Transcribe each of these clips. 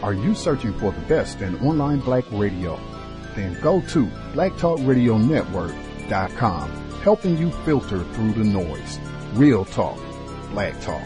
Are you searching for the best in online black radio? Then go to blacktalkradionetwork.com, helping you filter through the noise. Real talk, black talk.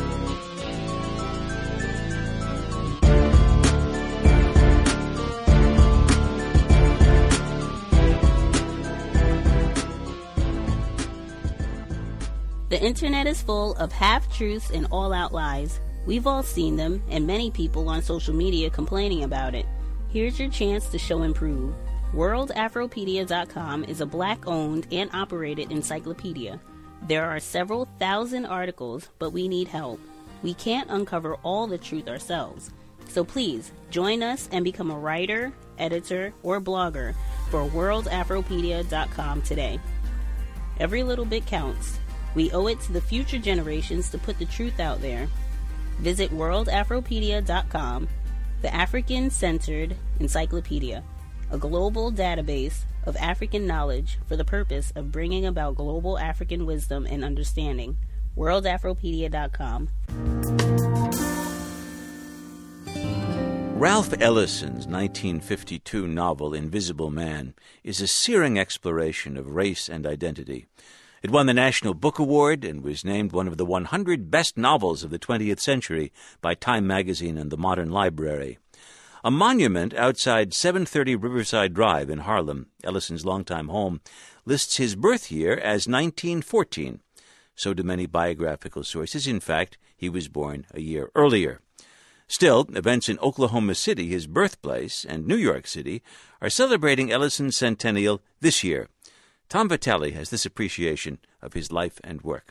The internet is full of half-truths and all-out lies. We've all seen them, and many people on social media complaining about it. Here's your chance to show and prove. WorldAfropedia.com is a black-owned and operated encyclopedia. There are several thousand articles, but we need help. We can't uncover all the truth ourselves. So please, join us and become a writer, editor, or blogger for WorldAfropedia.com today. Every little bit counts. We owe it to the future generations to put the truth out there. Visit WorldAfropedia.com, the African-centered encyclopedia, a global database of African knowledge for the purpose of bringing about global African wisdom and understanding. WorldAfropedia.com. Ralph Ellison's 1952 novel Invisible Man is a searing exploration of race and identity. It won the National Book Award and was named one of the 100 best novels of the 20th century by Time magazine and the Modern Library. A monument outside 730 Riverside Drive in Harlem, Ellison's longtime home, lists his birth year as 1914. So do many biographical sources. In fact, he was born a year earlier. Still, events in Oklahoma City, his birthplace, and New York City are celebrating Ellison's centennial this year. Tom Vitale has this appreciation of his life and work.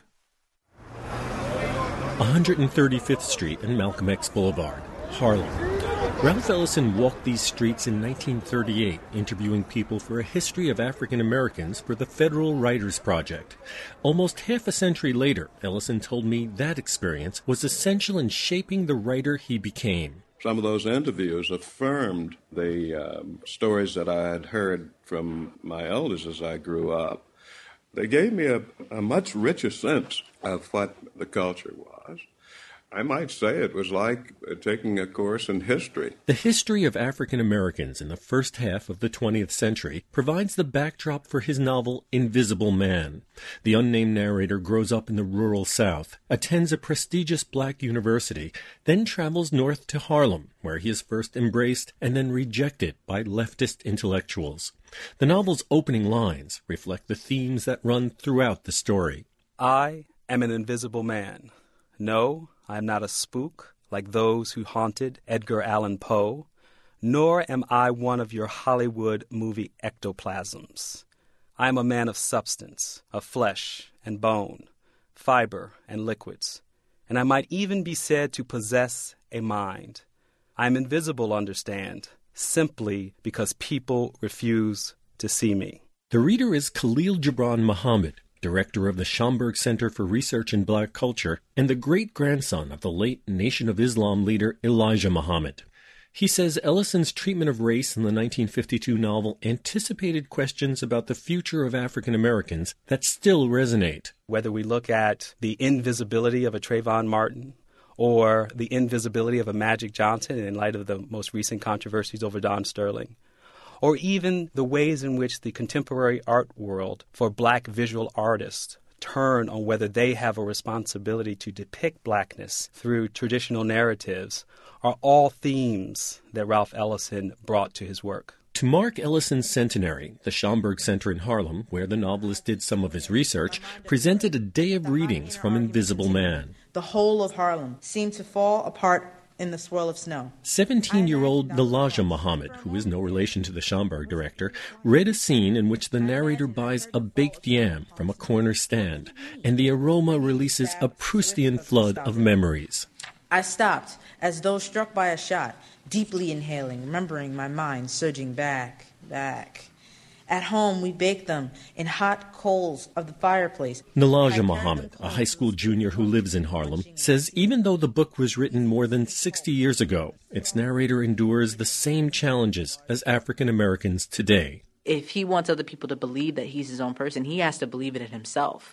135th Street and Malcolm X Boulevard, Harlem. Ralph Ellison walked these streets in 1938, interviewing people for a history of African Americans for the Federal Writers Project. Almost half a century later, Ellison told me that experience was essential in shaping the writer he became. Some of those interviews affirmed the stories that I had heard from my elders as I grew up. They gave me a much richer sense of what the culture was. I might say it was like taking a course in history. The history of African Americans in the first half of the 20th century provides the backdrop for his novel Invisible Man. The unnamed narrator grows up in the rural South, attends a prestigious black university, then travels north to Harlem, where he is first embraced and then rejected by leftist intellectuals. The novel's opening lines reflect the themes that run throughout the story. I am an invisible man. No, I am not a spook like those who haunted Edgar Allan Poe, nor am I one of your Hollywood movie ectoplasms. I am a man of substance, of flesh and bone, fiber and liquids, and I might even be said to possess a mind. I am invisible, understand, simply because people refuse to see me. The reader is Khalil Gibran Muhammad, director of the Schomburg Center for Research in Black Culture, and the great-grandson of the late Nation of Islam leader Elijah Muhammad. He says Ellison's treatment of race in the 1952 novel anticipated questions about the future of African Americans that still resonate. Whether we look at the invisibility of a Trayvon Martin or the invisibility of a Magic Johnson in light of the most recent controversies over Don Sterling, or even the ways in which the contemporary art world for black visual artists turn on whether they have a responsibility to depict blackness through traditional narratives are all themes that Ralph Ellison brought to his work. To mark Ellison's centenary, the Schomburg Center in Harlem, where the novelist did some of his research, presented a day of readings from Invisible Man. The whole of Harlem seemed to fall apart in the swirl of snow. 17-year-old Nalaja Muhammad, who is no relation to the Schomburg director, read a scene in which the narrator buys a baked yam from a corner stand, and the aroma releases a Proustian flood of memories. I stopped, as though struck by a shot, deeply inhaling, remembering my mind surging back. At home, we baked them in hot coals of the fireplace. Nalaja Muhammad, a high school junior who lives in Harlem, says even though the book was written more than 60 years ago, its narrator endures the same challenges as African Americans today. If he wants other people to believe that he's his own person, he has to believe it in himself.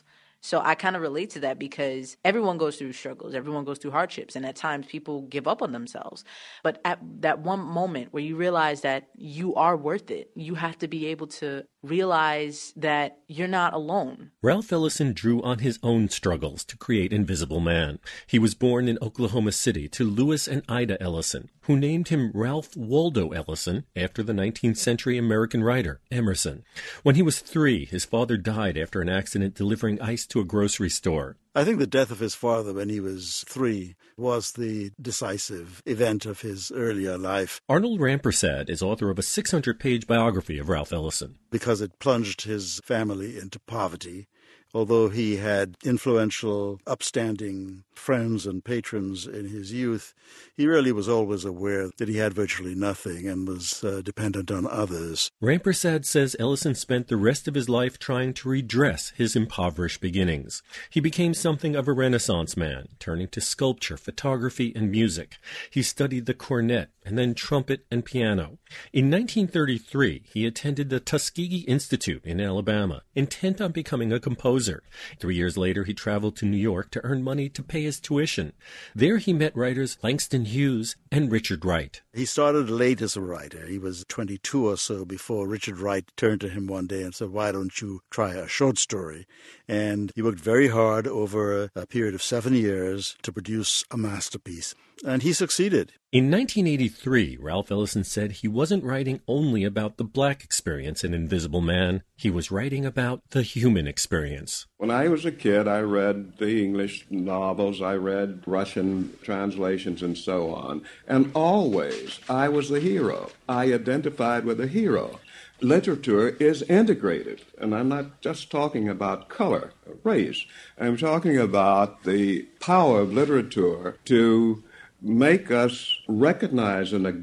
So I kind of relate to that because everyone goes through struggles, everyone goes through hardships, and at times people give up on themselves. But at that one moment where you realize that you are worth it, you have to be able to realize that you're not alone. Ralph Ellison drew on his own struggles to create Invisible Man. He was born in Oklahoma City to Lewis and Ida Ellison, who named him Ralph Waldo Ellison after the 19th century American writer Emerson. When he was 3, his father died after an accident delivering ice to a grocery store. I think the death of his father when he was 3 was the decisive event of his earlier life. Arnold Rampersad is author of a 600-page biography of Ralph Ellison. Because it plunged his family into poverty. Although he had influential, upstanding friends and patrons in his youth, he really was always aware that he had virtually nothing and was dependent on others. Rampersad says Ellison spent the rest of his life trying to redress his impoverished beginnings. He became something of a Renaissance man, turning to sculpture, photography, and music. He studied the cornet and then trumpet and piano. In 1933, he attended the Tuskegee Institute in Alabama, intent on becoming a composer. 3 years later, he traveled to New York to earn money to pay his tuition. There he met writers Langston Hughes and Richard Wright. He started late as a writer. He was 22 or so before Richard Wright turned to him one day and said, "Why don't you try a short story?" And he worked very hard over a period of 7 years to produce a masterpiece. And he succeeded. In 1983, Ralph Ellison said he wasn't writing only about the black experience in Invisible Man. He was writing about the human experience. When I was a kid, I read the English novels, I read Russian translations and so on. And always, I was the hero. I identified with the hero. Literature is integrated, and I'm not just talking about color, race. I'm talking about the power of literature to make us recognize and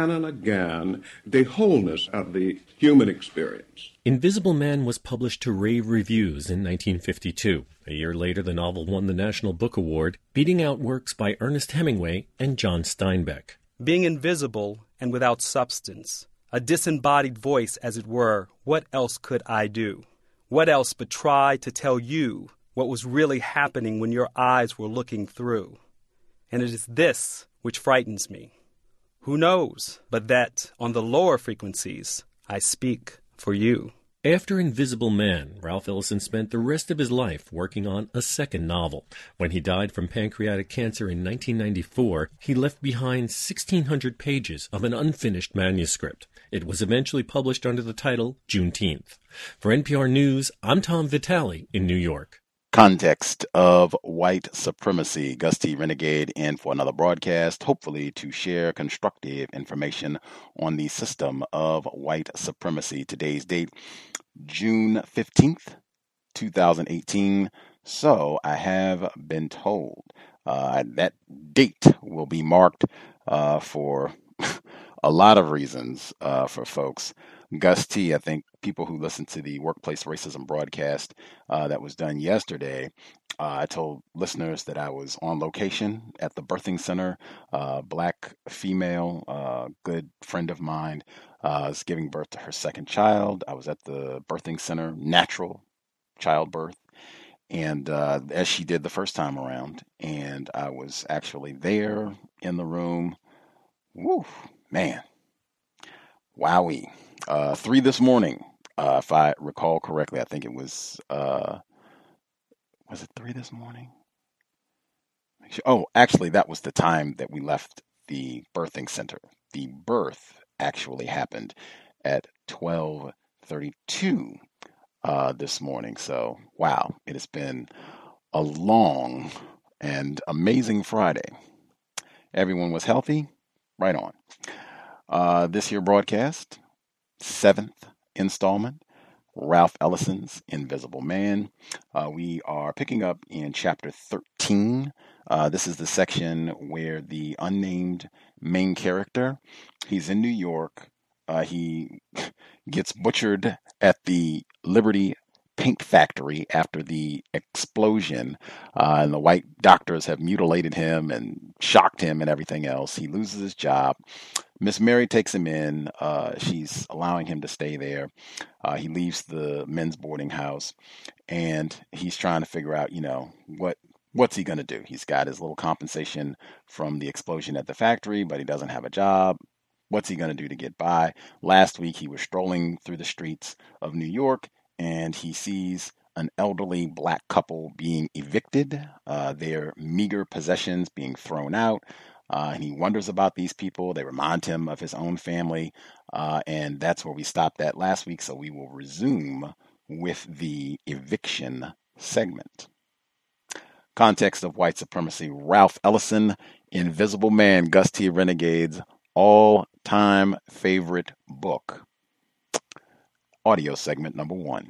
again the wholeness of the human experience. Invisible Man was published to rave reviews in 1952. A year later, the novel won the National Book Award, beating out works by Ernest Hemingway and John Steinbeck. Being invisible and without substance, a disembodied voice, as it were, what else could I do? What else but try to tell you what was really happening when your eyes were looking through? And it is this which frightens me. Who knows but that on the lower frequencies I speak for you. After Invisible Man, Ralph Ellison spent the rest of his life working on a second novel. When he died from pancreatic cancer in 1994, he left behind 1,600 pages of an unfinished manuscript. It was eventually published under the title Juneteenth. For NPR News, I'm Tom Vitale in New York. Context of white supremacy. Gus T. Renegade in for another broadcast, hopefully to share constructive information on the system of white supremacy. Today's date, June 15th, 2018. So I have been told that date will be marked for a lot of reasons for folks. Gus T., I think people who listen to the workplace racism broadcast that was done yesterday, I told listeners that I was on location at the birthing center. Black female, good friend of mine, is giving birth to her second child. I was at the birthing center, natural childbirth, and as she did the first time around. And I was actually there in the room. Woo, man. Wowee. 3 this morning, if I recall correctly. I think it was it 3 this morning? Oh, actually, that was the time that we left the birthing center. The birth actually happened at 12:32 this morning. So, wow, it has been a long and amazing Friday. Everyone was healthy. Right on. This here broadcast, 7th installment, Ralph Ellison's Invisible Man. We are picking up in chapter 13. This is the section where the unnamed main character, he's in New York. He gets butchered at the Liberty Paint Factory after the explosion, and the white doctors have mutilated him and shocked him and everything else. He loses his job. Miss Mary takes him in. She's allowing him to stay there. He leaves the men's boarding house, and he's trying to figure out, what's he going to do? He's got his little compensation from the explosion at the factory, but he doesn't have a job. What's he going to do to get by? Last week, he was strolling through the streets of New York, and he sees an elderly black couple being evicted, their meager possessions being thrown out. And he wonders about these people. They remind him of his own family. And that's where we stopped at last week. So we will resume with the eviction segment. Context of white supremacy. Ralph Ellison, Invisible Man, Gus T. Renegade's all-time favorite book. Audio segment number 1.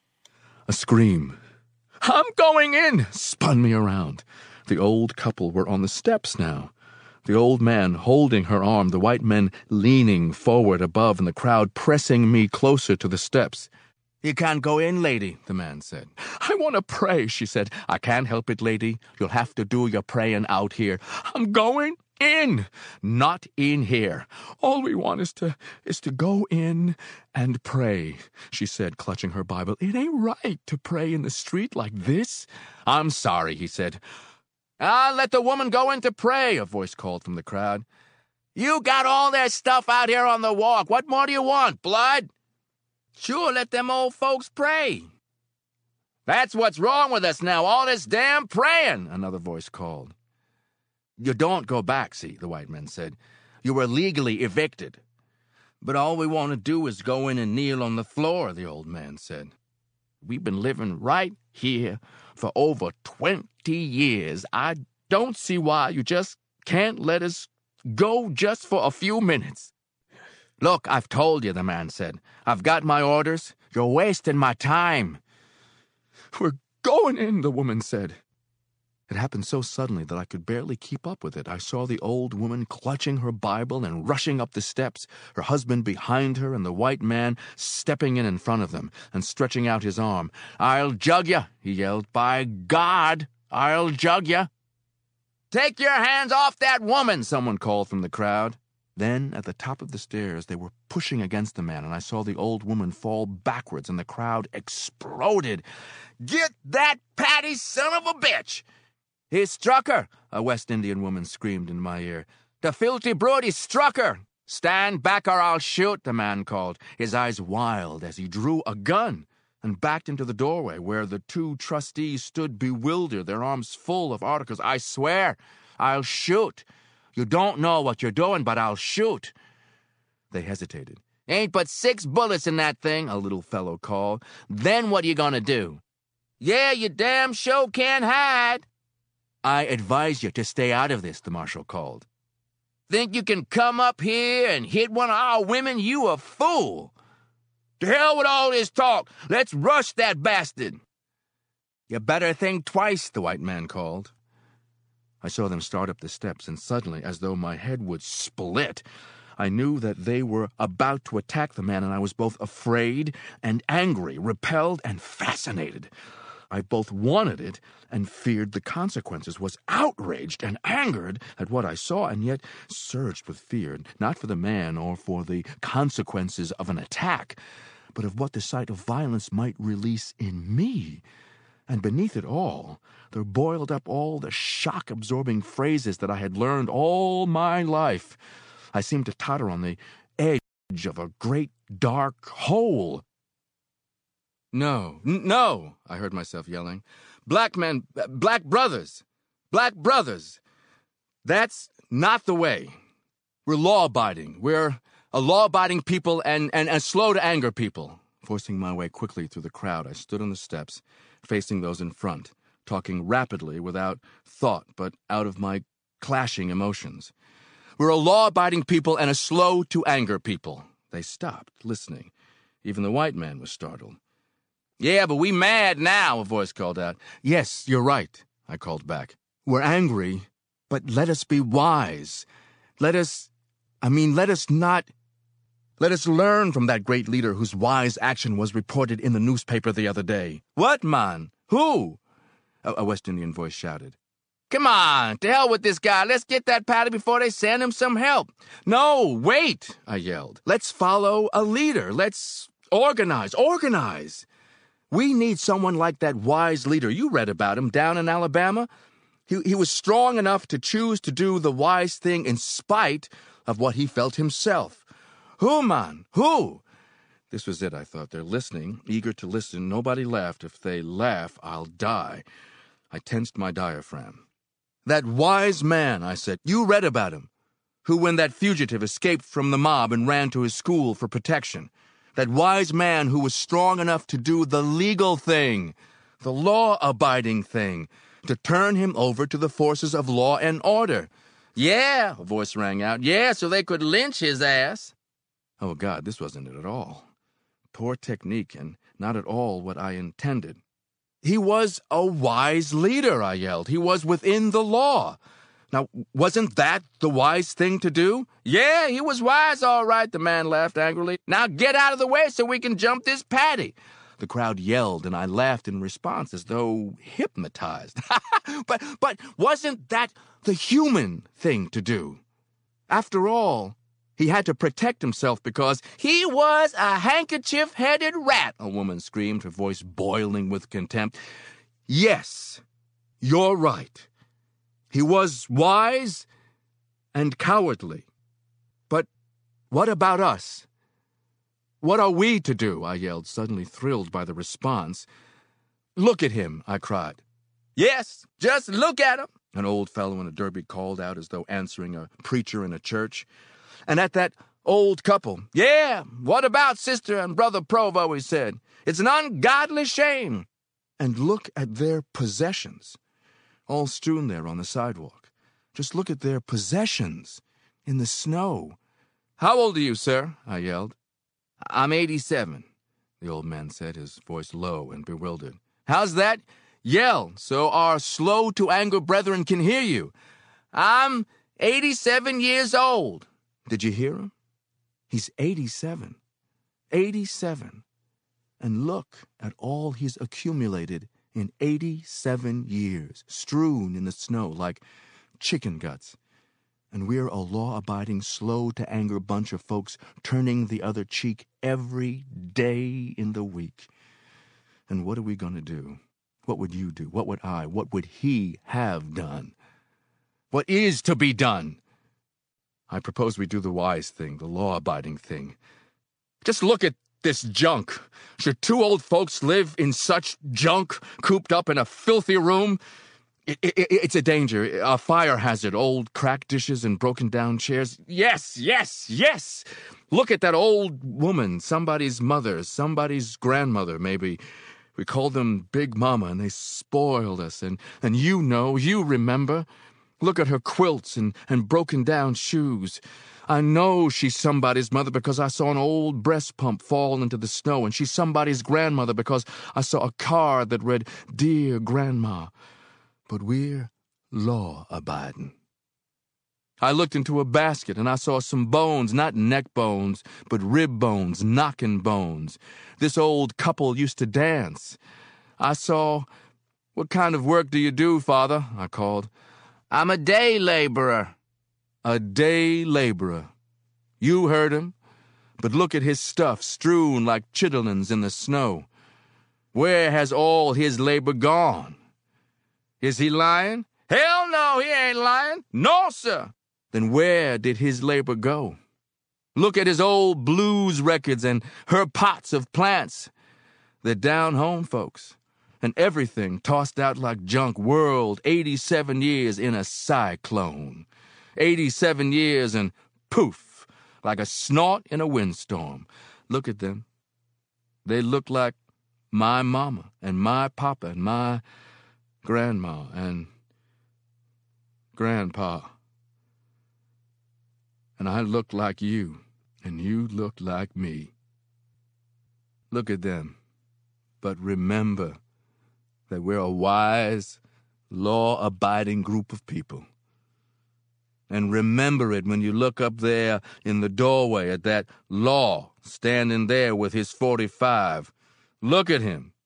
A scream. "I'm going in!" spun me around. The old couple were on the steps now. The old man holding her arm, the white men leaning forward above, and the crowd pressing me closer to the steps. "You can't go in, lady," the man said. "I want to pray," she said. "I can't help it, lady. You'll have to do your praying out here." "I'm going in." "Not in here. All we want is to go in and pray," she said, clutching her Bible. "It ain't right to pray in the street like this." "I'm sorry," he said. "Let the woman go in to pray," a voice called from the crowd. "You got all their stuff out here on the walk. What more do you want, blood?" "Sure, let them old folks pray." "That's what's wrong with us now, all this damn praying," another voice called. "You don't go back, see," the white men said. "You were legally evicted." "But all we want to do is go in and kneel on the floor," the old man said. "We've been living right here for over 20 years. I don't see why you just can't let us go just for a few minutes." "Look, I've told you," the man said. "I've got my orders. You're wasting my time." "We're going in," the woman said. It happened so suddenly that I could barely keep up with it. I saw the old woman clutching her Bible and rushing up the steps, her husband behind her, and the white man stepping in front of them and stretching out his arm. "I'll jug you," he yelled. "By God, I'll jug you." "Take your hands off that woman," someone called from the crowd. Then, at the top of the stairs, they were pushing against the man, and I saw the old woman fall backwards, and the crowd exploded. "Get that Patty son of a bitch!" "He struck her," a West Indian woman screamed in my ear. "The filthy brute, he struck her." "Stand back or I'll shoot," the man called, his eyes wild as he drew a gun and backed into the doorway where the two trustees stood bewildered, their arms full of articles. "I swear, I'll shoot. You don't know what you're doing, but I'll shoot." They hesitated. "Ain't but 6 bullets in that thing," a little fellow called. "Then what are you gonna do?" "Yeah, you damn sure can't hide." "I advise you to stay out of this," the marshal called. "Think you can come up here and hit one of our women? You a fool." "To hell with all this talk. Let's rush that bastard." "You better think twice," the white man called. I saw them start up the steps, and suddenly, as though my head would split, I knew that they were about to attack the man, and I was both afraid and angry, repelled and fascinated. I both wanted it and feared the consequences, was outraged and angered at what I saw, and yet surged with fear, not for the man or for the consequences of an attack, but of what the sight of violence might release in me. And beneath it all, there boiled up all the shock-absorbing phrases that I had learned all my life. I seemed to totter on the edge of a great dark hole. "No, no," I heard myself yelling. "Black men, black brothers, black brothers. That's not the way. We're law-abiding. We're a law-abiding people and slow-to-anger people." Forcing my way quickly through the crowd, I stood on the steps, facing those in front, talking rapidly without thought but out of my clashing emotions. "We're a law-abiding people and a slow-to-anger people." They stopped, listening. Even the white man was startled. "Yeah, but we mad now," a voice called out. "Yes, you're right," I called back. "We're angry, but let us be wise. Let us learn from that great leader whose wise action was reported in the newspaper the other day." "What man? Who?" a West Indian voice shouted. Come on, to hell with this guy. Let's get that Patty before they send him some help. No, wait, I yelled. Let's follow a leader. Let's organize. We need someone like that wise leader. You read about him down in Alabama. He was strong enough to choose to do the wise thing in spite of what he felt himself. Who, man? Who? This was it, I thought. They're listening, eager to listen. Nobody laughed. If they laugh, I'll die. I tensed my diaphragm. That wise man, I said. You read about him. Who, when that fugitive escaped from the mob and ran to his school for protection. That wise man who was strong enough to do the legal thing, the law-abiding thing, to turn him over to the forces of law and order. Yeah, a voice rang out. Yeah, so they could lynch his ass. Oh, God, this wasn't it at all. Poor technique and not at all what I intended. He was a wise leader, I yelled. He was within the law. Now, wasn't that the wise thing to do? Yeah, he was wise, all right, the man laughed angrily. Now get out of the way so we can jump this Patty. The crowd yelled, and I laughed in response as though hypnotized. But wasn't that the human thing to do? After all, he had to protect himself because he was a handkerchief-headed rat, a woman screamed, her voice boiling with contempt. Yes, you're right. He was wise and cowardly. But what about us? What are we to do? I yelled, suddenly thrilled by the response. Look at him, I cried. Yes, just look at him, an old fellow in a derby called out as though answering a preacher in a church. And at that old couple, yeah, what about Sister and Brother Provo, he said. It's an ungodly shame. And look at their possessions, all strewn there on the sidewalk. Just look at their possessions in the snow. How old are you, sir? I yelled. I'm 87, the old man said, his voice low and bewildered. How's that? Yell, so our slow-to-anger brethren can hear you. I'm 87 years old. Did you hear him? He's 87. 87. And look at all he's accumulated in 87 years, strewn in the snow like chicken guts. And we're a law-abiding, slow-to-anger bunch of folks turning the other cheek every day in the week. And what are we going to do? What would you do? What would I? What would he have done? What is to be done? I propose we do the wise thing, the law-abiding thing. Just look at this junk. Should two old folks live in such junk, cooped up in a filthy room? It's a danger, a fire hazard, old cracked dishes and broken-down chairs. Yes! Look at that old woman, somebody's mother, somebody's grandmother, maybe. We called them Big Mama, and they spoiled us, and you remember. Look at her quilts and broken-down shoes. I know she's somebody's mother because I saw an old breast pump fall into the snow, and she's somebody's grandmother because I saw a card that read, Dear Grandma. But we're law-abiding. I looked into a basket, and I saw some bones, not neck bones, but rib bones, knocking bones. This old couple used to dance. I saw, What kind of work do you do, Father? I called. I'm a day laborer. A day laborer. You heard him. But look at his stuff strewn like chitterlings in the snow. Where has all his labor gone? Is he lying? Hell no, he ain't lying. No, sir. Then where did his labor go? Look at his old blues records and her pots of plants. They're down home, folks. And everything tossed out like junk, whirled 87 years in a cyclone. 87 years and poof, like a snort in a windstorm. Look at them. They look like my mama and my papa and my grandma and grandpa. And I look like you, and you look like me. Look at them. But remember that we're a wise, law-abiding group of people. And remember it when you look up there in the doorway at that law standing there with his .45. Look at him.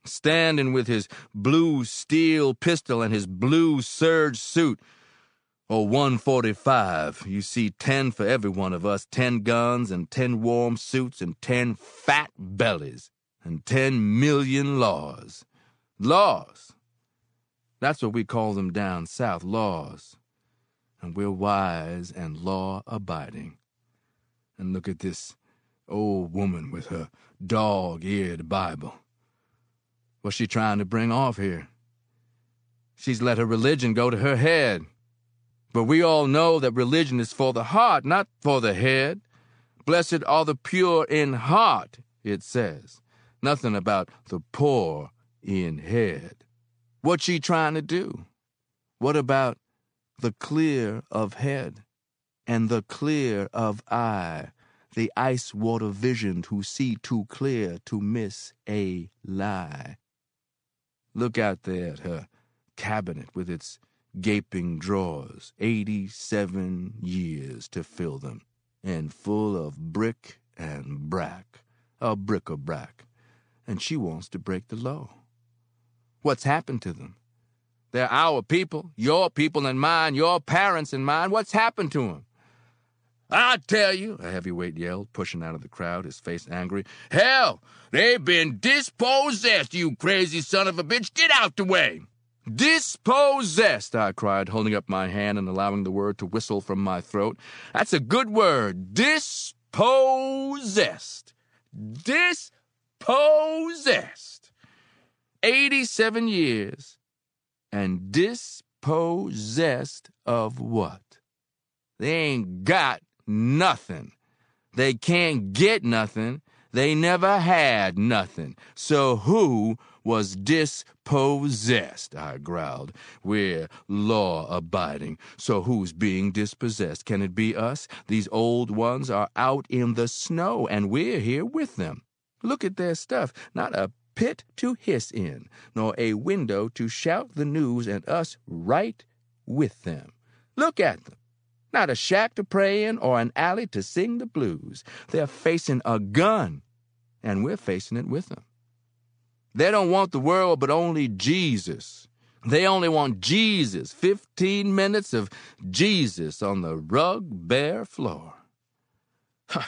standing with his blue steel pistol and his blue serge suit. Or 145. You see 10 for every one of us, 10 guns and 10 warm suits and 10 fat bellies and 10 million laws. Laws. That's what we call them down south, laws. And we're wise and law-abiding. And look at this old woman with her dog-eared Bible. What's she trying to bring off here? She's let her religion go to her head. But we all know that religion is for the heart, not for the head. Blessed are the pure in heart, it says. Nothing about the poor in head. What's she trying to do? What about the clear of head and the clear of eye, the ice-water visioned who see too clear to miss a lie? Look out there at her cabinet with its gaping drawers, 87 years to fill them, and full of brick and brack, a bric-a-brac, and she wants to break the law. What's happened to them? They're our people and mine, your parents and mine. What's happened to them? I tell you, a heavyweight yelled, pushing out of the crowd, his face angry. Hell, they've been dispossessed, you crazy son of a bitch. Get out the way. Dispossessed, I cried, holding up my hand and allowing the word to whistle from my throat. That's a good word. Dispossessed. Dispossessed. 87 years. And dispossessed of what? They ain't got nothing. They can't get nothing. They never had nothing. So who was dispossessed? I growled. We're law-abiding. So who's being dispossessed? Can it be us? These old ones are out in the snow, and we're here with them. Look at their stuff. Not a pit to hiss in, nor a window to shout the news, and us right with them. Look at them. Not a shack to pray in or an alley to sing the blues. They're facing a gun, and we're facing it with them. They don't want the world, but only Jesus. They only want Jesus, 15 minutes of Jesus on the rug bare floor. Huh.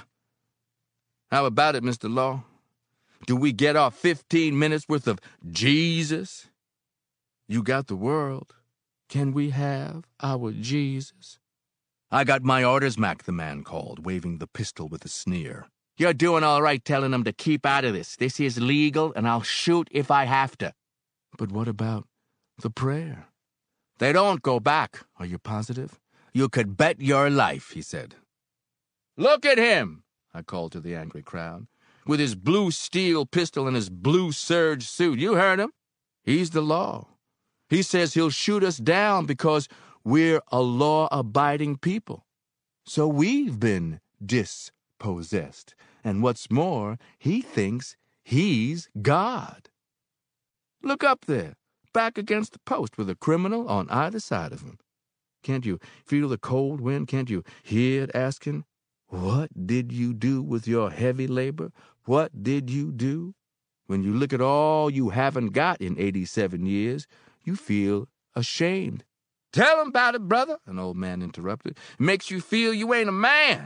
How about it, Mr. Law? Do we get our 15 minutes worth of Jesus? You got the world. Can we have our Jesus? I got my orders, Mac, the man called, waving the pistol with a sneer. You're doing all right telling them to keep out of this. This is legal, and I'll shoot if I have to. But what about the prayer? They don't go back. Are you positive? You could bet your life, he said. Look at him, I called to the angry crowd, with his blue steel pistol and his blue serge suit. You heard him. He's the law. He says he'll shoot us down because we're a law-abiding people. So we've been dispossessed. And what's more, he thinks he's God. Look up there, back against the post with a criminal on either side of him. Can't you feel the cold wind? Can't you hear it asking, what did you do with your heavy labor? What did you do? When you look at all you haven't got in 87 years, you feel ashamed. Tell him about it, brother, an old man interrupted. It makes you feel you ain't a man.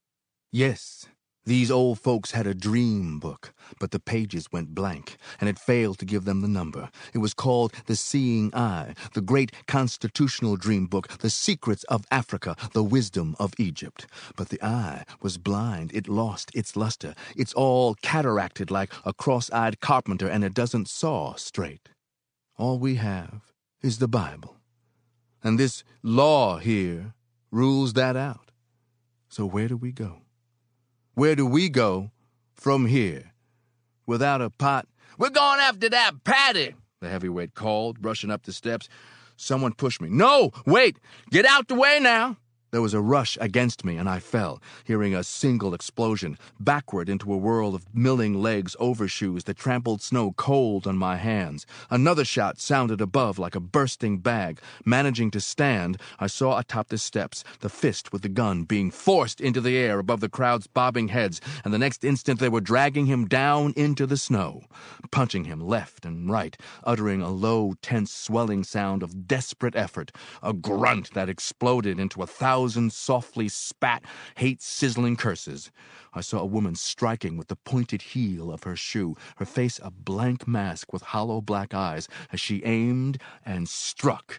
Yes, these old folks had a dream book, but the pages went blank, and it failed to give them the number. It was called The Seeing Eye, the great constitutional dream book, the secrets of Africa, the wisdom of Egypt. But the eye was blind. It lost its luster. It's all cataracted like a cross-eyed carpenter, and it doesn't saw straight. All we have is the Bible. And this law here rules that out. So where do we go? Where do we go from here? Without a pot? We're going after that Patty, the heavyweight called, rushing up the steps. Someone pushed me. No, wait, get out the way now. There was a rush against me, and I fell, hearing a single explosion, backward into a whirl of milling legs overshoes that trampled snow cold on my hands. Another shot sounded above like a bursting bag. Managing to stand, I saw atop the steps the fist with the gun being forced into the air above the crowd's bobbing heads, and the next instant they were dragging him down into the snow, punching him left and right, uttering a low, tense, swelling sound of desperate effort, a grunt that exploded into 1,000 softly spat, hate-sizzling curses. I saw a woman striking with the pointed heel of her shoe, her face a blank mask with hollow black eyes, as she aimed and struck,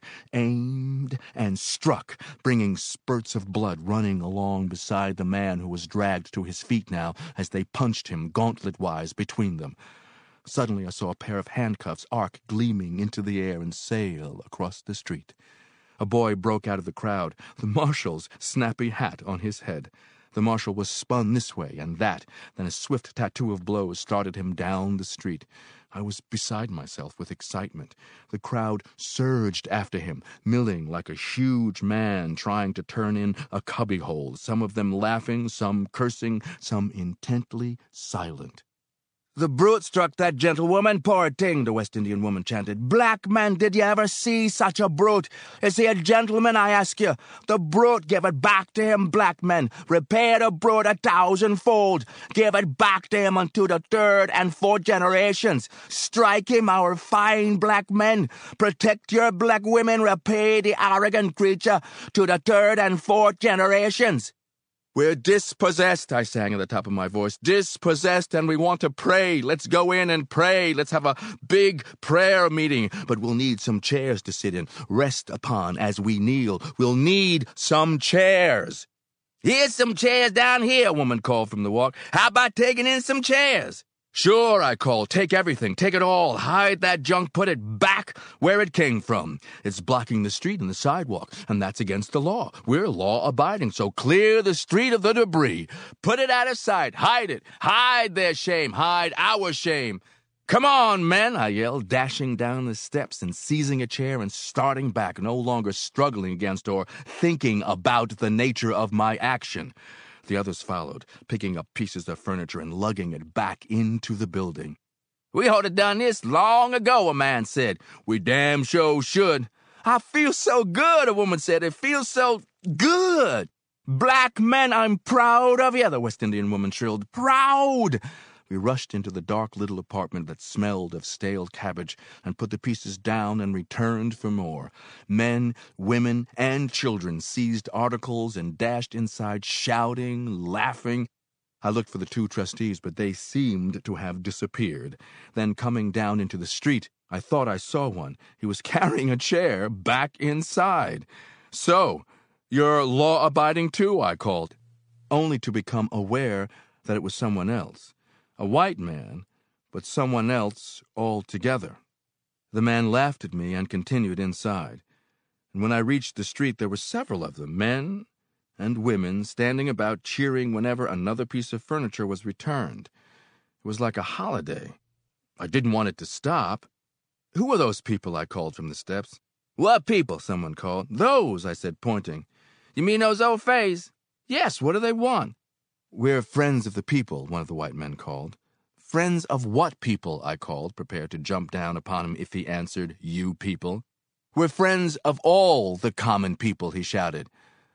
bringing spurts of blood running along beside the man who was dragged to his feet now as they punched him gauntlet-wise between them. Suddenly I saw a pair of handcuffs arc gleaming into the air and sail across the street. A boy broke out of the crowd, the marshal's snappy hat on his head. The marshal was spun this way and that, then a swift tattoo of blows started him down the street. I was beside myself with excitement. The crowd surged after him, milling like a huge man trying to turn in a cubbyhole, some of them laughing, some cursing, some intently silent. "The brute struck that gentlewoman, poor thing," the West Indian woman chanted. "Black man, did you ever see such a brute? Is he a gentleman, I ask you? The brute, give it back to him, black men. Repay the brute 1,000-fold. Give it back to him unto the 3rd and 4th generations. Strike him, our fine black men. Protect your black women. Repay the arrogant creature to the 3rd and 4th generations." "We're dispossessed," I sang at the top of my voice. "Dispossessed, and we want to pray. Let's go in and pray. Let's have a big prayer meeting. But we'll need some chairs to sit in, rest upon as we kneel. We'll need some chairs." "Here's some chairs down here," a woman called from the walk. "How about taking in some chairs?" "Sure," I called. "Take everything. Take it all. Hide that junk. Put it back where it came from. It's blocking the street and the sidewalk, and that's against the law. We're law-abiding, so clear the street of the debris. Put it out of sight. Hide it. Hide their shame. Hide our shame. Come on, men," I yelled, dashing down the steps and seizing a chair and starting back, no longer struggling against or thinking about the nature of my action. The others followed, picking up pieces of furniture and lugging it back into the building. "We ought to done this long ago," a man said. "We damn sure should." "I feel so good," a woman said. "It feels so good." "Black men, I'm proud of you," the West Indian woman shrilled. "Proud!" We rushed into the dark little apartment that smelled of stale cabbage and put the pieces down and returned for more. Men, women, and children seized articles and dashed inside shouting, laughing. I looked for the 2 trustees, but they seemed to have disappeared. Then coming down into the street, I thought I saw one. He was carrying a chair back inside. "So, you're law-abiding too?" I called, only to become aware that it was someone else. A white man, but someone else altogether. The man laughed at me and continued inside. And when I reached the street, there were several of them, men and women, standing about cheering whenever another piece of furniture was returned. It was like a holiday. I didn't want it to stop. "Who are those people?" I called from the steps. "What people?" someone called. "Those," I said, pointing. "You mean those old fays?" "Yes, what do they want?" "We're friends of the people," one of the white men called. "Friends of what people?" I called, prepared to jump down upon him if he answered, "You people." "We're friends of all the common people," he shouted.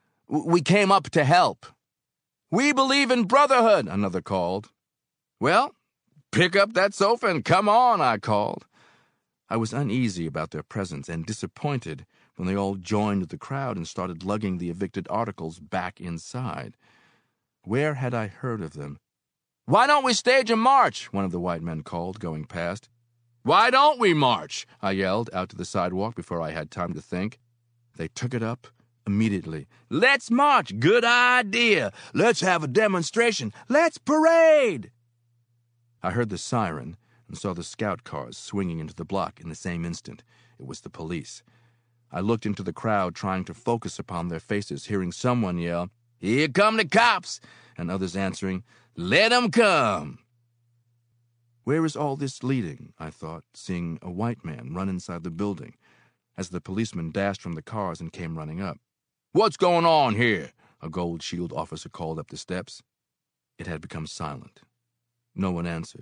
"We came up to help." "We believe in brotherhood," another called. "Well, pick up that sofa and come on," I called. I was uneasy about their presence and disappointed when they all joined the crowd and started lugging the evicted articles back inside. Where had I heard of them? "Why don't we stage a march?" one of the white men called, going past. "Why don't we march?" I yelled out to the sidewalk before I had time to think. They took it up immediately. "Let's march! Good idea! Let's have a demonstration! Let's parade!" I heard the siren and saw the scout cars swinging into the block in the same instant. It was the police. I looked into the crowd, trying to focus upon their faces, hearing someone yell, "Here come the cops!" and others answering, "Let 'em come!" Where is all this leading? I thought, seeing a white man run inside the building as the policemen dashed from the cars and came running up. "What's going on here?" a Gold Shield officer called up the steps. It had become silent. No one answered.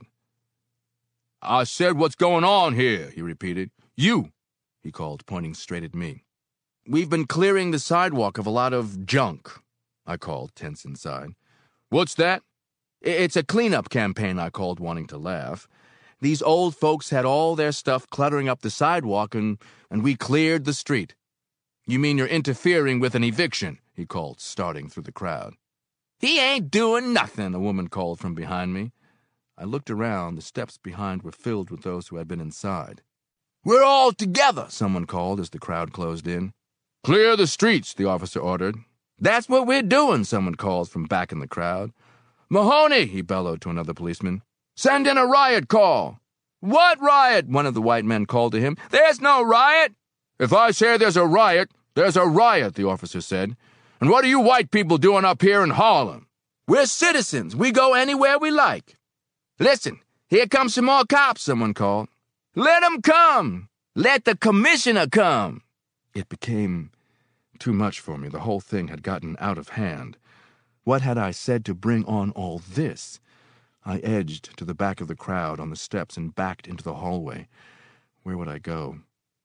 "I said, what's going on here?" he repeated. "You," he called, pointing straight at me. "We've been clearing the sidewalk of a lot of junk," I called, tense inside. "What's that?" "It's a cleanup campaign," I called, wanting to laugh. "These old folks had all their stuff cluttering up the sidewalk, and we cleared the street." "You mean you're interfering with an eviction?" he called, starting through the crowd. "He ain't doing nothing," a woman called from behind me. I looked around. The steps behind were filled with those who had been inside. "We're all together," someone called as the crowd closed in. "Clear the streets," the officer ordered. "That's what we're doing," someone called from back in the crowd. "Mahoney," he bellowed to another policeman, "send in a riot call." "What riot?" one of the white men called to him. "There's no riot." "If I say there's a riot, there's a riot," the officer said. "And what are you white people doing up here in Harlem?" "We're citizens. We go anywhere we like." "Listen, here comes some more cops," someone called. "Let 'em come. Let the commissioner come." It became too much for me. The whole thing had gotten out of hand. What had I said to bring on all this? I edged to the back of the crowd on the steps and backed into the hallway. Where would I go?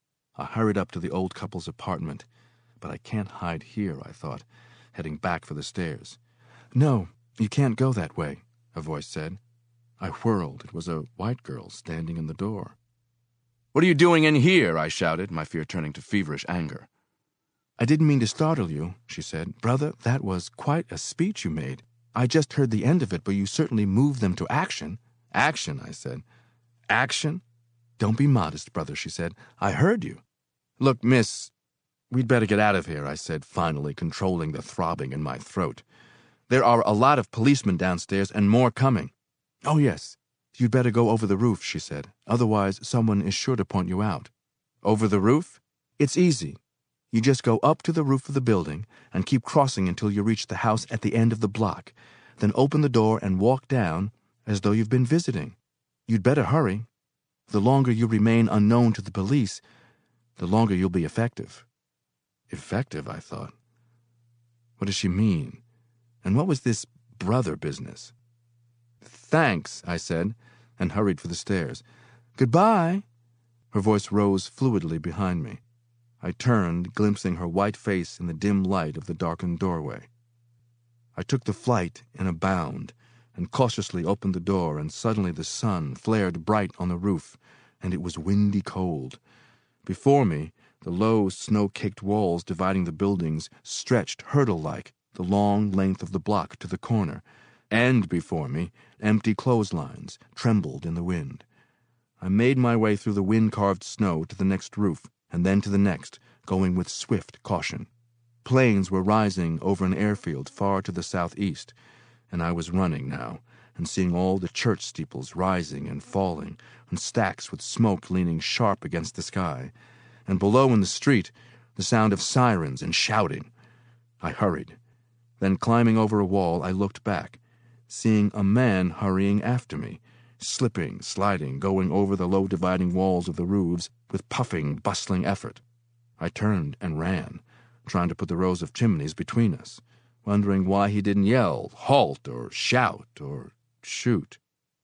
I hurried up to the old couple's apartment. But I can't hide here, I thought, heading back for the stairs. "No, you can't go that way," a voice said. I whirled. It was a white girl standing in the door. "What are you doing in here?" I shouted, my fear turning to feverish anger. "I didn't mean to startle you," she said. "Brother, that was quite a speech you made. I just heard the end of it, but you certainly moved them to action." "Action," I said. "Action?" "Don't be modest, brother," she said. "I heard you." "Look, miss, we'd better get out of here," I said, finally controlling the throbbing in my throat. "There are a lot of policemen downstairs and more coming." "Oh, yes. You'd better go over the roof," she said. "Otherwise, someone is sure to point you out." "Over the roof?" "It's easy. You just go up to the roof of the building and keep crossing until you reach the house at the end of the block. Then open the door and walk down as though you've been visiting. You'd better hurry. The longer you remain unknown to the police, the longer you'll be effective." Effective, I thought. What does she mean? And what was this brother business? "Thanks," I said, and hurried for the stairs. "Goodbye." Her voice rose fluidly behind me. I turned, glimpsing her white face in the dim light of the darkened doorway. I took the flight in a bound and cautiously opened the door, and suddenly the sun flared bright on the roof, and it was windy cold. Before me, the low, snow-caked walls dividing the buildings stretched hurdle-like the long length of the block to the corner, and before me, empty clotheslines trembled in the wind. I made my way through the wind-carved snow to the next roof, and then to the next, going with swift caution. Planes were rising over an airfield far to the southeast, and I was running now, and seeing all the church steeples rising and falling, and stacks with smoke leaning sharp against the sky, and below in the street, the sound of sirens and shouting. I hurried. Then, climbing over a wall, I looked back, seeing a man hurrying after me, slipping, sliding, going over the low dividing walls of the roofs with puffing, bustling effort. I turned and ran, trying to put the rows of chimneys between us, wondering why he didn't yell, halt, or shout, or shoot.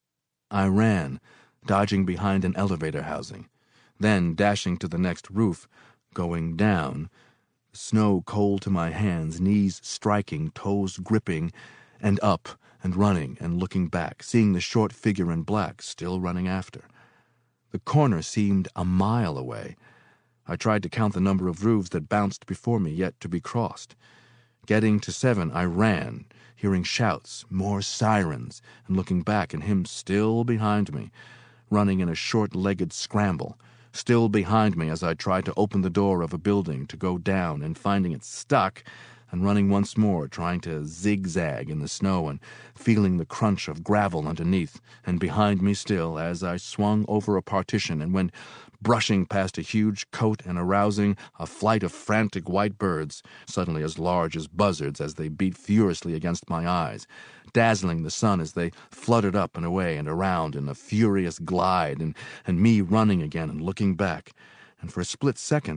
I ran, dodging behind an elevator housing, then dashing to the next roof, going down, snow cold to my hands, knees striking, toes gripping, and up, and running and looking back, seeing the short figure in black still running after. The corner seemed a mile away. I tried to count the number of roofs that bounced before me yet to be crossed. Getting to 7, I ran, hearing shouts, more sirens, and looking back and him still behind me, running in a short-legged scramble, still behind me as I tried to open the door of a building to go down and finding it stuck, and running once more, trying to zigzag in the snow and feeling the crunch of gravel underneath, and behind me still as I swung over a partition and went brushing past a huge coat and arousing a flight of frantic white birds, suddenly as large as buzzards as they beat furiously against my eyes, dazzling the sun as they fluttered up and away and around in a furious glide, and me running again and looking back, and for a split second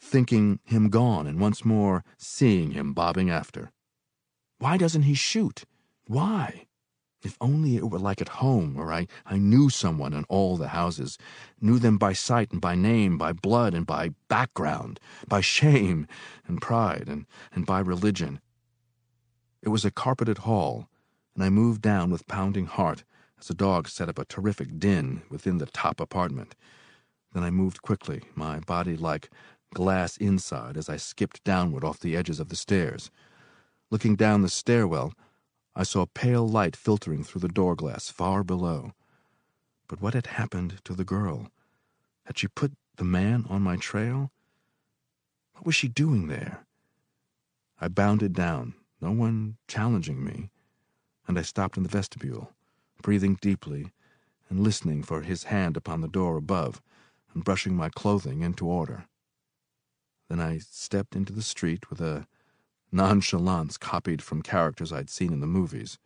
thinking him gone and once more seeing him bobbing after. Why doesn't he shoot? Why? If only it were like at home, where I knew someone in all the houses, knew them by sight and by name, by blood and by background, by shame and pride and by religion. It was a carpeted hall, and I moved down with pounding heart as a dog set up a terrific din within the top apartment. Then I moved quickly, my body like glass inside, as I skipped downward off the edges of the stairs. Looking down the stairwell, I saw pale light filtering through the door glass far below. But what had happened to the girl? Had she put the man on my trail? What was she doing there? I bounded down, no one challenging me, and I stopped in the vestibule, breathing deeply and listening for his hand upon the door above and brushing my clothing into order. Then I stepped into the street with a nonchalance copied from characters I'd seen in the movies.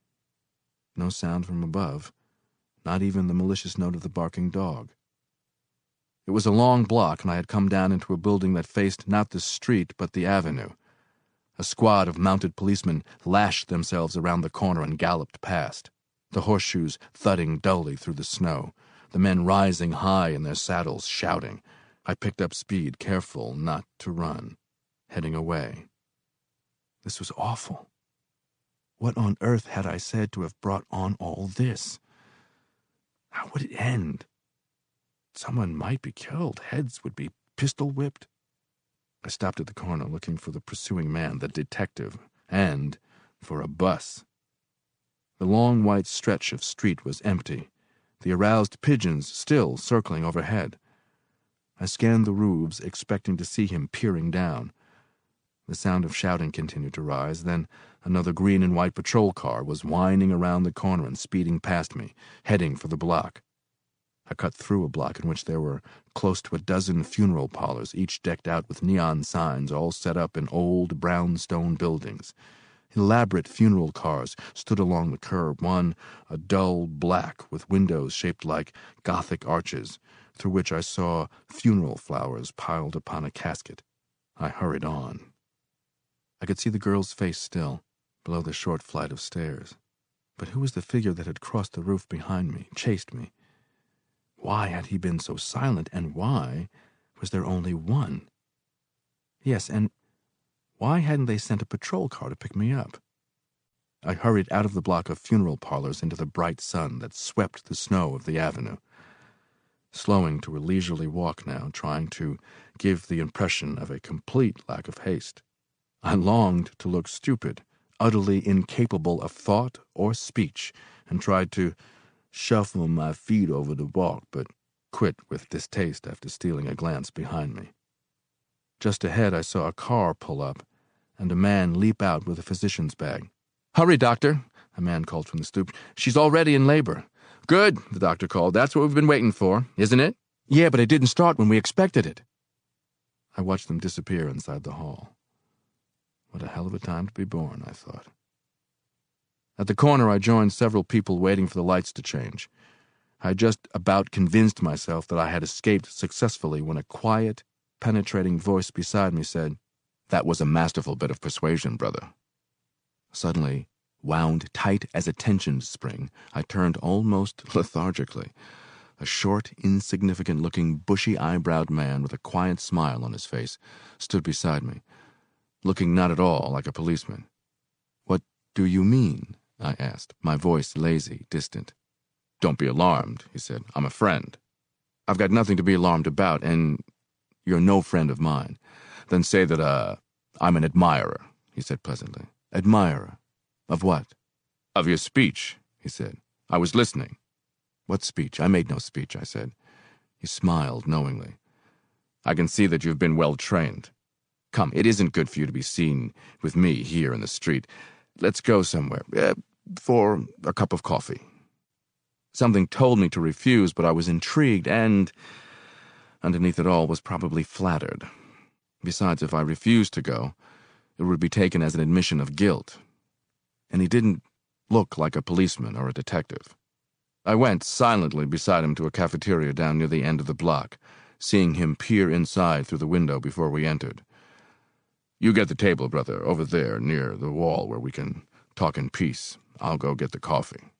No sound from above, not even the malicious note of the barking dog. It was a long block, and I had come down into a building that faced not the street but the avenue. A squad of mounted policemen lashed themselves around the corner and galloped past, the horseshoes thudding dully through the snow, the men rising high in their saddles, shouting. I picked up speed, careful not to run, heading away. This was awful. What on earth had I said to have brought on all this? How would it end? Someone might be killed. Heads would be pistol-whipped. I stopped at the corner looking for the pursuing man, the detective, and for a bus. The long white stretch of street was empty, the aroused pigeons still circling overhead. I scanned the roofs, expecting to see him peering down. The sound of shouting continued to rise. Then another green and white patrol car was whining around the corner and speeding past me, heading for the block. I cut through a block in which there were close to a dozen funeral parlors, each decked out with neon signs, all set up in old brownstone buildings. Elaborate funeral cars stood along the curb, one a dull black with windows shaped like Gothic arches, through which I saw funeral flowers piled upon a casket. I hurried on. I could see the girl's face still, below the short flight of stairs. But who was the figure that had crossed the roof behind me, chased me? Why had he been so silent, and why was there only one? Yes, and why hadn't they sent a patrol car to pick me up? I hurried out of the block of funeral parlors into the bright sun that swept the snow of the avenue. Slowing to a leisurely walk now, trying to give the impression of a complete lack of haste. I longed to look stupid, utterly incapable of thought or speech, and tried to shuffle my feet over the walk, but quit with distaste after stealing a glance behind me. Just ahead I saw a car pull up, and a man leap out with a physician's bag. "Hurry, doctor," a man called from the stoop. "She's already in labor." "Good," the doctor called. "That's what we've been waiting for, isn't it?" "Yeah, but it didn't start when we expected it." I watched them disappear inside the hall. What a hell of a time to be born, I thought. At the corner I joined several people waiting for the lights to change. I had just about convinced myself that I had escaped successfully when a quiet, penetrating voice beside me said, "That was a masterful bit of persuasion, brother." Suddenly, wound tight as a tension spring, I turned almost lethargically. A short, insignificant-looking, bushy-eyebrowed man with a quiet smile on his face stood beside me, looking not at all like a policeman. "What do you mean?" I asked, my voice lazy, distant. "Don't be alarmed," he said. "I'm a friend." "I've got nothing to be alarmed about, and you're no friend of mine." "Then say that, I'm an admirer," he said pleasantly. "Admirer? Of what?" "Of your speech," he said. "I was listening." "What speech? I made no speech," I said. He smiled knowingly. "I can see that you've been well trained. Come, it isn't good for you to be seen with me here in the street. Let's go somewhere, for a cup of coffee." Something told me to refuse, but I was intrigued and, underneath it all, was probably flattered. Besides, if I refused to go, it would be taken as an admission of guilt. And he didn't look like a policeman or a detective. I went silently beside him to a cafeteria down near the end of the block, seeing him peer inside through the window before we entered. "You get the table, brother, over there near the wall where we can talk in peace. I'll go get the coffee."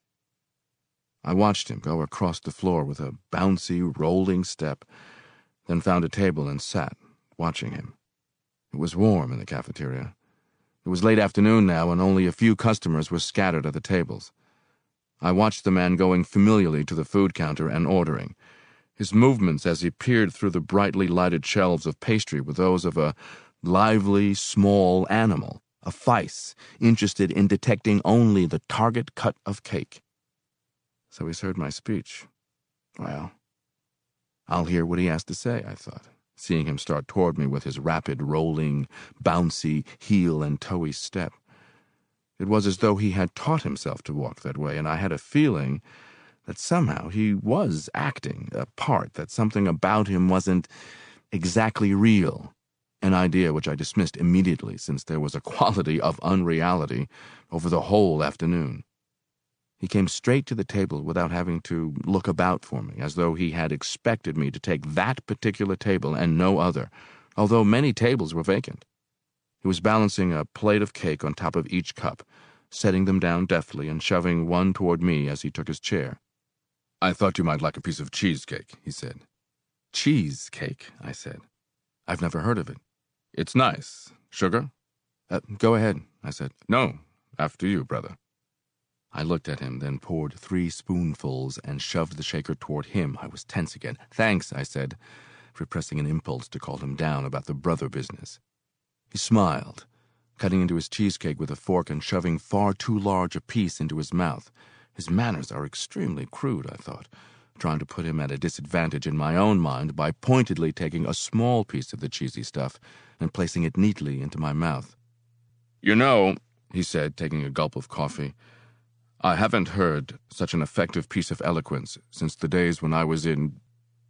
I watched him go across the floor with a bouncy, rolling step, then found a table and sat, watching him. It was warm in the cafeteria. It was late afternoon now, and only a few customers were scattered at the tables. I watched the man going familiarly to the food counter and ordering. His movements as he peered through the brightly lighted shelves of pastry were those of a lively, small animal, a fyce, interested in detecting only the target cut of cake. So he's heard my speech. Well, I'll hear what he has to say, I thought, seeing him start toward me with his rapid, rolling, bouncy, heel and toey step. It was as though he had taught himself to walk that way, and I had a feeling that somehow he was acting a part, that something about him wasn't exactly real, an idea which I dismissed immediately, since there was a quality of unreality over the whole afternoon. He came straight to the table without having to look about for me, as though he had expected me to take that particular table and no other, although many tables were vacant. He was balancing a plate of cake on top of each cup, setting them down deftly and shoving one toward me as he took his chair. "I thought you might like a piece of cheesecake," he said. "Cheesecake?" I said. "I've never heard of it." "It's nice. Sugar?" Go ahead," I said. "No, after you, brother." I looked at him, then poured 3 spoonfuls and shoved the shaker toward him. I was tense again. "Thanks," I said, repressing an impulse to call him down about the brother business. He smiled, cutting into his cheesecake with a fork and shoving far too large a piece into his mouth. His manners are extremely crude, I thought, trying to put him at a disadvantage in my own mind by pointedly taking a small piece of the cheesy stuff and placing it neatly into my mouth. "You know," he said, taking a gulp of coffee, "I haven't heard such an effective piece of eloquence since the days when I was in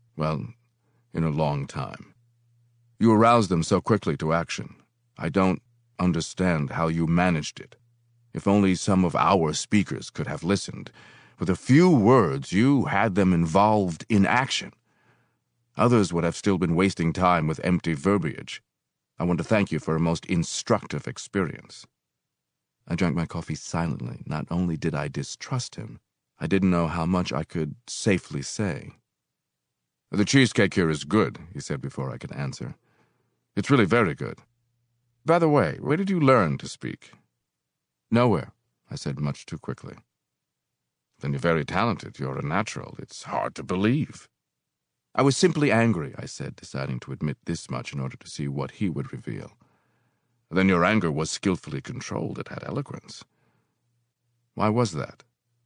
a long time. You aroused them so quickly to action. I don't understand how you managed it. If only some of our speakers could have listened. With a few words, you had them involved in action. Others would have still been wasting time with empty verbiage. I want to thank you for a most instructive experience." I drank my coffee silently. Not only did I distrust him, I didn't know how much I could safely say. "The cheesecake here is good," he said before I could answer. "It's really very good. By the way, where did you learn to speak?" "Nowhere," I said much too quickly. "Then you're very talented. You're a natural. It's hard to believe." "I was simply angry," I said, deciding to admit this much in order to see what he would reveal. "Then your anger was skillfully controlled. It had eloquence. Why was that?"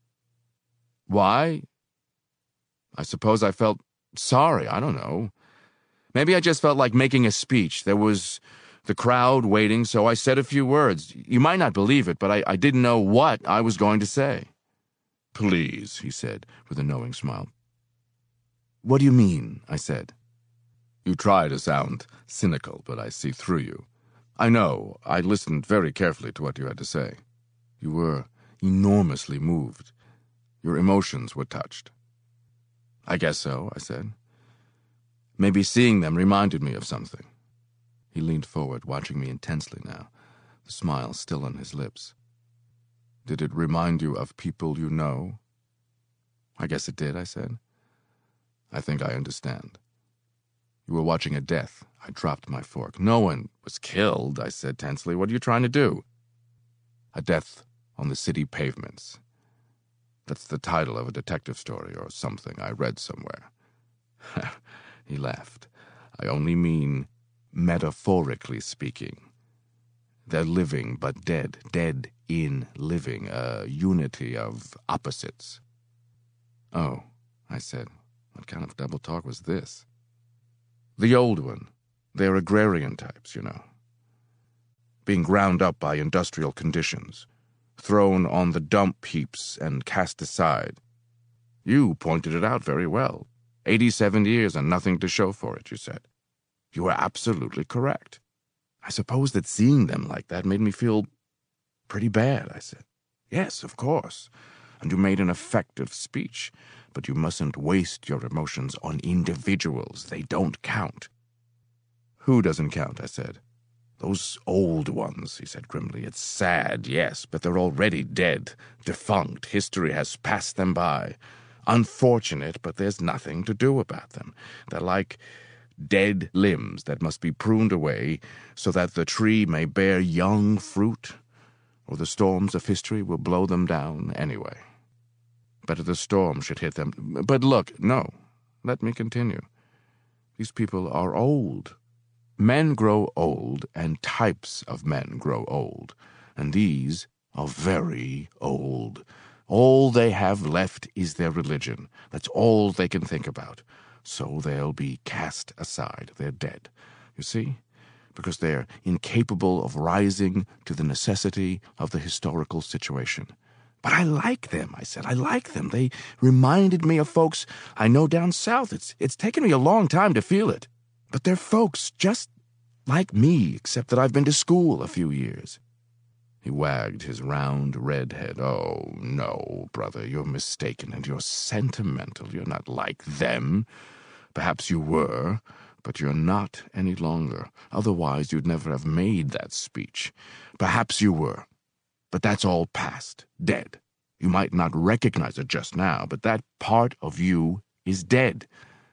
"Why? I suppose I felt sorry. I don't know. Maybe I just felt like making a speech. There was the crowd waiting, so I said a few words. You might not believe it, but I didn't know what I was going to say." "Please," he said, with a knowing smile. "What do you mean?" I said. "You try to sound cynical, but I see through you. I know. I listened very carefully to what you had to say. You were enormously moved. Your emotions were touched." "I guess so," I said. "Maybe seeing them reminded me of something." He leaned forward, watching me intensely now, the smile still on his lips. "Did it remind you of people you know?" "I guess it did," I said. "I think I understand. You were watching a death." I dropped my fork. "No one was killed," I said tensely. "What are you trying to do?" "A death on the city pavements. That's the title of a detective story or something I read somewhere." He laughed. "I only mean metaphorically speaking. They're living but dead, dead in living, a unity of opposites." "Oh," I said. What kind of double talk was this? "The old one. They're agrarian types, you know. Being ground up by industrial conditions, thrown on the dump heaps and cast aside. You pointed it out very well. 87 years and nothing to show for it, you said. You were absolutely correct. I suppose that seeing them like that made me feel pretty bad," I said. "Yes, of course. And you made an effective speech. but you mustn't waste your emotions on individuals. They don't count." "Who doesn't count?" I said. "Those old ones," he said grimly. "It's sad, yes, but they're already dead, defunct. History has passed them by. Unfortunate, but there's nothing to do about them. They're like dead limbs that must be pruned away so that the tree may bear young fruit, or the storms of history will blow them down anyway. Better the storm should hit them. But look, no, let me continue. These people are old. Men grow old, and types of men grow old, and these are very old. All they have left is their religion. That's all they can think about. So they'll be cast aside. They're dead. You see? Because they're incapable of rising to the necessity of the historical situation. But I like them, I said. I like them. They reminded me of folks I know down south. It's taken me a long time to feel it. But they're folks just like me, except that I've been to school a few years. He wagged his round red head. "Oh, no, brother, you're mistaken, and you're sentimental. You're not like them. Perhaps you were, but you're not any longer. Otherwise, you'd never have made that speech. Perhaps you were, but that's all past, dead. You might not recognize it just now, but that part of you is dead.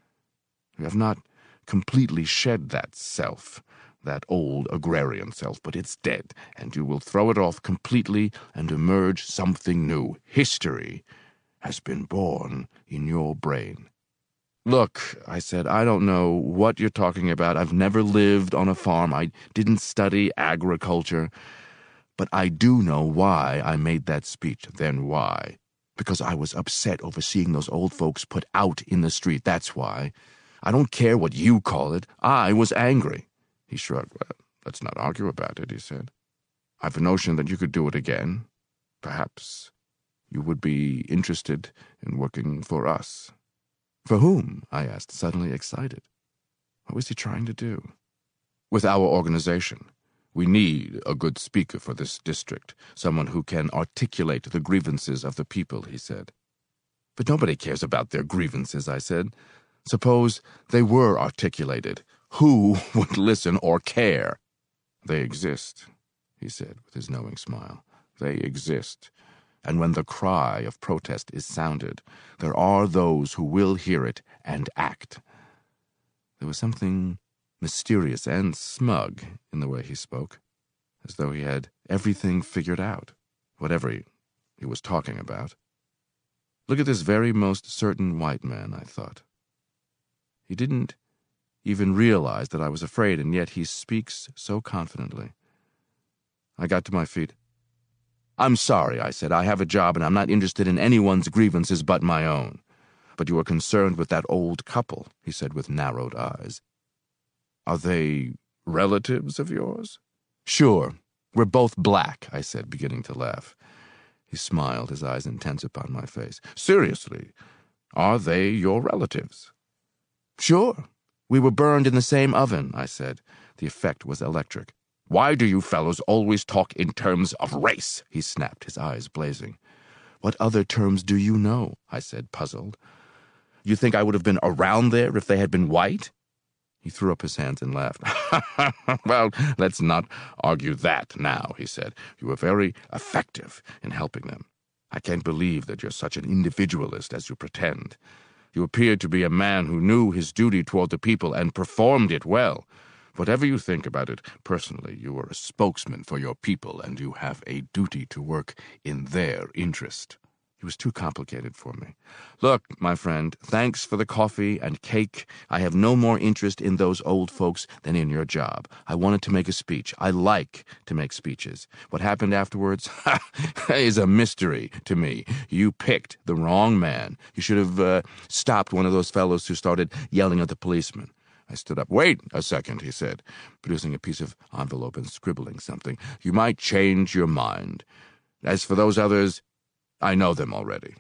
You have not completely shed that self, that old agrarian self, but it's dead, and you will throw it off completely and emerge something new. History has been born in your brain." "Look," I said, "I don't know what you're talking about. I've never lived on a farm. I didn't study agriculture. But I do know why I made that speech." "Then why?" "Because I was upset over seeing those old folks put out in the street. That's why. I don't care what you call it. I was angry." He shrugged. "Well, let's not argue about it," he said. "I've a notion that you could do it again. Perhaps you would be interested in working for us." "For whom?" I asked, suddenly excited. What was he trying to do? "With our organization. We need a good speaker for this district, someone who can articulate the grievances of the people," he said. "But nobody cares about their grievances," I said. "Suppose they were articulated. Who would listen or care?" "They exist," he said with his knowing smile. "They exist. And when the cry of protest is sounded, there are those who will hear it and act." There was something mysterious and smug in the way he spoke, as though he had everything figured out, whatever he was talking about. Look at this very most certain white man, I thought. He didn't even realize that I was afraid, and yet he speaks so confidently. I got to my feet. "I'm sorry," I said. "I have a job, and I'm not interested in anyone's grievances but my own." "But you are concerned with that old couple," he said with narrowed eyes. "Are they relatives of yours?" "Sure. We're both black," I said, beginning to laugh. He smiled, his eyes intense upon my face. "Seriously, are they your relatives?" "Sure. We were burned in the same oven," I said. The effect was electric. "Why do you fellows always talk in terms of race?" he snapped, his eyes blazing. "What other terms do you know?" I said, puzzled. "You think I would have been around there if they had been white?" He threw up his hands and laughed. "Well, let's not argue that now," he said. "You were very effective in helping them. I can't believe that you're such an individualist as you pretend. You appeared to be a man who knew his duty toward the people and performed it well. Whatever you think about it, personally, you are a spokesman for your people, and you have a duty to work in their interest." He was too complicated for me. "Look, my friend, thanks for the coffee and cake. I have no more interest in those old folks than in your job. I wanted to make a speech. I like to make speeches. What happened afterwards is a mystery to me. You picked the wrong man. You should have stopped one of those fellows who started yelling at the policeman." I stood up. "Wait a second," he said, producing a piece of envelope and scribbling something. "You might change your mind. As for those others, I know them already."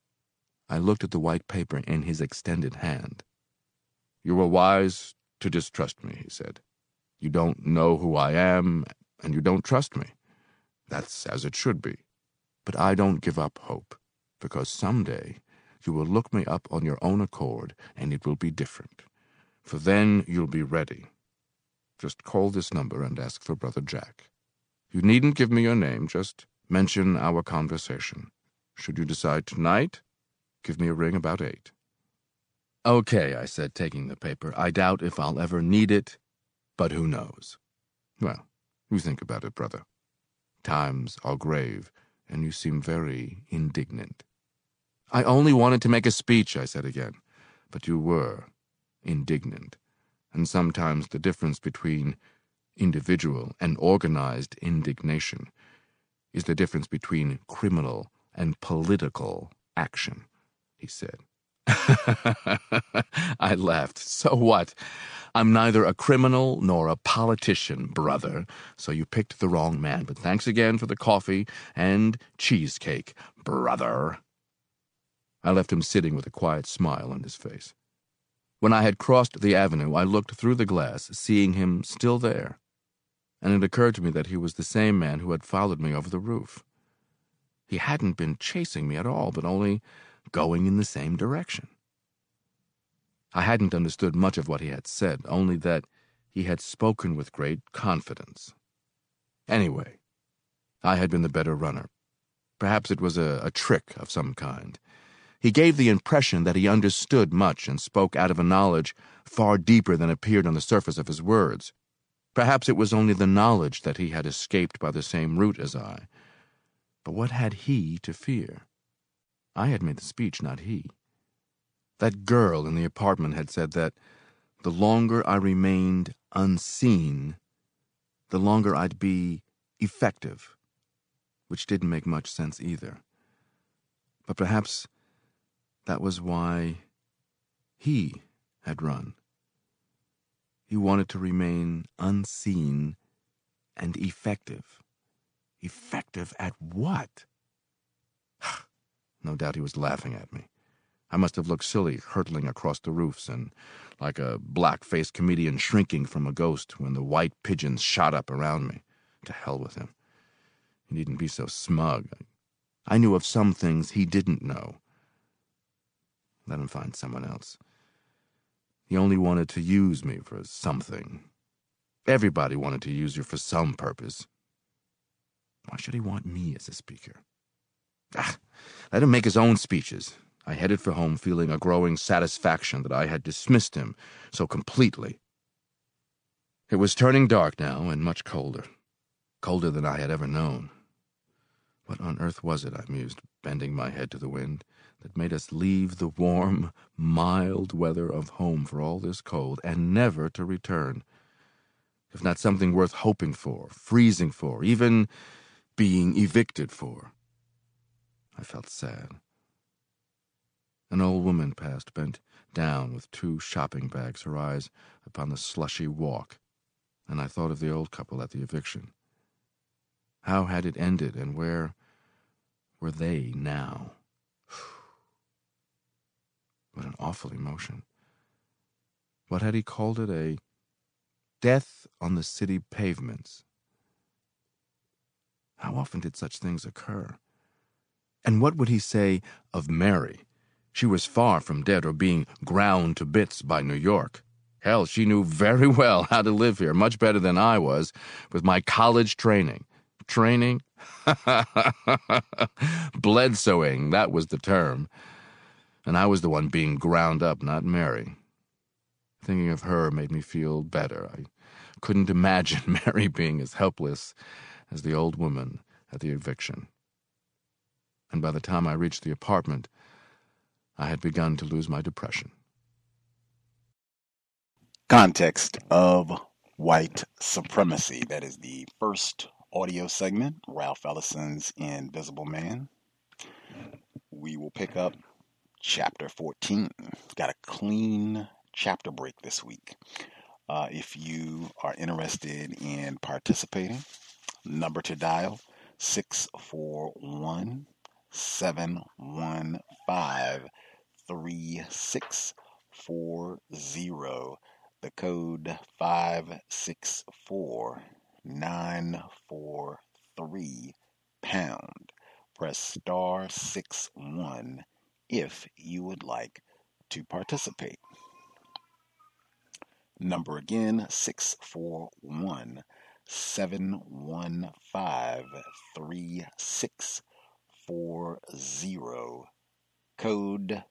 I looked at the white paper in his extended hand. "You were wise to distrust me," he said. "You don't know who I am, and you don't trust me. That's as it should be. But I don't give up hope, because someday you will look me up on your own accord, and it will be different. For then you'll be ready. Just call this number and ask for Brother Jack. You needn't give me your name, just mention our conversation. Should you decide tonight, give me a ring about 8. Okay, I said, taking the paper. I doubt if I'll ever need it, but who knows? Well, you think about it, brother. Times are grave, and you seem very indignant. I only wanted to make a speech, I said again, but you were indignant, and sometimes the difference between individual and organized indignation is the difference between criminal and political action, he said. I laughed. So what? I'm neither a criminal nor a politician, brother, so you picked the wrong man. But thanks again for the coffee and cheesecake, brother. I left him sitting with a quiet smile on his face. When I had crossed the avenue, I looked through the glass, seeing him still there, and it occurred to me that he was the same man who had followed me over the roof. He hadn't been chasing me at all, but only going in the same direction. I hadn't understood much of what he had said, only that he had spoken with great confidence. Anyway, I had been the better runner. Perhaps it was a trick of some kind. He gave the impression that he understood much and spoke out of a knowledge far deeper than appeared on the surface of his words. Perhaps it was only the knowledge that he had escaped by the same route as I. But what had he to fear? I had made the speech, not he. That girl in the apartment had said that the longer I remained unseen, the longer I'd be effective, which didn't make much sense either. But perhaps that was why he had run. He wanted to remain unseen and effective. Effective at what? No doubt he was laughing at me. I must have looked silly, hurtling across the roofs, and like a black-faced comedian shrinking from a ghost when the white pigeons shot up around me. To hell with him. He needn't be so smug. I knew of some things he didn't know. Let him find someone else. He only wanted to use me for something. Everybody wanted to use you for some purpose. Why should he want me as a speaker? Let him make his own speeches. I headed for home feeling a growing satisfaction that I had dismissed him so completely. It was turning dark now and much colder. Colder than I had ever known. What on earth was it, I mused, bending my head to the wind, that made us leave the warm, mild weather of home for all this cold, and never to return? If not something worth hoping for, freezing for, even being evicted for. I felt sad. An old woman passed, bent down with 2 shopping bags, her eyes upon the slushy walk, and I thought of the old couple at the eviction. How had it ended, and where were they now? What an awful emotion. What had he called it? A death on the city pavements. How often did such things occur? And what would he say of Mary? She was far from dead or being ground to bits by New York. Hell, she knew very well how to live here, much better than I was, with my college training. Training? Bledsoeing, that was the term. And I was the one being ground up, not Mary. Thinking of her made me feel better. I couldn't imagine Mary being as helpless as the old woman at the eviction. And by the time I reached the apartment, I had begun to lose my depression. Context of white supremacy. That is the first audio segment, Ralph Ellison's Invisible Man. We will pick up Chapter 14. Got a clean chapter break this week. If you are interested in participating, number to dial 641-715-3640. The code 564-943 #. Press *61 if you would like to participate. Number again, 641-715-3640. Code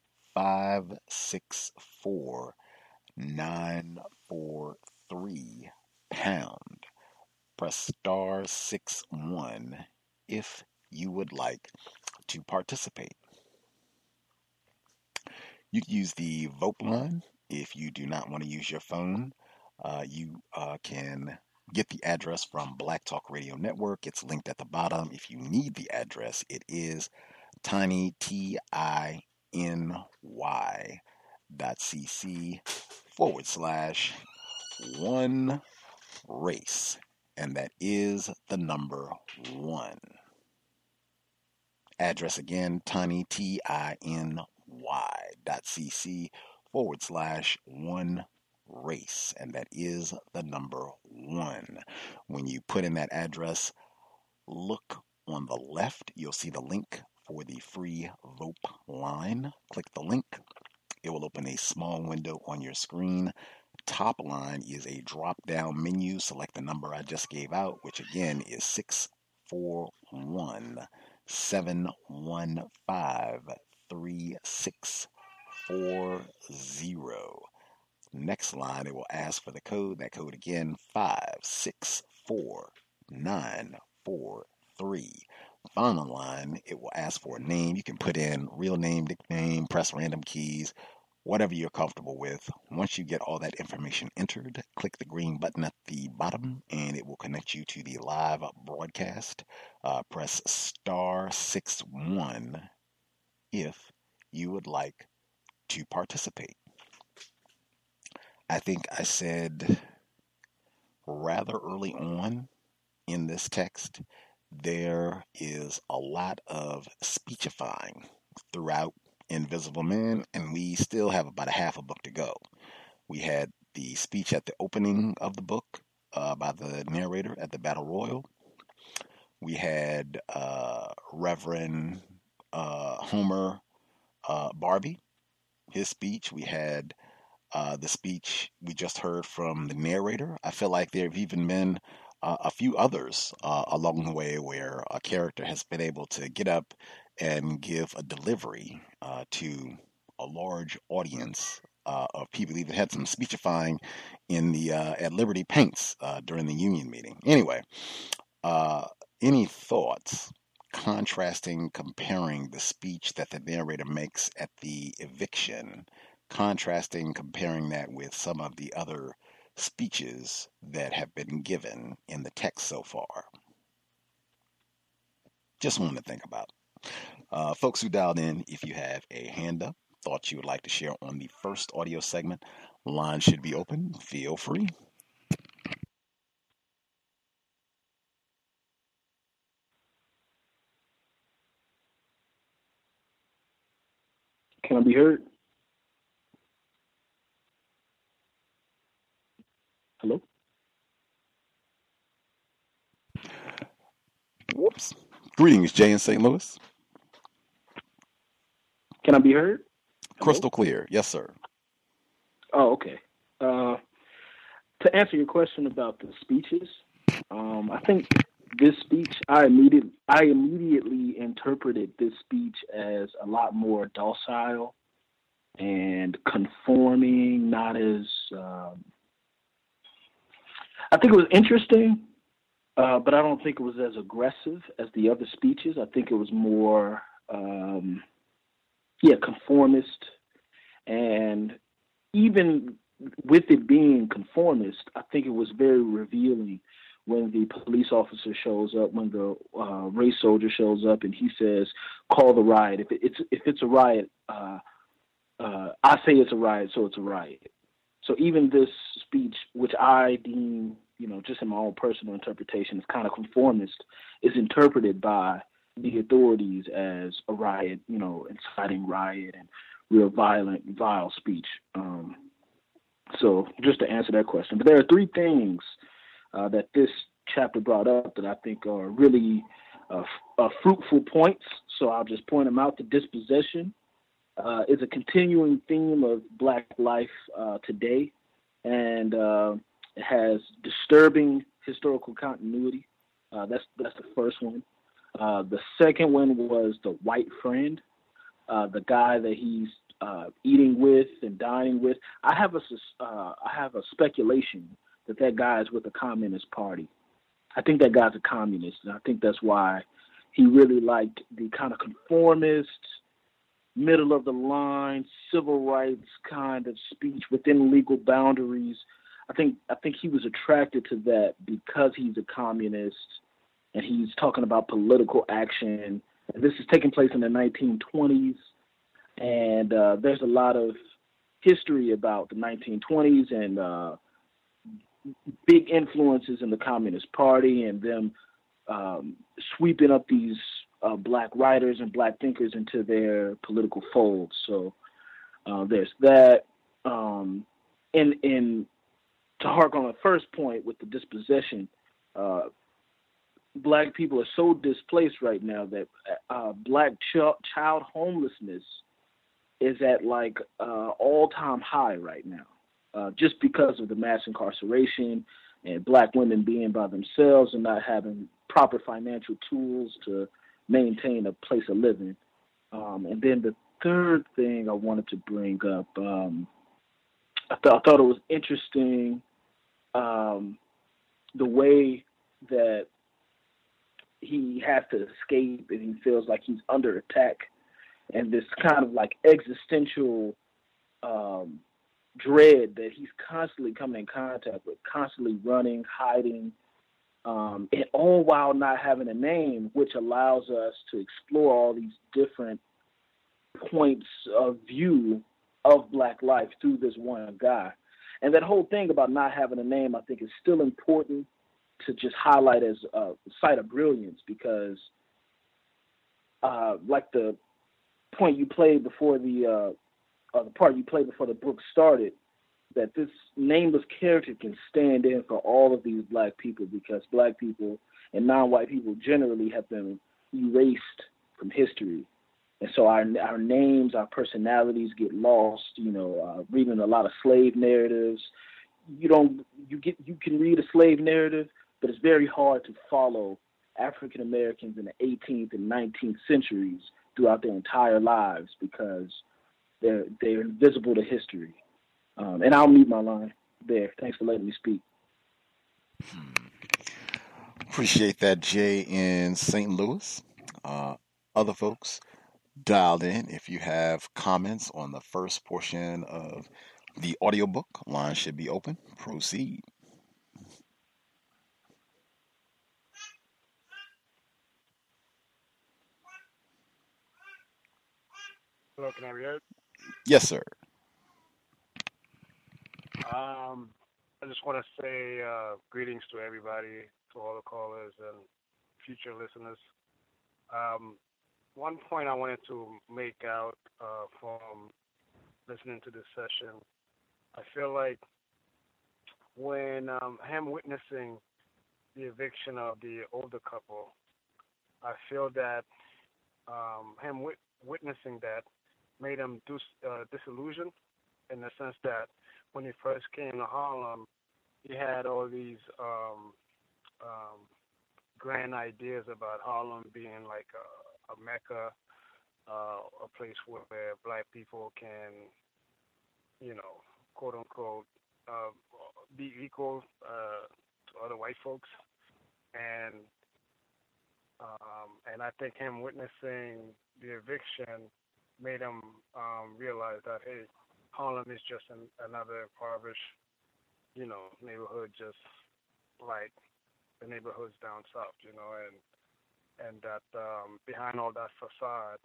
564943 pound. Press star 61 if you would like to participate. You can use the vote line if you do not want to use your phone. You can get the address from Black Talk Radio Network. It's linked at the bottom. If you need the address, it is tinyty.cc/one race. And that is the number 1. Address again, tinyty.cc/one race. And that is the number 1. When you put in that address, look on the left. You'll see the link for the free vote line. Click the link. It will open a small window on your screen. Top line is a drop-down menu. Select the number I just gave out, which again is 641-715-3640. Next line, it will ask for the code. That code again, 564943. Final line, it will ask for a name. You can put in real name, nickname, press random keys, whatever you're comfortable with. Once you get all that information entered, click the green button at the bottom and it will connect you to the live broadcast. Press star 61 if you would like to participate. I think I said rather early on in this text, there is a lot of speechifying throughout Invisible Man, and we still have about a half a book to go. We had the speech at the opening of the book by the narrator at the Battle Royal. We had Reverend Homer Barbie, his speech. We had the speech we just heard from the narrator. I feel like there have even been a few others along the way where a character has been able to get up and give a delivery to a large audience of people. Even had some speechifying in the at Liberty Paints during the union meeting. Anyway, any thoughts contrasting, comparing the speech that the narrator makes at the eviction, contrasting, comparing that with some of the other speeches that have been given in the text so far? Just wanted to think about. Folks who dialed in, if you have a hand up, thoughts you would like to share on the first audio segment, line should be open. Feel free. Can I be heard? Hello? Whoops. Greetings, Jay in St. Louis. Can I be heard? Crystal clear. Yes, sir. Oh, okay. To answer your question about the speeches, I think this speech, I immediately interpreted this speech as a lot more docile and conforming, not as... I think it was interesting, but I don't think it was as aggressive as the other speeches. I think it was more, conformist. And even with it being conformist, I think it was very revealing when the police officer shows up, when the race soldier shows up, and he says, "Call the riot. If it's a riot, I say it's a riot, so it's a riot." So even this speech, which I deem, just in my own personal interpretation, is kind of conformist, is interpreted by the authorities as a riot, inciting riot and real violent, vile speech. So just to answer that question. But there are three things that this chapter brought up that I think are really fruitful points. So I'll just point them out: the dispossession, is a continuing theme of Black life today, and it has disturbing historical continuity. That's the first one. The second one was the white friend, the guy that he's eating with and dining with. I have a speculation that guy is with the Communist Party. I think that guy's a communist, and I think that's why he really liked the kind of conformist, middle of the line, civil rights kind of speech within legal boundaries. I think he was attracted to that because he's a communist and he's talking about political action. And this is taking place in the 1920s, and there's a lot of history about the 1920s and big influences in the Communist Party and them sweeping up these Black writers and Black thinkers into their political folds. So there's that. To hark on the first point with the dispossession, Black people are so displaced right now that Black child homelessness is at like all-time high right now, just because of the mass incarceration and Black women being by themselves and not having proper financial tools to maintain a place of living. And then the third thing I wanted to bring up, I thought it was interesting the way that he has to escape and he feels like he's under attack, and this kind of like existential dread that he's constantly coming in contact with, constantly running, hiding, and all while not having a name, which allows us to explore all these different points of view of Black life through this one guy. And that whole thing about not having a name, I think, is still important to just highlight as a site of brilliance, because like the point you played before the part you played before the book started, that this nameless character can stand in for all of these Black people, because Black people and non-white people generally have been erased from history. And so our names, our personalities get lost. Reading a lot of slave narratives, you can read a slave narrative, but it's very hard to follow African Americans in the 18th and 19th centuries throughout their entire lives, because they're invisible to history. And I'll mute my line there. Thanks for letting me speak. Appreciate that, Jay in St. Louis. Other folks dialed in, if you have comments on the first portion of the audiobook, line should be open. Proceed. Hello, can I be heard? Yes, sir. I just want to say greetings to everybody, to all the callers and future listeners. One point I wanted to make out from listening to this session, I feel like when him witnessing the eviction of the older couple, I feel that him witnessing that made him disillusioned, in the sense that when he first came to Harlem, he had all these grand ideas about Harlem being like a mecca, a place where Black people can, quote unquote, be equal to other white folks, and I think him witnessing the eviction made him realize that, hey, Harlem is just another impoverished, neighborhood, just like the neighborhoods down south, and that behind all that facade,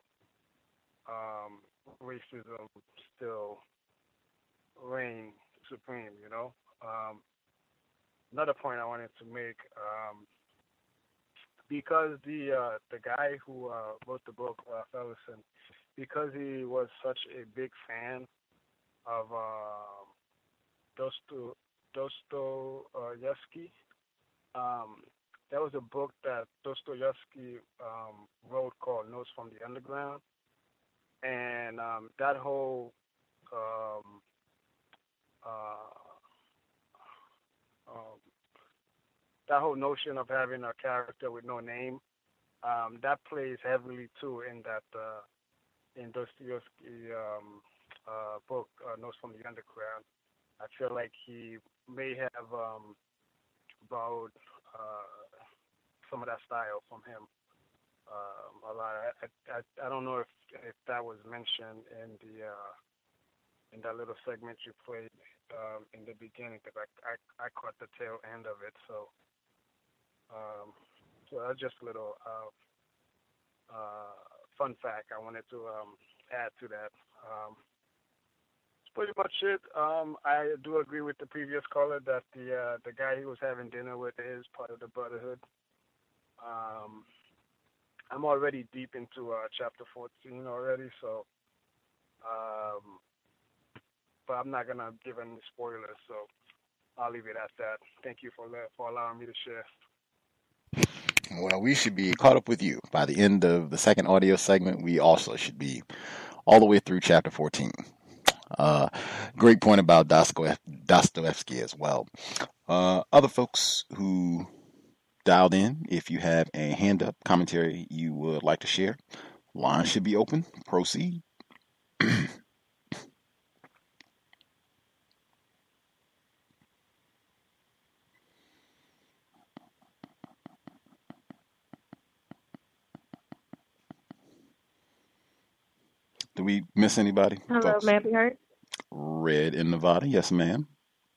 racism still reign supreme, Another point I wanted to make, because the guy who wrote the book, Ellison, because he was such a big fan of Dostoevsky. There was a book that Dostoevsky wrote called Notes from the Underground, and that whole um, um, that whole notion of having a character with no name, that plays heavily too in that in Dostoevsky book, Notes from the Underground. I feel like he may have borrowed some of that style from him. A lot. I don't know if that was mentioned in that little segment you played in the beginning, because I caught the tail end of it. So so that's just a little fun fact I wanted to add to that. That's pretty much it. I do agree with the previous caller that the guy he was having dinner with is part of the Brotherhood. I'm already deep into chapter 14 already, so but I'm not gonna give any spoilers, so I'll leave it at that. Thank you for allowing me to share. Well, we should be caught up with you. By the end of the second audio segment, we also should be all the way through chapter 14. Great point about Dostoevsky as well. Other folks who dialed in, if you have a hand up commentary you would like to share, line should be open. Proceed. Did we miss anybody? Hello, Folks? may I be heard? Red in Nevada. Yes, ma'am.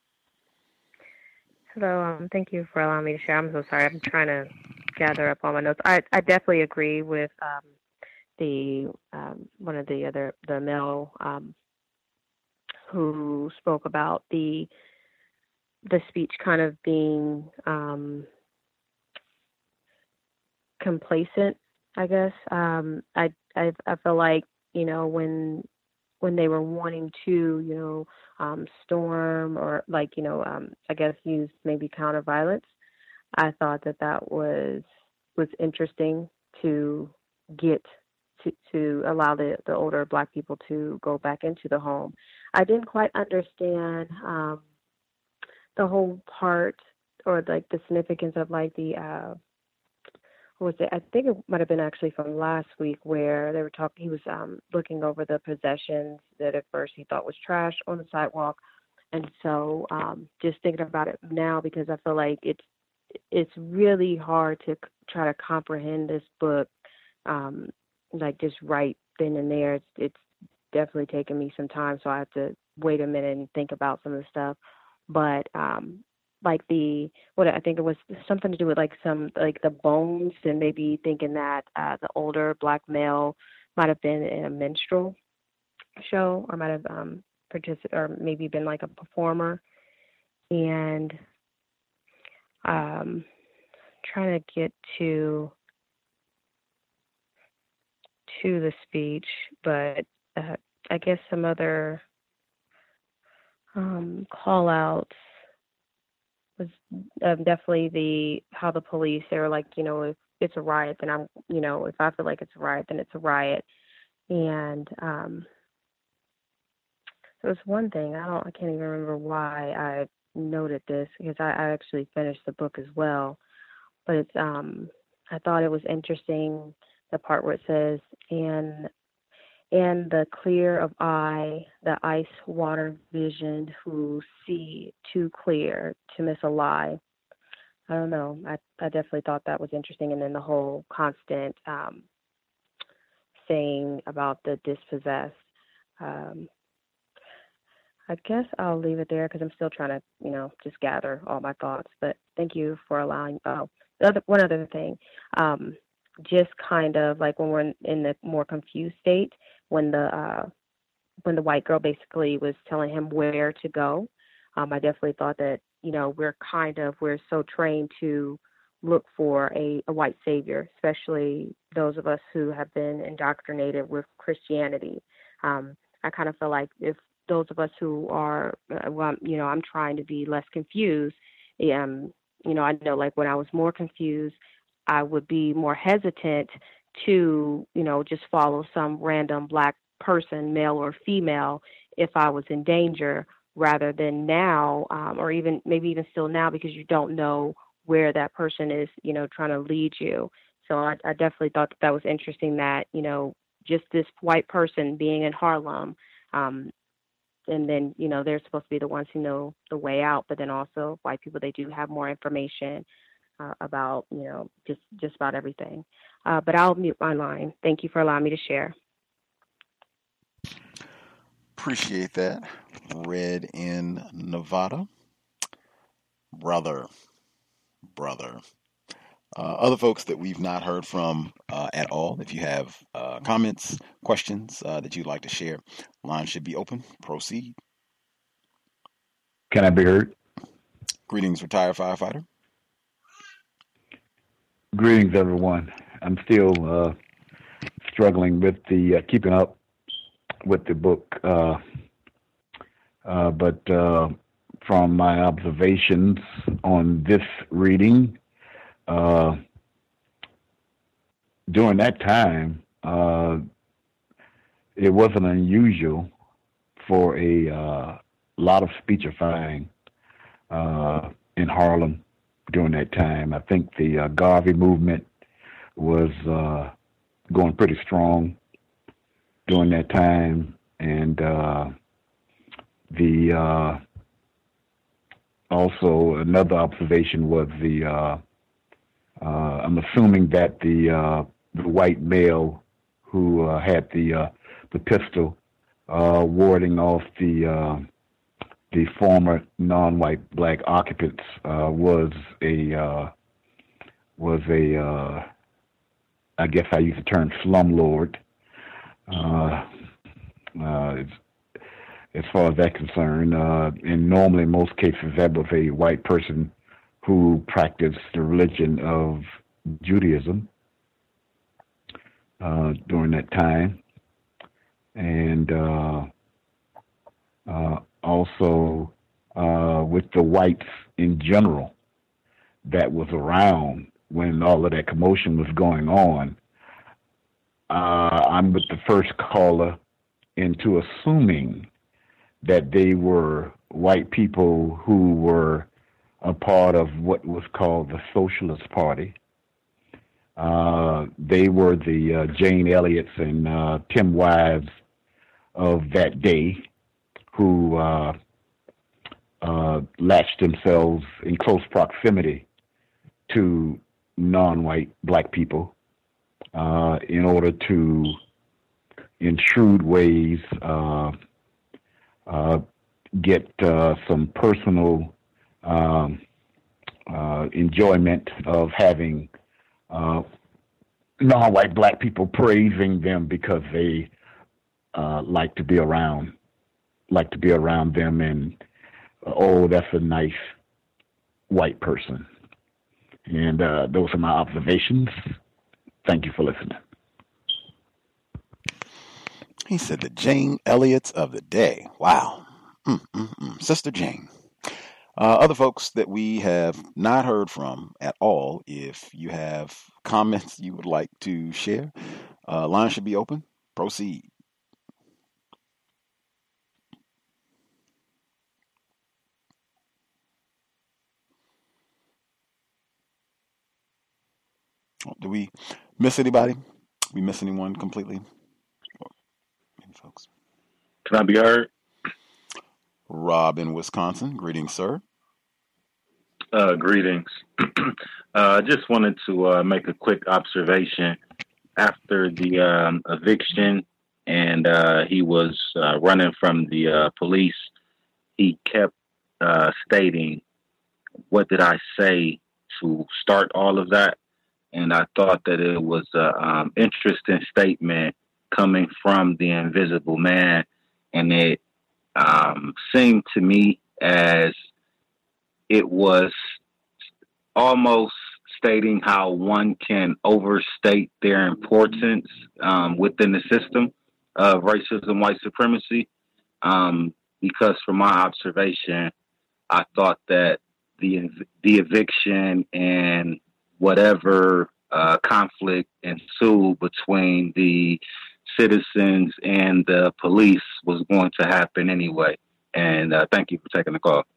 Hello, thank you for allowing me to share. I'm so sorry. I'm trying to gather up all my notes. I definitely agree with the male who spoke about the speech kind of being complacent, I guess. I feel like, when they were wanting to, storm or I guess use maybe counter violence, I thought that was interesting to get to allow the older Black people to go back into the home. I didn't quite understand the whole part, or the significance of the what was it? I think it might have been actually from last week, where they were talking. He was looking over the possessions that at first he thought was trash on the sidewalk, and so just thinking about it now, because I feel like it's really hard to try to comprehend this book, just right then and there. It's definitely taken me some time, so I have to wait a minute and think about some of the stuff. But I think it was something to do with the bones, and maybe thinking that the older Black male might have been in a minstrel show, or might have participated, or maybe been like a performer. And trying to get to the speech, but I guess some other call outs was definitely how the police, they were like, if it's a riot, then if I feel like it's a riot, then it's a riot. And there was one thing, I can't even remember why I noted this, because I actually finished the book as well. But it's I thought it was interesting, the part where it says, and the clear of eye, the ice water visioned, who see too clear to miss a lie. I don't know. I definitely thought that was interesting. And then the whole constant saying about the dispossessed. I guess I'll leave it there, because I'm still trying to, just gather all my thoughts. But thank you for allowing. One other thing. Just kind of like when we're in the more confused state, when the white girl basically was telling him where to go, I definitely thought that, we're so trained to look for a white savior, especially those of us who have been indoctrinated with Christianity. I kind of feel like if those of us who are, I'm trying to be less confused. I know, like, when I was more confused, I would be more hesitant to, just follow some random Black person, male or female, if I was in danger, rather than now, or even maybe even still now, because you don't know where that person is, trying to lead you. So I definitely thought that was interesting that, just this white person being in Harlem, and then, they're supposed to be the ones who know the way out, but then also white people, they do have more information about, just about everything. But I'll mute my line. Thank you for allowing me to share. Appreciate that. Red in Nevada. Brother. Other folks that we've not heard from at all, if you have comments, questions that you'd like to share, line should be open. Proceed. Can I be heard? Greetings, retired firefighter. Greetings, everyone. I'm still struggling with the keeping up with the book, but from my observations on this reading, during that time, it wasn't unusual for a lot of speechifying in Harlem during that time. I think the Garvey movement was going pretty strong during that time, and also another observation was I'm assuming that the white male who had the pistol warding off the former non-white black occupants was a I guess I use the term slumlord. As far as that's concerned, and normally in most cases that was a white person who practiced the religion of Judaism during that time, and also with the whites in general that was around when all of that commotion was going on. I'm with the first caller into assuming that they were white people who were a part of what was called the Socialist Party. They were the Jane Elliots and Tim Wise of that day who latched themselves in close proximity to non-white black people in order to, in shrewd ways, get some personal enjoyment of having non-white black people praising them because they like to be around them, and oh, that's a nice white person. And those are my observations. Thank you for listening. He said the Jane Elliots of the day. Wow. Sister Jane. Other folks that we have not heard from at all, if you have comments you would like to share, line should be open. Proceed. Do we miss anybody? We miss anyone completely? Any folks? Can I be heard? Rob in Wisconsin. Greetings, sir. Greetings. I just wanted to make a quick observation. After the eviction and he was running from the police, he kept stating, "What did I say?" to start all of that. And I thought that it was an interesting statement coming from the Invisible Man. And it seemed to me as it was almost stating how one can overstate their importance within the system of racism, white supremacy. Because from my observation, I thought that the eviction and whatever conflict ensued between the citizens and the police was going to happen anyway. And thank you for taking the call.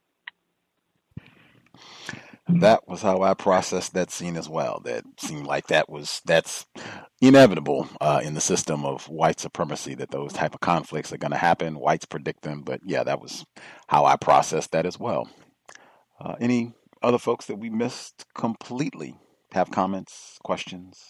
That was how I processed that scene as well. That seemed like that's inevitable in the system of white supremacy, that those type of conflicts are going to happen. Whites predict them. But yeah, that was how I processed that as well. Any other folks that we missed completely have comments, questions?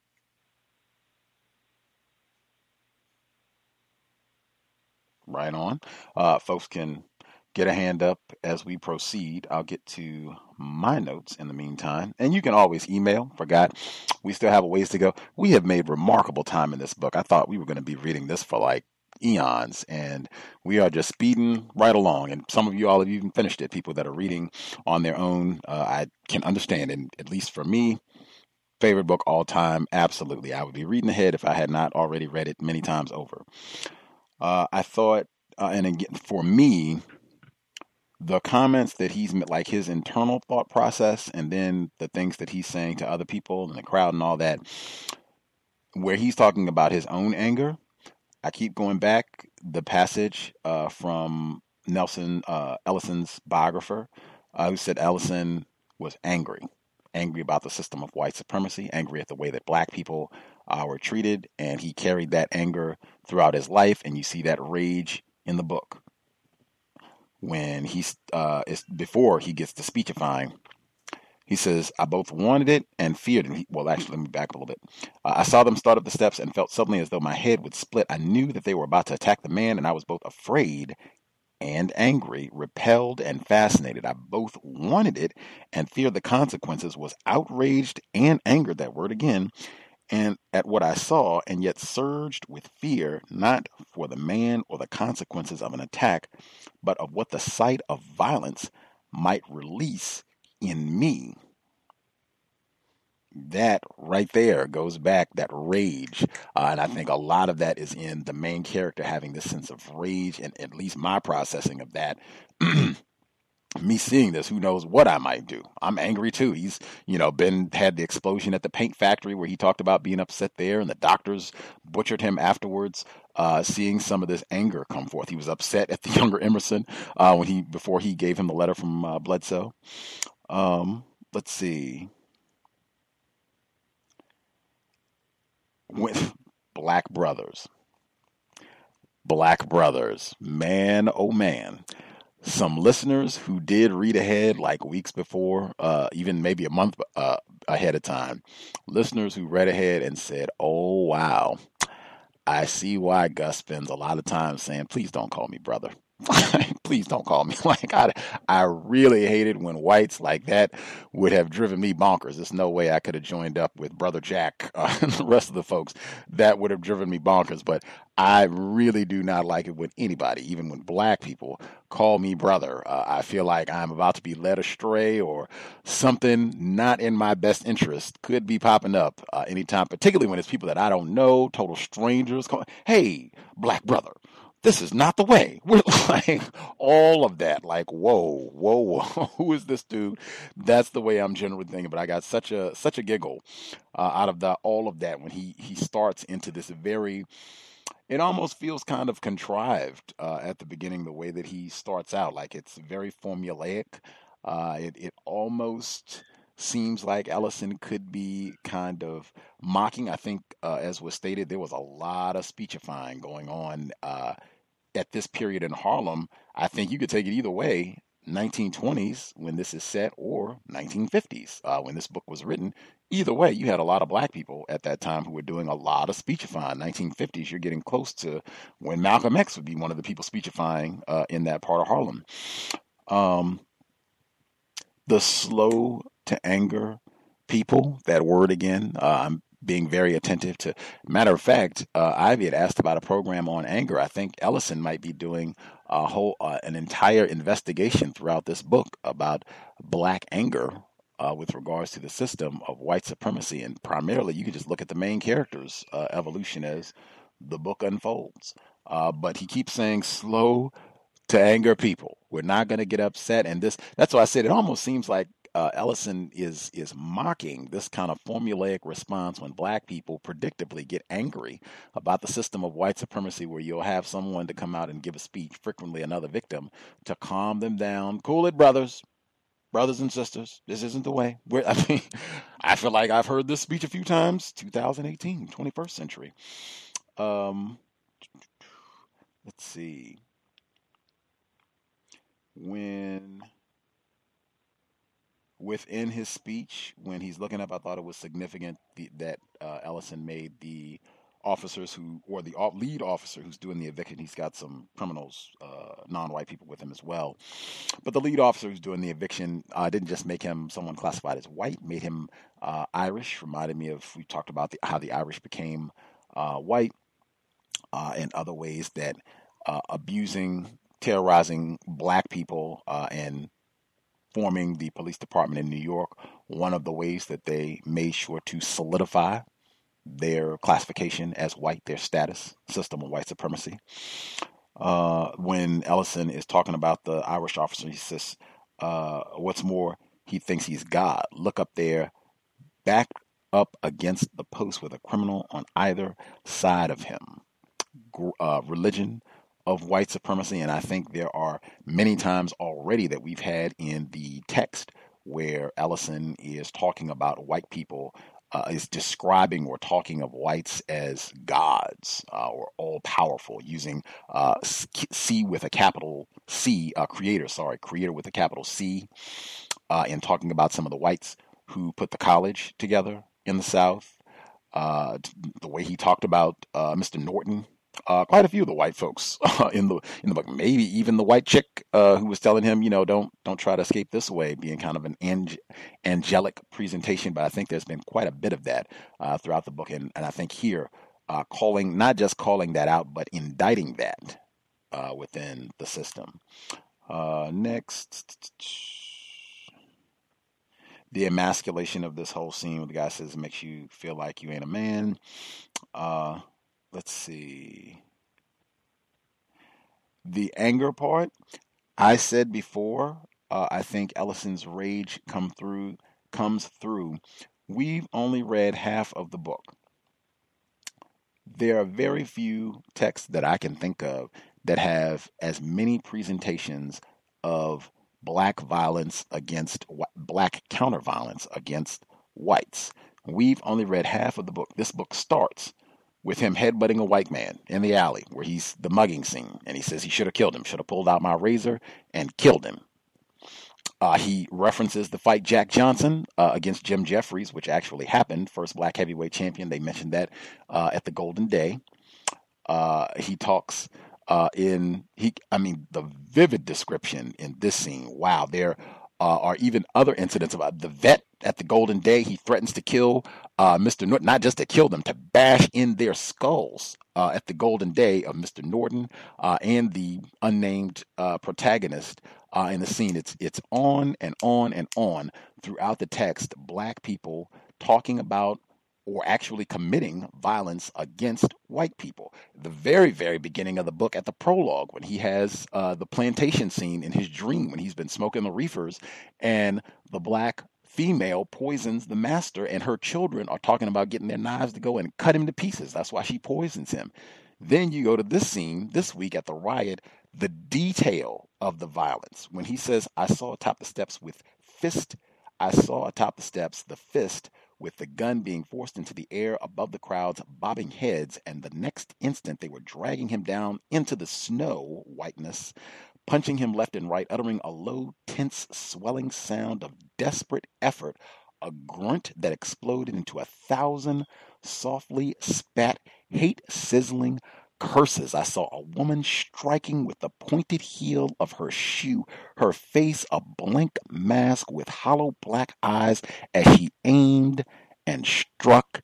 Right on. Folks can get a hand up as we proceed. I'll get to my notes in the meantime. And you can always email. Forgot, we still have a ways to go. We have made remarkable time in this book. I thought we were going to be reading this for like eons, and we are just speeding right along. And some of you all have even finished it. People that are reading on their own, I can understand. And at least for me, favorite book all time, absolutely. I would be reading ahead if I had not already read it many times over. I thought, and again, for me, the comments that he's like his internal thought process, and then the things that he's saying to other people and the crowd and all that, where he's talking about his own anger. I keep going back the passage from Ellison's biographer, who said Ellison was angry about the system of white supremacy, angry at the way that black people were treated, and he carried that anger throughout his life, and you see that rage in the book. When before he gets to speechifying, he says, I both wanted it and feared it. Well, actually, let me back up a little bit. I saw them start up the steps and felt suddenly as though my head would split. I knew that they were about to attack the man, and I was both afraid and angry, repelled and fascinated. I both wanted it and feared the consequences, was outraged and angered, that word again, and at what I saw, and yet surged with fear, not for the man or the consequences of an attack, but of what the sight of violence might release in me. That right there goes back, that rage. And I think a lot of that is in the main character having this sense of rage, and at least my processing of that. Me seeing this, who knows what I might do. I'm angry too. He's, had the explosion at the paint factory where he talked about being upset there, and the doctors butchered him afterwards. Seeing some of this anger come forth. He was upset at the younger Emerson before he gave him the letter from Bledsoe. Let's see. With Black Brothers, man, oh man. Some listeners who did read ahead like weeks before, even maybe a month ahead of time, listeners who read ahead and said, oh, wow, I see why Gus spends a lot of time saying, please don't call me brother. Please don't call me. I really hated when whites like that would have driven me bonkers. There's no way I could have joined up with Brother Jack and the rest of the folks. That would have driven me bonkers. But I really do not like it when anybody, even when black people, call me brother. I feel like I'm about to be led astray, or something not in my best interest could be popping up anytime, particularly when it's people that I don't know, total strangers. Hey, black brother. This is not the way. We're like all of that. Like, whoa. Who is this dude? That's the way I'm generally thinking. But I got such a giggle out of all of that when he starts into this very. It almost feels kind of contrived at the beginning, the way that he starts out. Like it's very formulaic. It almost seems like Ellison could be kind of mocking. I think, as was stated, there was a lot of speechifying going on at this period in Harlem. I think you could take it either way, 1920s when this is set, or 1950s when this book was written. Either way, you had a lot of black people at that time who were doing a lot of speechifying. 1950s, you're getting close to when Malcolm X would be one of the people speechifying in that part of Harlem. The slow to anger people, that word again, I'm being very attentive to. Matter of fact, Ivy had asked about a program on anger. I think Ellison might be doing an entire investigation throughout this book about black anger with regards to the system of white supremacy. And primarily, you can just look at the main character's evolution as the book unfolds. But he keeps saying slow to anger people. We're not going to get upset. And that's why I said it almost seems like Ellison is mocking this kind of formulaic response when black people predictably get angry about the system of white supremacy, where you'll have someone to come out and give a speech, frequently another victim, to calm them down. Cool it, brothers and sisters. This isn't the way. I feel like I've heard this speech a few times. 2018, 21st century. Let's see. Within his speech, when he's looking up, I thought it was significant that Ellison made the officers the lead officer who's doing the eviction, he's got some criminals, non-white people with him as well. But the lead officer who's doing the eviction didn't just make him someone classified as white, made him Irish. Reminded me of, we talked about how the Irish became white, and other ways that abusing, terrorizing black people, and forming the police department in New York, one of the ways that they made sure to solidify their classification as white, their status system of white supremacy. When Ellison is talking about the Irish officer, he says, what's more, he thinks he's God. Look up there, back up against the post with a criminal on either side of him. Religion of white supremacy. And I think there are many times already that we've had in the text where Ellison is talking about white people, is describing or talking of whites as gods, or all powerful, using C with a capital C, creator with a capital C, in talking about some of the whites who put the college together in the South. The way he talked about Mr. Norton. Quite a few of the white folks in the book, maybe even the white chick who was telling him, don't try to escape this way, being kind of an angelic presentation. But I think there's been quite a bit of that throughout the book, and I think here, not just calling that out, but indicting that within the system. Next, the emasculation of this whole scene, where the guy says it makes you feel like you ain't a man. Let's see. The anger part, I said before, I think Ellison's rage comes through. We've only read half of the book. There are very few texts that I can think of that have as many presentations of black violence against black counter violence against whites. We've only read half of the book. This book starts with him headbutting a white man in the alley, where he's the mugging scene. And he says he should have killed him, should have pulled out my razor and killed him. He references the fight Jack Johnson against Jim Jeffries, which actually happened, first black heavyweight champion. They mentioned that at the Golden Day. He talks the vivid description in this scene. Wow, there are even other incidents about the vet at the Golden Day. He threatens to kill Mr. Norton, not just to kill them, to bash in their skulls at the Golden Day of Mr. Norton and the unnamed protagonist in the scene. It's on and on and on throughout the text. Black people talking about or actually committing violence against white people. The very, very beginning of the book, at the prologue, when he has the plantation scene in his dream, when he's been smoking the reefers, and the black female poisons the master, and her children are talking about getting their knives to go and cut him to pieces. That's why she poisons him. Then you go to this scene this week at the riot, the detail of the violence. When he says, I saw atop the steps the fist with the gun being forced into the air above the crowds, bobbing heads, and the next instant they were dragging him down into the snow whiteness, punching him left and right, uttering a low, tense, swelling sound of desperate effort, a grunt that exploded into 1,000 softly spat, hate-sizzling curses. I saw a woman striking with the pointed heel of her shoe, her face a blank mask with hollow black eyes as she aimed and struck,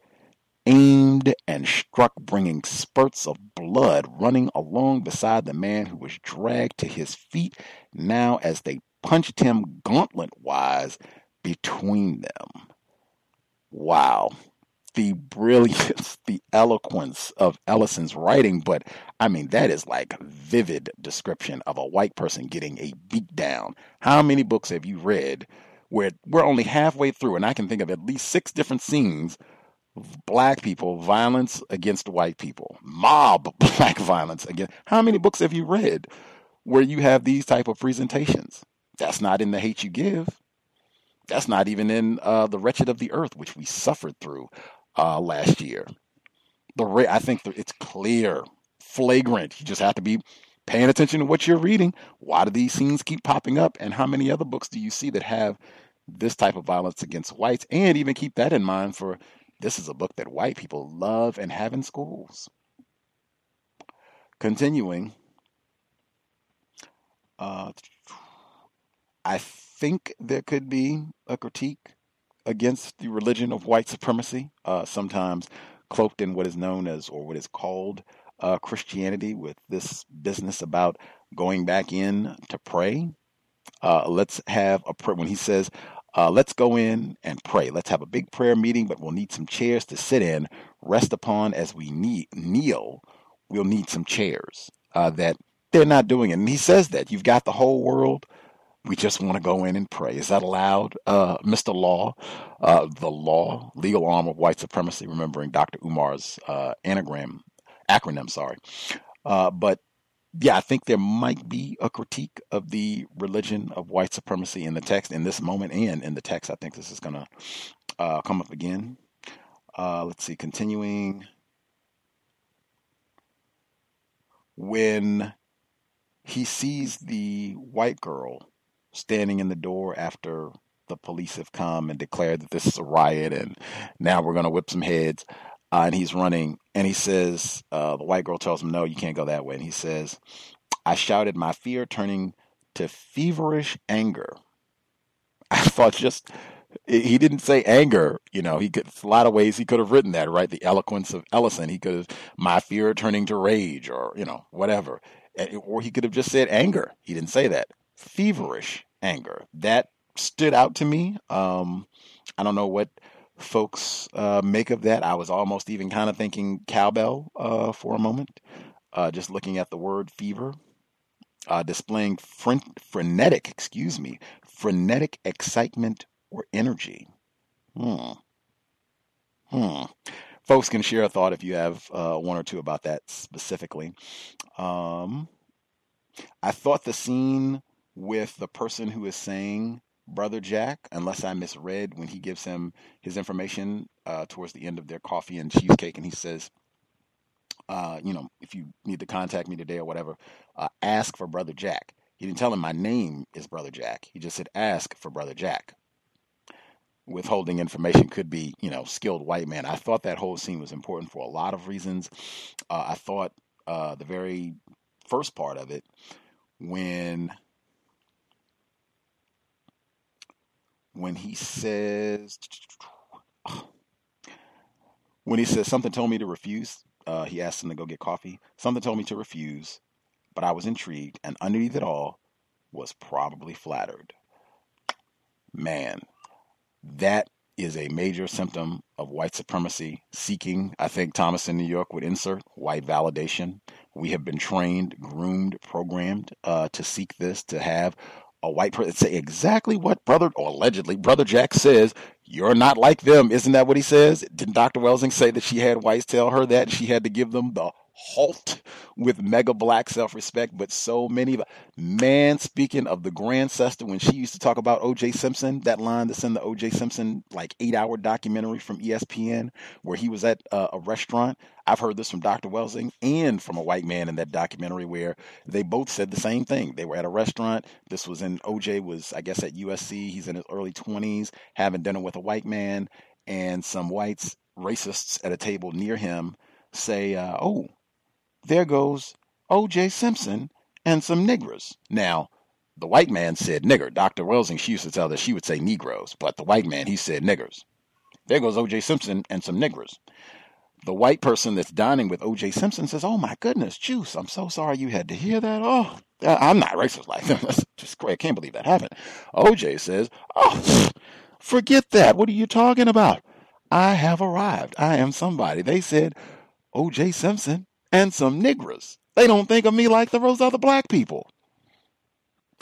bringing spurts of blood running along beside the man who was dragged to his feet now as they punched him gauntlet-wise between them. Wow. The brilliance, the eloquence of Ellison's writing, but I mean, that is like vivid description of a white person getting a beat down. How many books have you read where we're only halfway through, and I can think of at least 6 different scenes of black people, violence against white people, mob black violence against. How many books have you read where you have these type of presentations? That's not in The Hate You Give. That's not even in The Wretched of the Earth, which we suffered through last year. I think it's clear, flagrant. You just have to be paying attention to what you're reading. Why do these scenes keep popping up? And how many other books do you see that have this type of violence against whites? And even keep that in mind for this is a book that white people love and have in schools. Continuing, I think there could be a critique against the religion of white supremacy, sometimes cloaked in what is known as, or what is called, Christianity, with this business about going back in to pray. Let's have a prayer. When he says, let's go in and pray. Let's have a big prayer meeting, but we'll need some chairs to sit in, rest upon as we kneel. We'll need some chairs. That they're not doing it. And he says that you've got the whole world. We just want to go in and pray. Is that allowed, Mr. Law? The law, legal arm of white supremacy, remembering Dr. Umar's acronym. But yeah, I think there might be a critique of the religion of white supremacy in the text in this moment, and in the text. I think this is going to come up again. Let's see, continuing. When he sees the white girl standing in the door after the police have come and declared that this is a riot and now we're going to whip some heads, and he's running, and he says, the white girl tells him, no, you can't go that way. And he says, I shouted, my fear turning to feverish anger. I thought he didn't say anger, he could, a lot of ways he could have written that, right? The eloquence of Ellison. He could have, my fear turning to rage, or, whatever. Or he could have just said anger. He didn't say that. Feverish anger. That stood out to me. I don't know what folks make of that. I was almost even kind of thinking cowbell for a moment, just looking at the word fever, displaying frenetic excitement or energy. Folks can share a thought if you have one or two about that specifically. I thought the scene with the person who is saying Brother Jack, unless I misread when he gives him his information towards the end of their coffee and cheesecake, and he says, if you need to contact me today or whatever, ask for Brother Jack. He didn't tell him my name is Brother Jack. He just said, ask for Brother Jack. Withholding information could be, skilled white man. I thought that whole scene was important for a lot of reasons. I thought the very first part of it, when he says something told me to refuse, he asked him to go get coffee. Something told me to refuse, but I was intrigued, and underneath it all was probably flattered. Man, that is a major symptom of white supremacy seeking, I think Thomas in New York would insert, white validation. We have been trained, groomed, programmed to seek this, to have a white person say exactly what allegedly Brother Jack says. You're not like them. Isn't that what he says? Didn't Dr. Welsing say that she had whites tell her that? She had to give them the halt with mega black self-respect, but so many. Man, speaking of the Grandcester, when she used to talk about O.J. Simpson, that line that's in the O.J. Simpson 8-hour documentary from ESPN, where he was at a restaurant. I've heard this from Dr. Welsing and from a white man in that documentary, where they both said the same thing. They were at a restaurant. This was O.J. was, I guess, at USC. He's in his early 20s, having dinner with a white man, and some whites, racists at a table near him, say, oh, there goes O.J. Simpson and some niggers. Now, the white man said nigger. Dr. Welsing, she used to tell that she would say Negroes, but the white man, he said niggers. There goes O.J. Simpson and some niggers. The white person that's dining with O.J. Simpson says, oh my goodness, Juice, I'm so sorry you had to hear that. Oh, I'm not racist like that. That's just great. I can't believe that happened. O.J. says, oh, forget that. What are you talking about? I have arrived. I am somebody. They said O.J. Simpson and some niggers. They don't think of me like those other black people.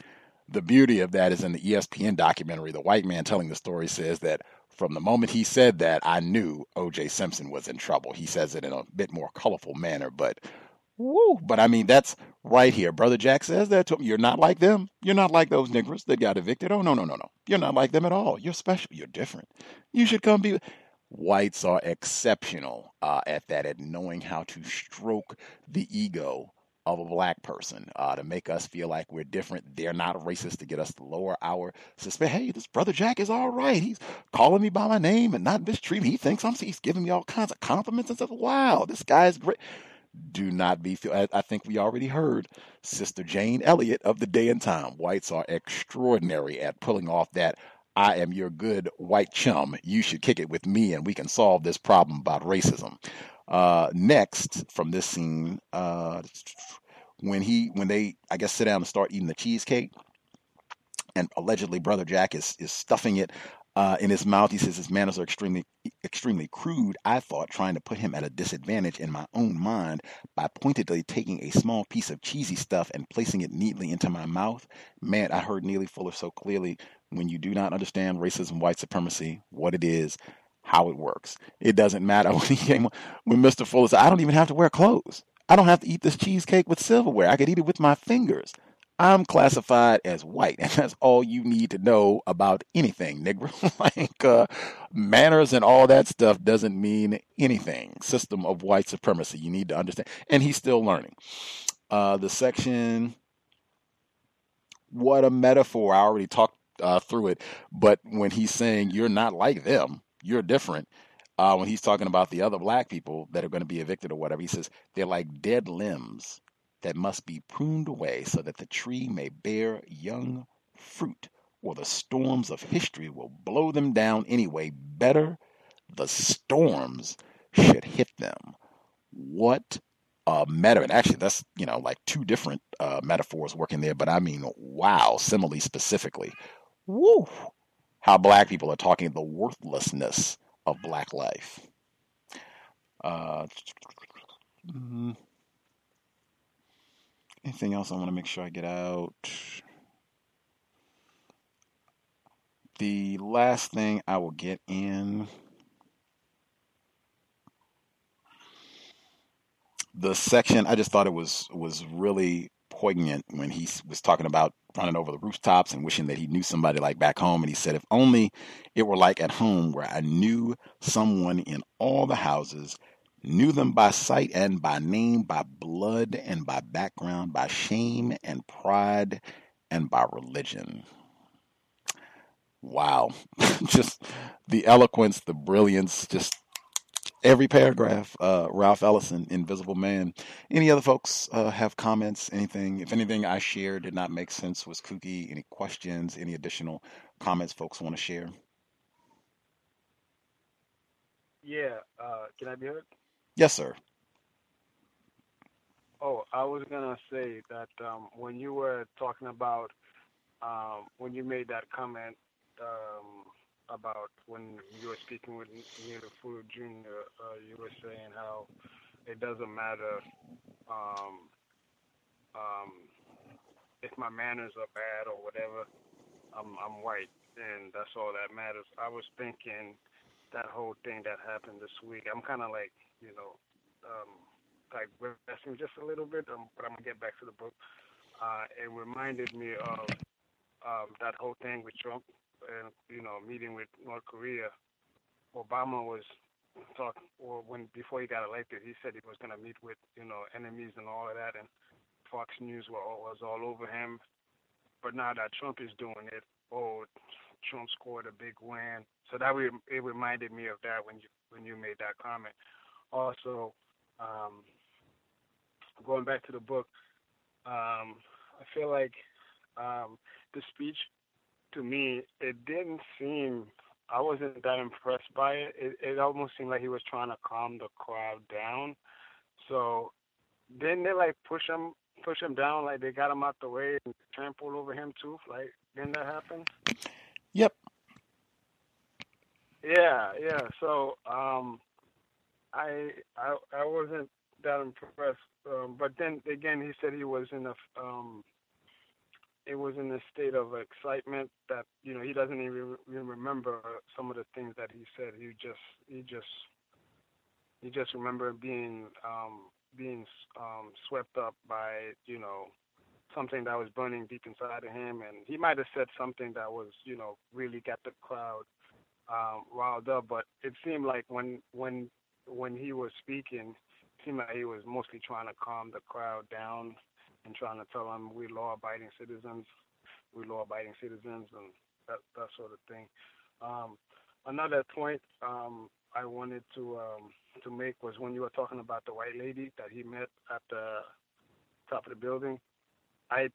the beauty of that is in the ESPN documentary, the white man telling the story says that from the moment he said that, I knew O.J. Simpson was in trouble. He says it in a bit more colorful manner, but woo. But I mean, that's right here. Brother Jack says that to him. You're not like them. You're not like those niggers that got evicted. Oh, no, no, no, no. You're not like them at all. You're special. You're different. You should come be. Whites are exceptional at that, at knowing how to stroke the ego of a black person to make us feel like we're different. They're not racist to get us to lower our suspect. Hey, this Brother Jack is all right. He's calling me by my name and not mistreating me. He thinks he's giving me all kinds of compliments and stuff. Wow, this guy's great. Do not be feel. I think we already heard Sister Jane Elliott of the Day and Time. Whites are extraordinary at pulling off that I am your good white chum. You should kick it with me and we can solve this problem about racism. Next from this scene, when they, I guess, sit down and start eating the cheesecake, and allegedly Brother Jack is stuffing it in his mouth. He says his manners are extremely crude. I thought, trying to put him at a disadvantage in my own mind by pointedly taking a small piece of cheesy stuff and placing it neatly into my mouth. Man, I heard Neely Fuller so clearly. When you do not understand racism, white supremacy, what it is, how it works, it doesn't matter. When Mr. Fuller said, I don't even have to wear clothes. I don't have to eat this cheesecake with silverware. I could eat it with my fingers. I'm classified as white, and that's all you need to know about anything, nigger. Like manners and all that stuff doesn't mean anything. System of white supremacy. You need to understand. And he's still learning. The section, what a metaphor. I already talked through it, but when he's saying you're not like them, you're different. When he's talking about the other black people that are going to be evicted or whatever, he says they're like dead limbs that must be pruned away so that the tree may bear young fruit, or the storms of history will blow them down anyway. Better the storms should hit them. What a metaphor. And actually, that's, like two different metaphors working there, but I mean, wow, simile specifically. Woo! How black people are talking the worthlessness of black life. Anything else I want to make sure I get out? The last thing I will get in, the section, I just thought it was really poignant when he was talking about running over the rooftops and wishing that he knew somebody like back home. And he said, if only it were like at home, where I knew someone in all the houses, knew them by sight and by name, by blood and by background, by shame and pride and by religion. Wow. Just the eloquence, the brilliance, just every paragraph. Ralph Ellison, Invisible Man. Any other folks have comments? Anything? If anything I shared did not make sense, was kooky, any questions, any additional comments folks want to share? Yeah. Can I be heard? Yes, sir. Oh, I was going to say that when you were talking about, when you made that comment about when you were speaking with Neely Fuller Jr., you were saying how it doesn't matter if my manners are bad or whatever, I'm white, and that's all that matters. I was thinking that whole thing that happened this week, I'm kind of like, digressing just a little bit, but I'm going to get back to the book. It reminded me of that whole thing with Trump and, meeting with North Korea. Obama was talking, or before he got elected, he said he was going to meet with, enemies and all of that, and Fox News was all over him. But now that Trump is doing it, Trump scored a big win. So it reminded me of that when you made that comment. Also, going back to the book, I feel like the speech, to me, it didn't seem, I wasn't that impressed by it. It almost seemed like he was trying to calm the crowd down. So didn't they push him down, like they got him out the way and trampled over him too? Like, didn't that happen? Yep. Yeah. So I wasn't that impressed. But then again, he said he was in it was in a state of excitement that he doesn't even remember some of the things that he said. He just remember being swept up by something that was burning deep inside of him, and he might have said something that was really got the crowd riled up. But it seemed like when he was speaking, it seemed like he was mostly trying to calm the crowd down and trying to tell them we're law-abiding citizens, and that sort of thing. Another point I wanted to make was when you were talking about the white lady that he met at the top of the building. I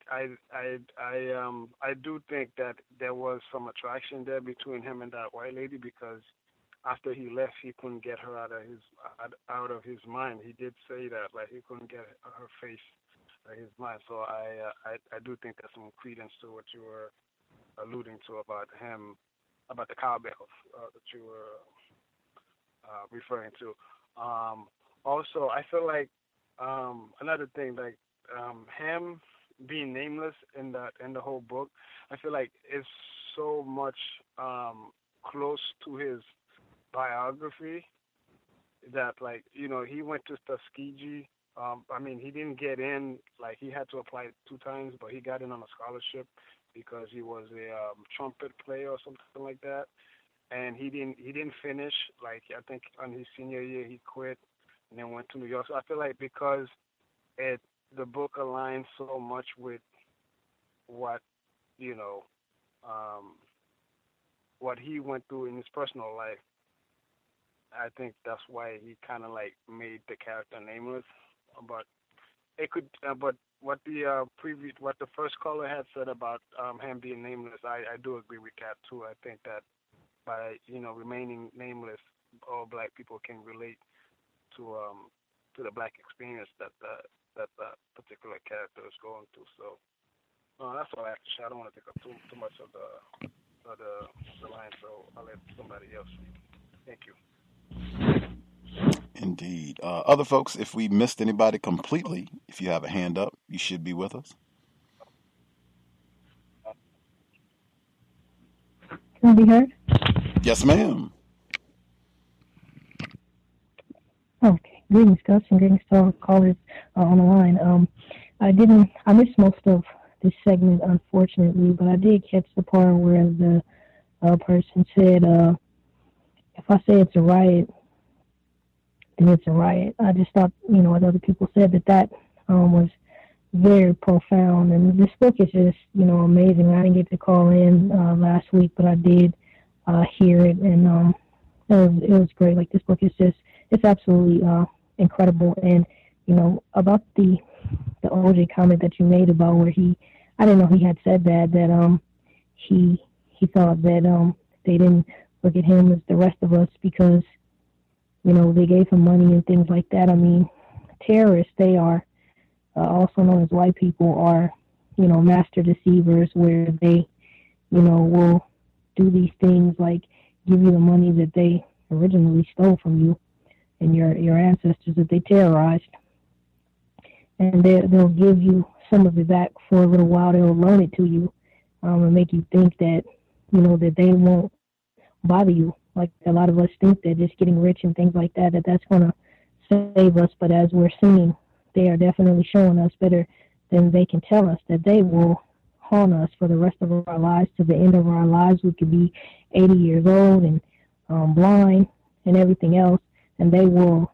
do think that there was some attraction there between him and that white lady, because after he left, he couldn't get her out of his mind. He did say that, like, he couldn't get her face out of his mind. So I do think there's some credence to what you were alluding to about him, about the cowbells that you were referring to. Also, I feel like another thing, like him being nameless in the whole book, I feel like it's so much close to his biography that, like, he went to Tuskegee. I mean, he didn't get in, like, he had to apply 2 times, but he got in on a scholarship because he was a trumpet player or something like that. And he didn't finish. Like, I think on his senior year he quit and then went to New York. So I feel like because the book aligns so much with what what he went through in his personal life, I think that's why he kind of like made the character nameless. But it could, but what the first caller had said about him being nameless, I do agree with that too. I think that by remaining nameless, all black people can relate to the black experience that the particular character is going through. So that's all I have to say. I don't want to take up too much of the line, so I'll let somebody else speak. Thank you. Indeed. Other folks, if we missed anybody completely, if you have a hand up, you should be with us. Can I be heard? Yes, ma'am. Okay. Greetings, Gus, and greetings to all callers on the line. I missed most of this segment, unfortunately, but I did catch the part where the person said, if I say it's a riot, then it's a riot. I just thought, what other people said, that was very profound. And this book is just, amazing. I didn't get to call in last week, but I did hear it, and it was great. Like, this book is just, it's absolutely incredible. And, about the OJ comment that you made about where I didn't know he had said that he thought that they didn't look at him as the rest of us because, they gave him money and things like that. I mean, terrorists, they are, also known as white people, are, master deceivers, where they, will do these things like give you the money that they originally stole from you and your ancestors that they terrorized. And they'll give you some of it back for a little while. They'll loan it to you and make you think that, that they won't bother you. Like a lot of us think that just getting rich and things like that, that's going to save us. But as we're seeing, they are definitely showing us better than they can tell us that they will haunt us for the rest of our lives. To the end of our lives, we could be 80 years old and blind and everything else, and they will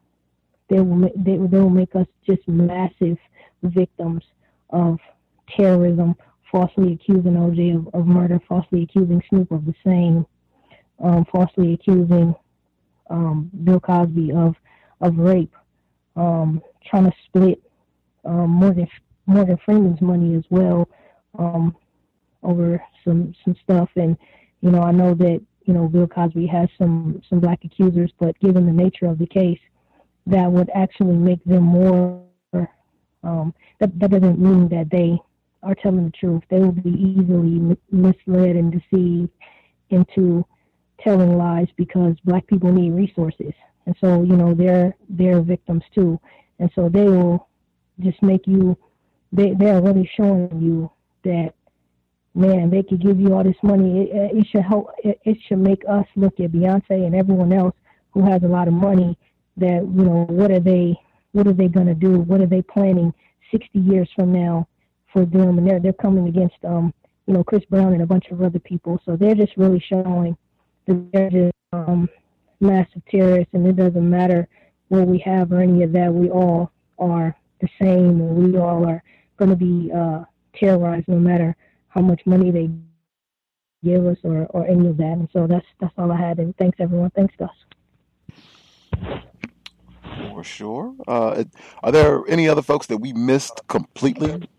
make us just massive victims of terrorism, falsely accusing OJ of murder, falsely accusing Snoop of the same, falsely accusing Bill Cosby of rape, trying to split Morgan Freeman's money as well over some stuff. And I know that Bill Cosby has some black accusers, but given the nature of the case, that would actually make them more. That doesn't mean that they are telling the truth. They will be easily misled and deceived into telling lies because black people need resources, and so they're victims too, and so they will just make you. They are really showing you that man, they could give you all this money. It should help. It should make us look at Beyonce and everyone else who has a lot of money. That, you know, what are they going to do? What are they planning 60 years from now for them? And they're coming against you know, Chris Brown and a bunch of other people. So they're just really showing that they're just massive terrorists, and it doesn't matter what we have or any of that. We all are the same, and we all are going to be terrorized no matter how much money they give us or any of that. And so that's all I had. And thanks, everyone. Thanks, Gus. For sure. Are there any other folks that we missed completely?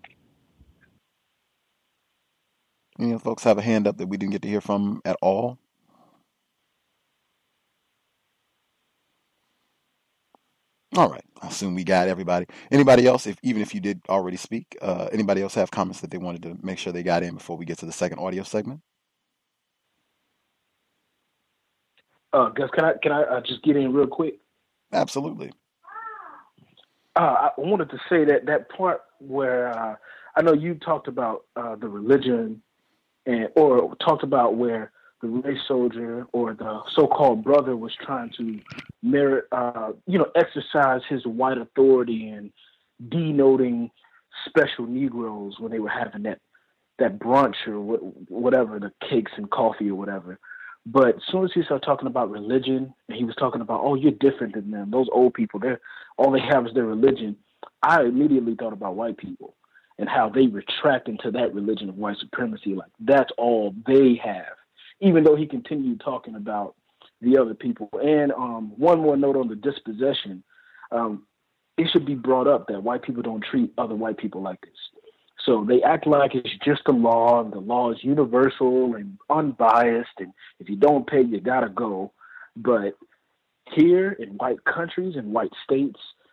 Any other folks have a hand up that we didn't get to hear from at all? All right. I assume we got everybody. Anybody else, even if you did already speak, anybody else have comments that they wanted to make sure they got in before we get to the second audio segment? Gus, can I just get in real quick? Absolutely. I wanted to say that part where I know you talked about the religion or talked about where the race soldier or the so-called brother was trying to merit, exercise his white authority and denoting special Negroes when they were having that brunch or whatever, the cakes and coffee or whatever. But as soon as he started talking about religion, and he was talking about, oh, you're different than them. Those old people, all they have is their religion. I immediately thought about white people and how they retract into that religion of white supremacy. Like, that's all they have, even though he continued talking about the other people. And one more note on the dispossession. It should be brought up that white people don't treat other white people like this. So they act like it's just a law, and the law is universal and unbiased, and if you don't pay, you gotta go. But here in white countries and white states,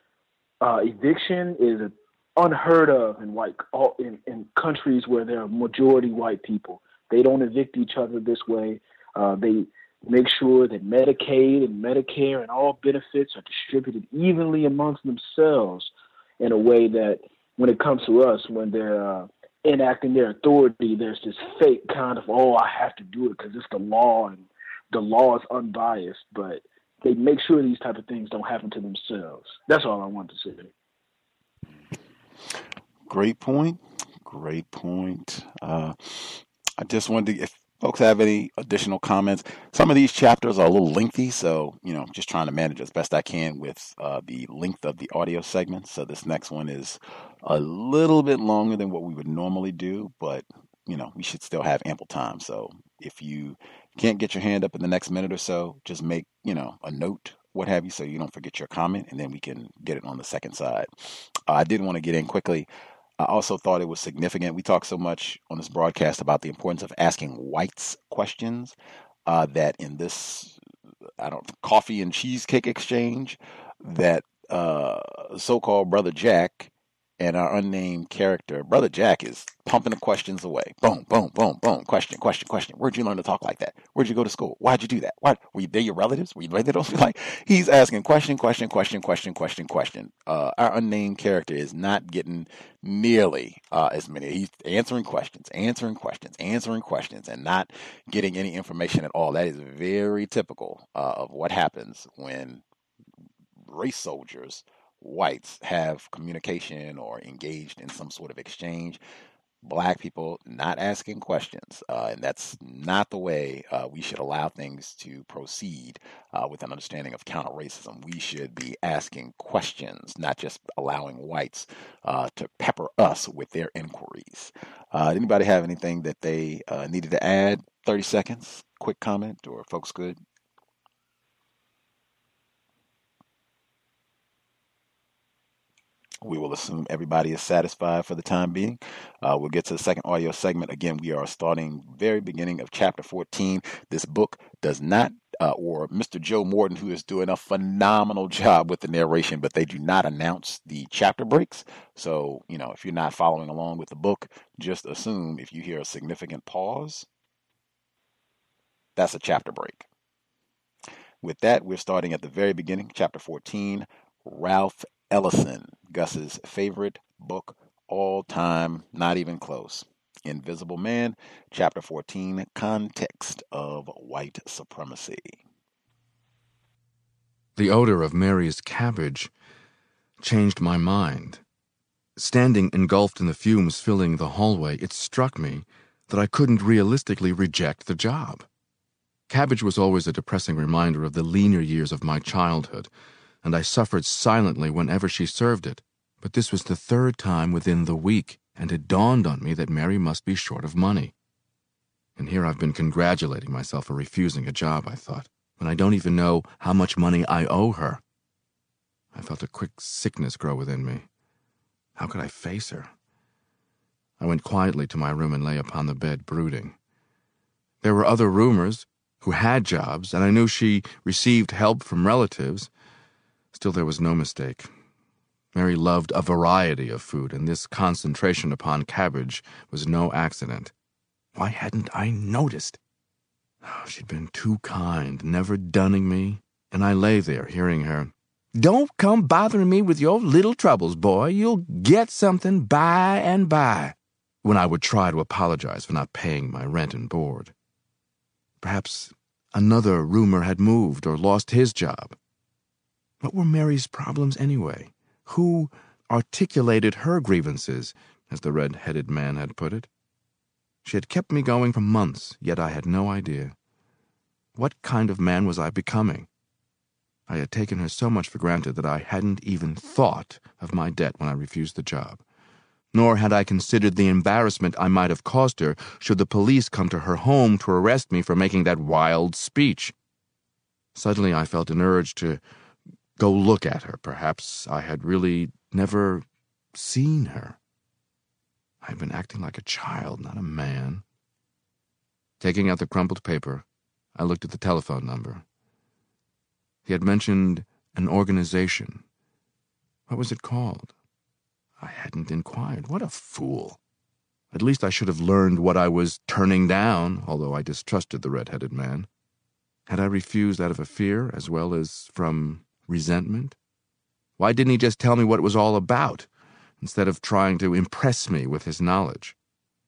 eviction is unheard of in countries where there are majority white people. They don't evict each other this way. They make sure that Medicaid and Medicare and all benefits are distributed evenly amongst themselves in a way that when it comes to us, when they're enacting their authority, there's this fake kind of, oh, I have to do it because it's the law and the law is unbiased. But they make sure these type of things don't happen to themselves. That's all I wanted to say. Great point. Great point. I just wanted to, if folks have any additional comments, some of these chapters are a little lengthy, so, just trying to manage as best I can with the length of the audio segments. So this next one is a little bit longer than what we would normally do, but, we should still have ample time. So if you can't get your hand up in the next minute or so, just make, a note, what have you, so you don't forget your comment, and then we can get it on the second side. I did want to get in quickly. I also thought it was significant. We talk so much on this broadcast about the importance of asking whites questions, that in this, coffee and cheesecake exchange, that so-called Brother Jack and our unnamed character, Brother Jack, is pumping the questions away. Boom, boom, boom, boom. Question. Where'd you learn to talk like that? Where'd you go to school? Why'd you do that? Why were they your relatives? Were you related? Like, he's asking question. Our unnamed character is not getting nearly as many. He's answering questions, and not getting any information at all. That is very typical of what happens when race soldiers, whites, have communication or engaged in some sort of exchange. Black people not asking questions, and that's not the way we should allow things to proceed with an understanding of counter-racism. We should be asking questions, not just allowing whites to pepper us with their inquiries. Did anybody have anything that they needed to add? 30 seconds, quick comment, or folks good? We will assume everybody is satisfied for the time being. We'll get to the second audio segment. Again, we are starting very beginning of chapter 14. This book does not, or Mr. Joe Morton, who is doing a phenomenal job with the narration, but they do not announce the chapter breaks. So, if you're not following along with the book, just assume if you hear a significant pause, that's a chapter break. With that, we're starting at the very beginning, chapter 14, Ralph Ellison, Gus's favorite book all time, not even close. Invisible Man, Chapter 14, Context of White Supremacy. The odor of Mary's cabbage changed my mind. Standing engulfed in the fumes filling the hallway, it struck me that I couldn't realistically reject the job. Cabbage was always a depressing reminder of the leaner years of my childhood, and I suffered silently whenever she served it. But this was the third time within the week, and it dawned on me that Mary must be short of money. And here I've been congratulating myself for refusing a job, I thought, when I don't even know how much money I owe her. I felt a quick sickness grow within me. How could I face her? I went quietly to my room and lay upon the bed, brooding. There were other roomers who had jobs, and I knew she received help from relatives. Still, there was no mistake. Mary loved a variety of food, and this concentration upon cabbage was no accident. Why hadn't I noticed? Oh, she'd been too kind, never dunning me, and I lay there hearing her, "Don't come bothering me with your little troubles, boy. You'll get something by and by," when I would try to apologize for not paying my rent and board. Perhaps another roomer had moved or lost his job. What were Mary's problems anyway? Who articulated her grievances, as the red-headed man had put it? She had kept me going for months, yet I had no idea. What kind of man was I becoming? I had taken her so much for granted that I hadn't even thought of my debt when I refused the job. Nor had I considered the embarrassment I might have caused her should the police come to her home to arrest me for making that wild speech. Suddenly I felt an urge to go look at her. Perhaps I had really never seen her. I had been acting like a child, not a man. Taking out the crumpled paper, I looked at the telephone number. He had mentioned an organization. What was it called? I hadn't inquired. What a fool. At least I should have learned what I was turning down, although I distrusted the red-headed man. Had I refused out of a fear as well as from resentment? Why didn't he just tell me what it was all about, instead of trying to impress me with his knowledge?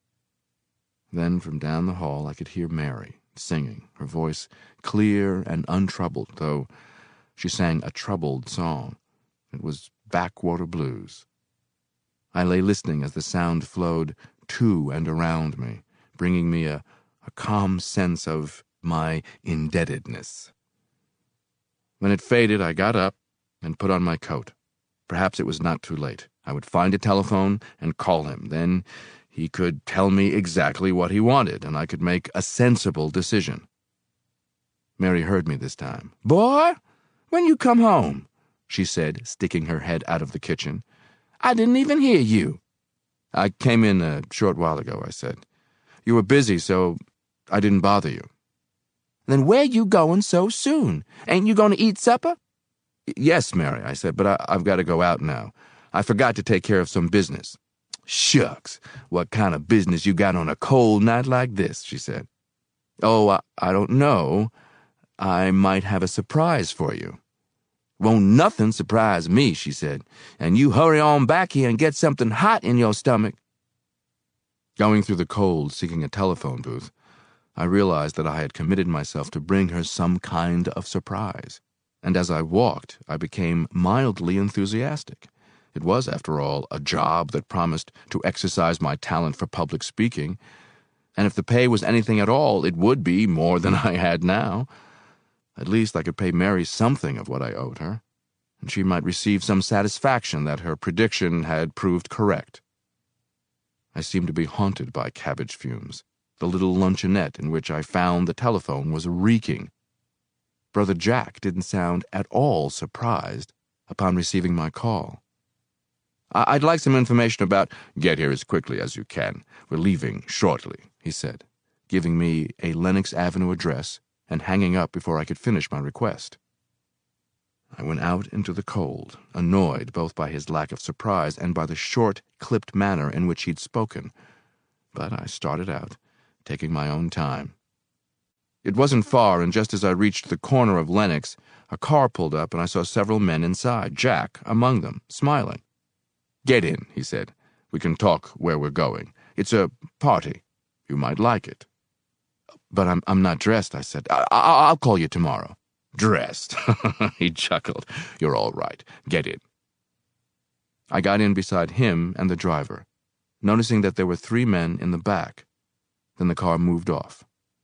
Then, from down the hall, I could hear Mary singing, her voice clear and untroubled, though she sang a troubled song. It was Backwater Blues. I lay listening as the sound flowed to and around me, bringing me a calm sense of my indebtedness. When it faded, I got up and put on my coat. Perhaps it was not too late. I would find a telephone and call him. Then he could tell me exactly what he wanted, and I could make a sensible decision. Mary heard me this time. "Boy, when you come home?" she said, sticking her head out of the kitchen. "I didn't even hear you." "I came in a short while ago," I said. "You were busy, so I didn't bother you." "Then where you going so soon? Ain't you going to eat supper?" "Yes, Mary," I said, "but I've got to go out now. I forgot to take care of some business." "Shucks, what kind of business you got on a cold night like this?" she said. "Oh, I don't know. I might have a surprise for you." "Won't nothing surprise me," she said, "and you hurry on back here and get something hot in your stomach." Going through the cold, seeking a telephone booth, I realized that I had committed myself to bring her some kind of surprise, and as I walked, I became mildly enthusiastic. It was, after all, a job that promised to exercise my talent for public speaking, and if the pay was anything at all, it would be more than I had now. At least I could pay Mary something of what I owed her, and she might receive some satisfaction that her prediction had proved correct. I seemed to be haunted by cabbage fumes. The little luncheonette in which I found the telephone was reeking. Brother Jack didn't sound at all surprised upon receiving my call. "I'd like some information about—" "Get here as quickly as you can. We're leaving shortly," he said, giving me a Lenox Avenue address and hanging up before I could finish my request. I went out into the cold, annoyed both by his lack of surprise and by the short, clipped manner in which he'd spoken. But I started out, taking my own time. It wasn't far, and just as I reached the corner of Lenox, a car pulled up and I saw several men inside, Jack among them, smiling. "Get in," he said. "We can talk where we're going. It's a party. You might like it." "But I'm not dressed," I said. I'll call you tomorrow." "Dressed?" He chuckled. "You're all right. Get in." I got in beside him and the driver, noticing that there were 3 men in the back. Then the car moved off.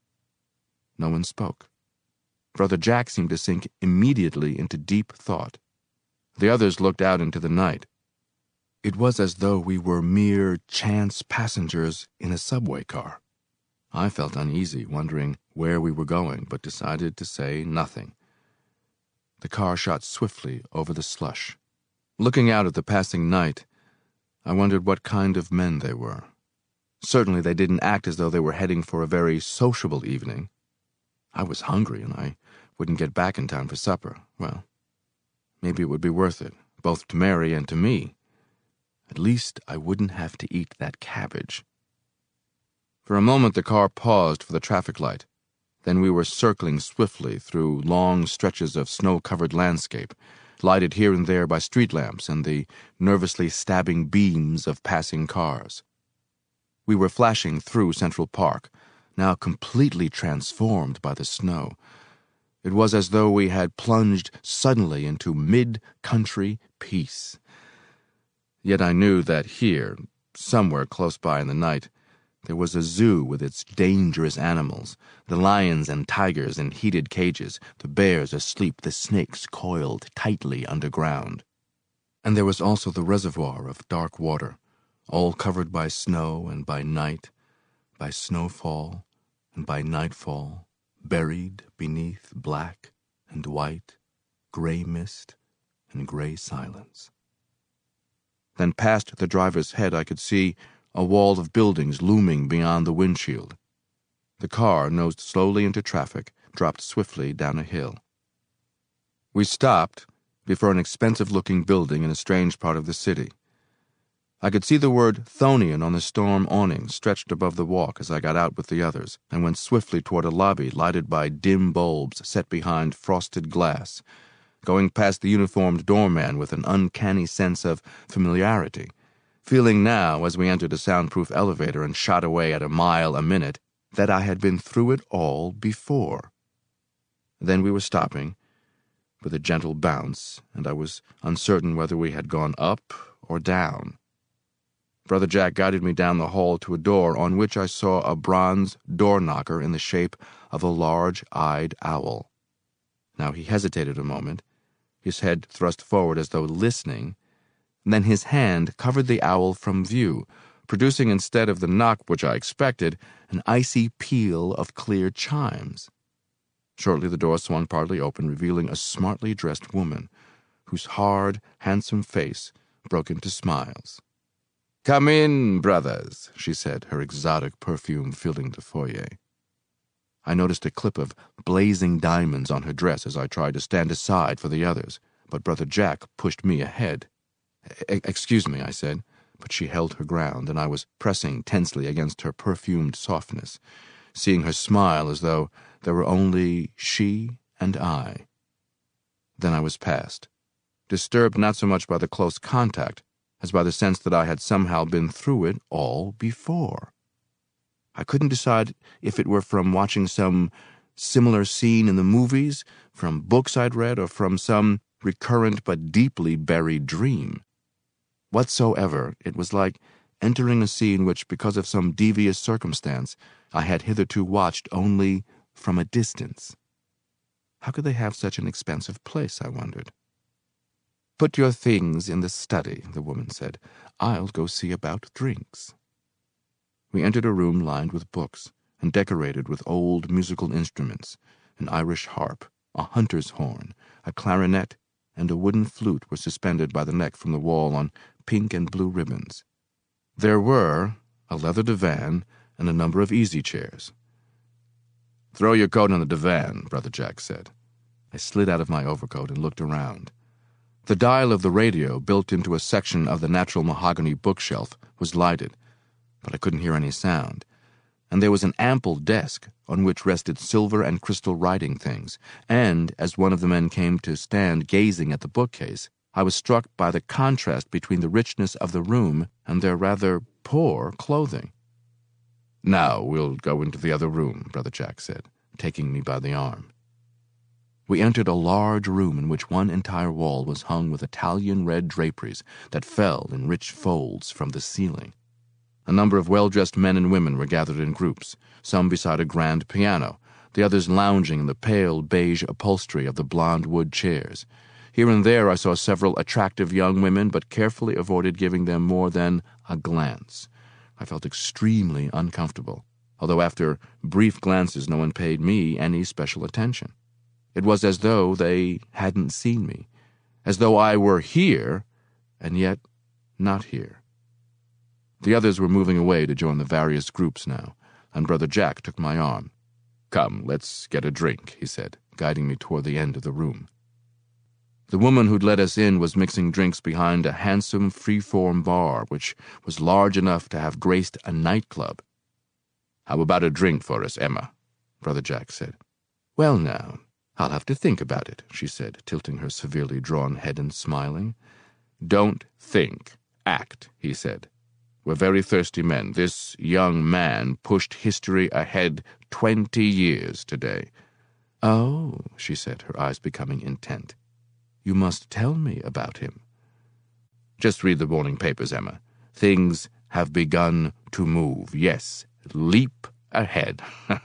No one spoke. Brother Jack seemed to sink immediately into deep thought. The others looked out into the night. It was as though we were mere chance passengers in a subway car. I felt uneasy, wondering where we were going, but decided to say nothing. The car shot swiftly over the slush. Looking out at the passing night, I wondered what kind of men they were. Certainly they didn't act as though they were heading for a very sociable evening. I was hungry, and I wouldn't get back in time for supper. Well, maybe it would be worth it, both to Mary and to me. At least I wouldn't have to eat that cabbage. For a moment the car paused for the traffic light. Then we were circling swiftly through long stretches of snow-covered landscape, lighted here and there by street lamps and the nervously stabbing beams of passing cars. We were flashing through Central Park, now completely transformed by the snow. It was as though we had plunged suddenly into mid-country peace. Yet I knew that here, somewhere close by in the night, there was a zoo with its dangerous animals, the lions and tigers in heated cages, the bears asleep, the snakes coiled tightly underground. And there was also the reservoir of dark water, all covered by snow and by night, by snowfall and by nightfall, buried beneath black and white, gray mist and gray silence. Then past the driver's head I could see a wall of buildings looming beyond the windshield. The car nosed slowly into traffic, dropped swiftly down a hill. We stopped before an expensive-looking building in a strange part of the city. I could see the word Thonian on the storm awning stretched above the walk as I got out with the others and went swiftly toward a lobby lighted by dim bulbs set behind frosted glass, going past the uniformed doorman with an uncanny sense of familiarity, feeling now, as we entered a soundproof elevator and shot away at a mile a minute, that I had been through it all before. Then we were stopping, with a gentle bounce, and I was uncertain whether we had gone up or down. Brother Jack guided me down the hall to a door on which I saw a bronze door knocker in the shape of a large-eyed owl. Now he hesitated a moment, his head thrust forward as though listening. Then his hand covered the owl from view, producing instead of the knock which I expected, an icy peal of clear chimes. Shortly the door swung partly open, revealing a smartly dressed woman, whose hard, handsome face broke into smiles. "Come in, brothers," she said, her exotic perfume filling the foyer. I noticed a clip of blazing diamonds on her dress as I tried to stand aside for the others, but Brother Jack pushed me ahead. "Excuse me," I said, but she held her ground, and I was pressing tensely against her perfumed softness, seeing her smile as though there were only she and I. Then I was past, disturbed not so much by the close contact as by the sense that I had somehow been through it all before. I couldn't decide if it were from watching some similar scene in the movies, from books I'd read, or from some recurrent but deeply buried dream. Whatsoever, it was like entering a scene which, because of some devious circumstance, I had hitherto watched only from a distance. How could they have such an expensive place, I wondered. "Put your things in the study," the woman said. "I'll go see about drinks." We entered a room lined with books and decorated with old musical instruments. An Irish harp, a hunter's horn, a clarinet, and a wooden flute were suspended by the neck from the wall on pink and blue ribbons. There were a leather divan and a number of easy chairs. "Throw your coat on the divan," Brother Jack said. I slid out of my overcoat and looked around. The dial of the radio, built into a section of the natural mahogany bookshelf, was lighted, but I couldn't hear any sound, and there was an ample desk on which rested silver and crystal writing things, and as one of the men came to stand gazing at the bookcase, I was struck by the contrast between the richness of the room and their rather poor clothing. "Now we'll go into the other room," Brother Jack said, taking me by the arm. We entered a large room in which one entire wall was hung with Italian red draperies that fell in rich folds from the ceiling. A number of well-dressed men and women were gathered in groups, some beside a grand piano, the others lounging in the pale beige upholstery of the blonde wood chairs. Here and there I saw several attractive young women, but carefully avoided giving them more than a glance. I felt extremely uncomfortable, although after brief glances no one paid me any special attention. It was as though they hadn't seen me, as though I were here, and yet not here. The others were moving away to join the various groups now, and Brother Jack took my arm. "Come, let's get a drink," he said, guiding me toward the end of the room. The woman who'd let us in was mixing drinks behind a handsome free-form bar, which was large enough to have graced a nightclub. "How about a drink for us, Emma?" Brother Jack said. "Well, now, I'll have to think about it," she said, tilting her severely drawn head and smiling. "Don't think, act," he said. "We're very thirsty men. This young man pushed history ahead 20 years today." "Oh," she said, her eyes becoming intent. "You must tell me about him." "Just read the morning papers, Emma. Things have begun to move. Yes, leap ahead."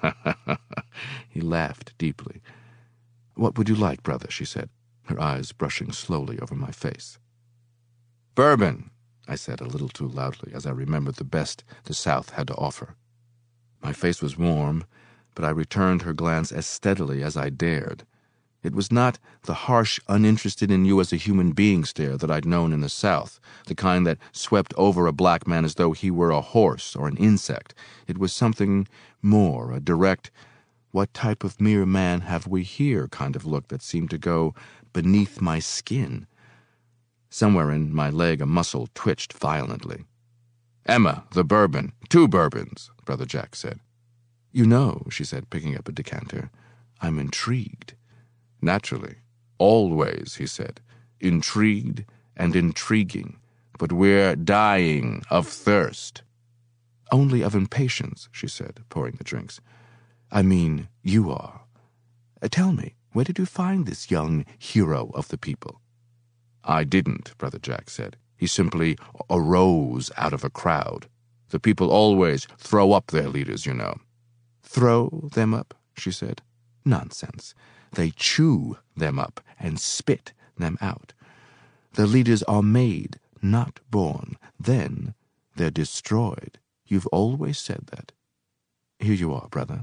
He laughed deeply. "What would you like, brother?" she said, her eyes brushing slowly over my face. "Bourbon," I said a little too loudly as I remembered the best the South had to offer. My face was warm, but I returned her glance as steadily as I dared. It was not the harsh, uninterested in you as a human being stare that I'd known in the South, the kind that swept over a black man as though he were a horse or an insect. It was something more, a direct, "what type of mere man have we here" kind of look that seemed to go beneath my skin. Somewhere in my leg a muscle twitched violently. "Emma, the bourbon. 2 bourbons," Brother Jack said. "You know," she said, picking up a decanter, "I'm intrigued." "Naturally. Always," he said. "Intrigued and intriguing. But we're dying of thirst." "Only of impatience," she said, pouring the drinks. "I mean, you are. Tell me, where did you find this young hero of the people?" "I didn't," Brother Jack said. "He simply arose out of a crowd. The people always throw up their leaders, you know." "Throw them up?" she said. "Nonsense. They chew them up and spit them out. The leaders are made, not born. Then they're destroyed. You've always said that. Here you are, brother."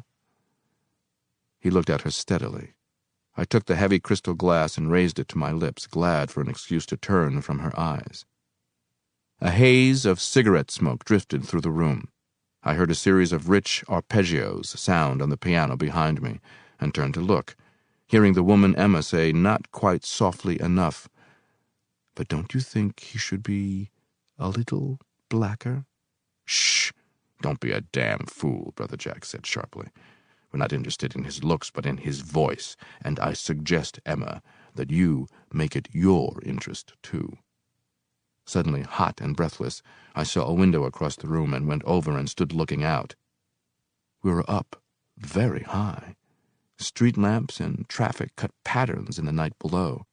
He looked at her steadily. I took the heavy crystal glass and raised it to my lips, glad for an excuse to turn from her eyes. A haze of cigarette smoke drifted through the room. I heard a series of rich arpeggios sound on the piano behind me, and turned to look, hearing the woman Emma say, not quite softly enough, "But don't you think he should be a little blacker?" "Shh! Don't be a damn fool," Brother Jack said sharply. "We're not interested in his looks, but in his voice, and I suggest, Emma, that you make it your interest, too." Suddenly, hot and breathless, I saw a window across the room and went over and stood looking out. We were up very high. Street lamps and traffic cut patterns in the night below.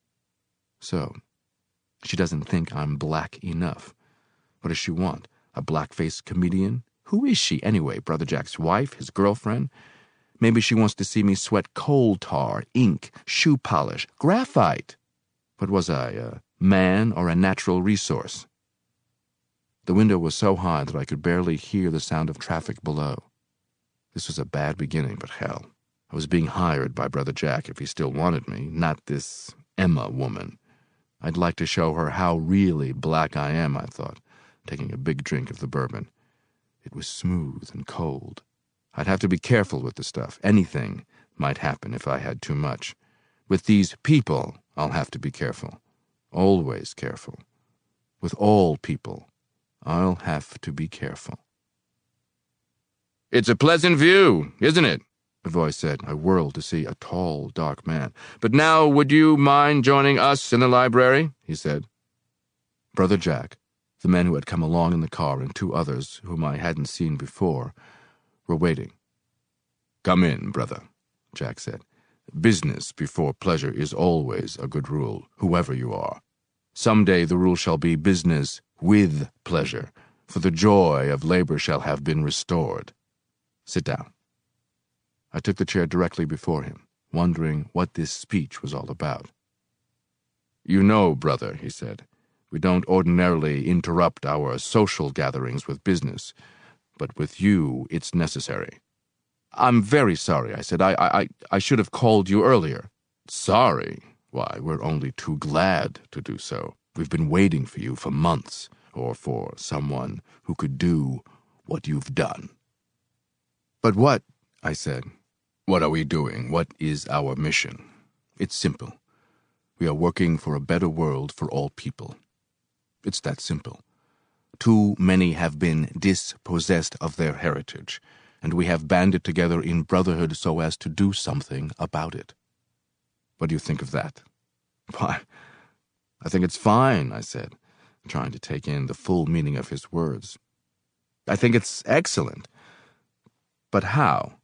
So, she doesn't think I'm black enough. What does she want? A black-faced comedian? Who is she, anyway? Brother Jack's wife? His girlfriend? Maybe she wants to see me sweat coal tar, ink, shoe polish, graphite. What was I, a man or a natural resource? The window was so high that I could barely hear the sound of traffic below. This was a bad beginning, but hell, I was being hired by Brother Jack if he still wanted me, not this Emma woman. I'd like to show her how really black I am, I thought, taking a big drink of the bourbon. It was smooth and cold. I'd have to be careful with the stuff. Anything might happen if I had too much. With these people, I'll have to be careful. Always careful. With all people, I'll have to be careful. "It's a pleasant view, isn't it?" a voice said. I whirled to see a tall, dark man. "But now, would you mind joining us in the library?" he said. Brother Jack, The men who had come along in the car and 2 others, whom I hadn't seen before, were waiting. "Come in, brother," Jack said. "Business before pleasure is always a good rule, whoever you are. Some day the rule shall be business with pleasure, for the joy of labor shall have been restored. Sit down." I took the chair directly before him, wondering what this speech was all about. "You know, brother," he said, "we don't ordinarily interrupt our social gatherings with business, but with you it's necessary." "I'm very sorry," I said. I should have called you earlier." "Sorry? Why, we're only too glad to do so. We've been waiting for you for months, or for someone who could do what you've done." "But what," I said, "what are we doing? What is our mission? It's simple. We are working for a better world for all people. It's that simple. Too many have been dispossessed of their heritage, and we have banded together in brotherhood so as to do something about it. What do you think of that?" "Why, I think it's fine," I said, trying to take in the full meaning of his words. "I think it's excellent. But how?"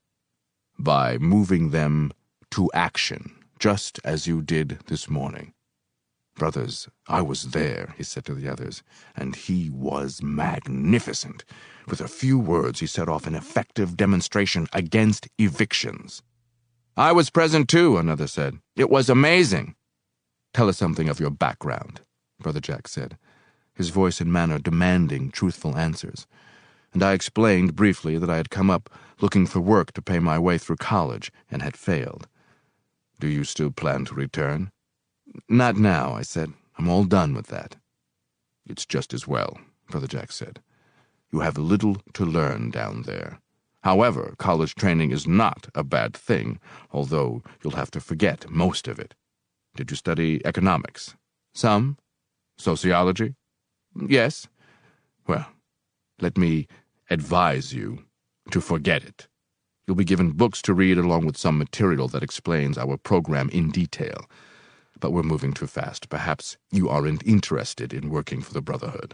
"By moving them to action, just as you did this morning." "Brothers, I was there," he said to the others, "and he was magnificent. With a few words, he set off an effective demonstration against evictions." "I was present too," another said. "It was amazing." "Tell us something of your background," Brother Jack said, his voice and manner demanding truthful answers. And I explained briefly that I had come up looking for work to pay my way through college and had failed. "Do you still plan to return?" "Not now," I said. "I'm all done with that." "It's just as well," Brother Jack said. "You have little to learn down there. However, college training is not a bad thing, although you'll have to forget most of it. Did you study economics?" "Some." "Sociology?" "Yes." "Well, let me advise you to forget it. You'll be given books to read along with some material that explains our program in detail. But we're moving too fast. Perhaps you aren't interested in working for the Brotherhood."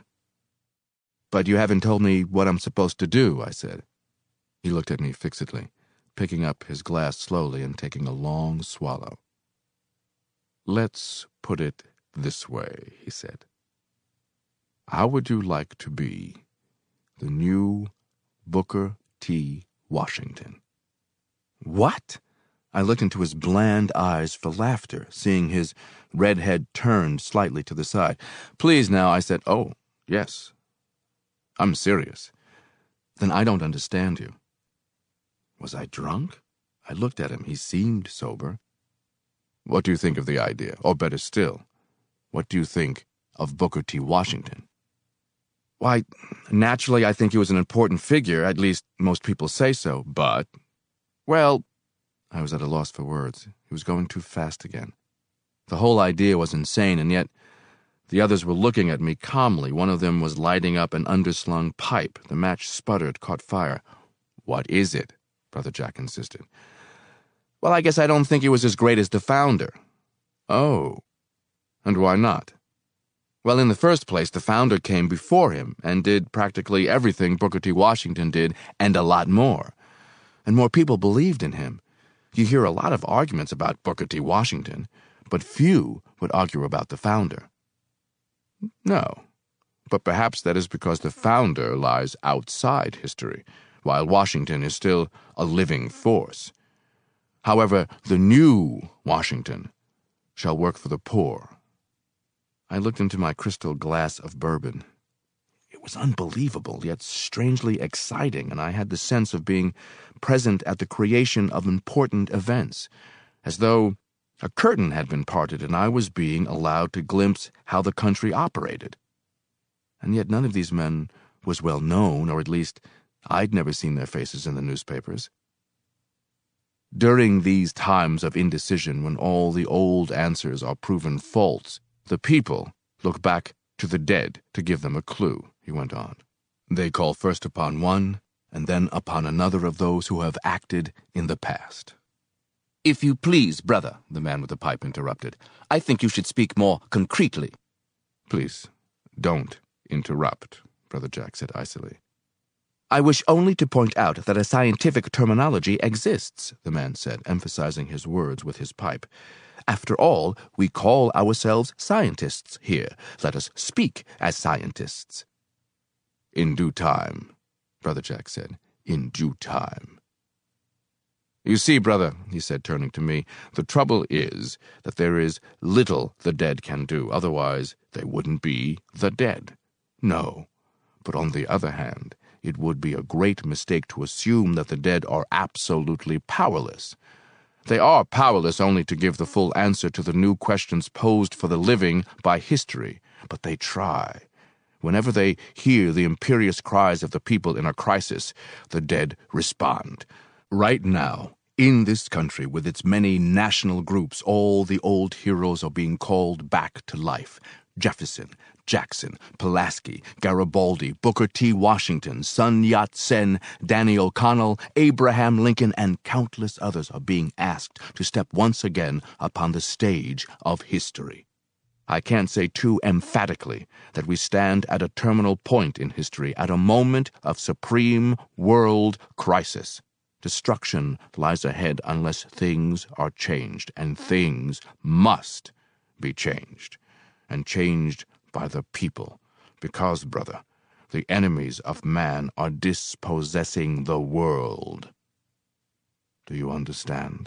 "But you haven't told me what I'm supposed to do," I said. He looked at me fixedly, picking up his glass slowly and taking a long swallow. "Let's put it this way," he said. "How would you like to be the new Booker T. Washington?" "What?" I looked into his bland eyes for laughter, seeing his red head turned slightly to the side. "Please now," I said. "Oh, yes. I'm serious." "Then I don't understand you." Was I drunk? I looked at him. He seemed sober. "What do you think of the idea? Or better still, what do you think of Booker T. Washington?" "Why, naturally I think he was an important figure. At least most people say so. But, well," I was at a loss for words. He was going too fast again. The whole idea was insane, and yet the others were looking at me calmly. One of them was lighting up an underslung pipe. The match sputtered, caught fire. "What is it?" Brother Jack insisted. "Well, I guess I don't think he was as great as the founder." "Oh, and why not?" "Well, in the first place, the founder came before him and did practically everything Booker T. Washington did, and a lot more. And more people believed in him. You hear a lot of arguments about Booker T. Washington, but few would argue about the founder." "No, but perhaps that is because the founder lies outside history, while Washington is still a living force. However, the new Washington shall work for the poor." I looked into my crystal glass of bourbon. It was unbelievable, yet strangely exciting, and I had the sense of being present at the creation of important events, as though a curtain had been parted and I was being allowed to glimpse how the country operated. And yet none of these men was well known, or at least I'd never seen their faces in the newspapers. During these times of indecision, when all the old answers are proven false, the people look back to the dead to give them a clue, he went on. They call first upon one, and then upon another of those who have acted in the past. "If you please, brother," the man with the pipe interrupted, "I think you should speak more concretely." "Please, don't interrupt," Brother Jack said icily. "I wish only to point out that a scientific terminology exists," the man said, emphasizing his words with his pipe. "After all, we call ourselves scientists here. Let us speak as scientists." "In due time," Brother Jack said. "In due time." "You see, brother," he said, turning to me, "the trouble is that there is little the dead can do, otherwise they wouldn't be the dead. No, but on the other hand, it would be a great mistake to assume that the dead are absolutely powerless. They are powerless only to give the full answer to the new questions posed for the living by history, but they try. Whenever they hear the imperious cries of the people in a crisis, the dead respond. Right now, in this country, with its many national groups, all the old heroes are being called back to life. Jefferson, Jackson, Pulaski, Garibaldi, Booker T. Washington, Sun Yat-sen, Danny O'Connell, Abraham Lincoln, and countless others are being asked to step once again upon the stage of history. I can't say too emphatically that we stand at a terminal point in history, at a moment of supreme world crisis. Destruction lies ahead unless things are changed, and things must be changed, and changed by the people, because, brother, the enemies of man are dispossessing the world. Do you understand?"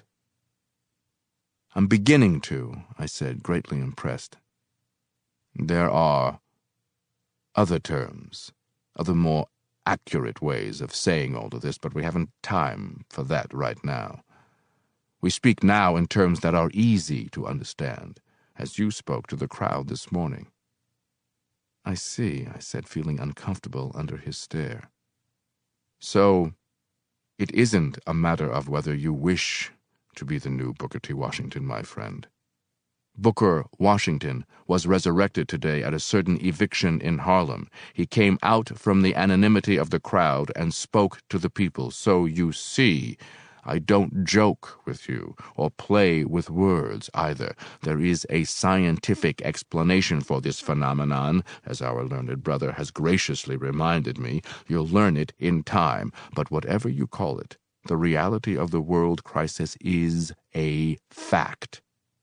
"I'm beginning to," I said, greatly impressed. "There are other terms, other more accurate ways of saying all of this, but we haven't time for that right now. We speak now in terms that are easy to understand, as you spoke to the crowd this morning." "I see," I said, feeling uncomfortable under his stare. "So, it isn't a matter of whether you wish to be the new Booker T. Washington, my friend. Booker Washington was resurrected today at a certain eviction in Harlem. He came out from the anonymity of the crowd and spoke to the people. So you see, I don't joke with you or play with words either. There is a scientific explanation for this phenomenon, as our learned brother has graciously reminded me. You'll learn it in time, but whatever you call it, the reality of the world crisis is a fact.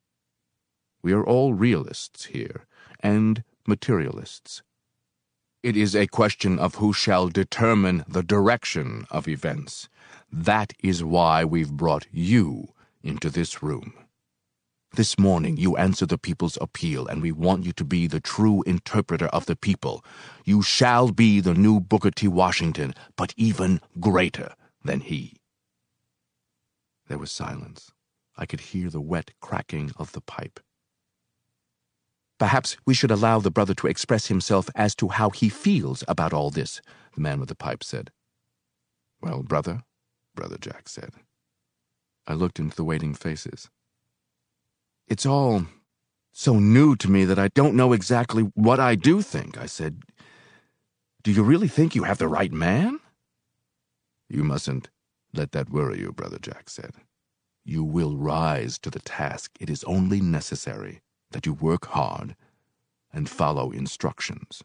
We are all realists here, and materialists. It is a question of who shall determine the direction of events. That is why we've brought you into this room. This morning you answered the people's appeal, and we want you to be the true interpreter of the people. You shall be the new Booker T. Washington, but even greater than he." There was silence. I could hear the wet cracking of the pipe. "Perhaps we should allow the brother to express himself as to how he feels about all this," the man with the pipe said. "Well, Brother Jack said. I looked into the waiting faces. "It's all so new to me that I don't know exactly what I do think," I said. "Do you really think you have the right man?" "You mustn't let that worry you," Brother Jack said. "You will rise to the task. It is only necessary that you work hard and follow instructions."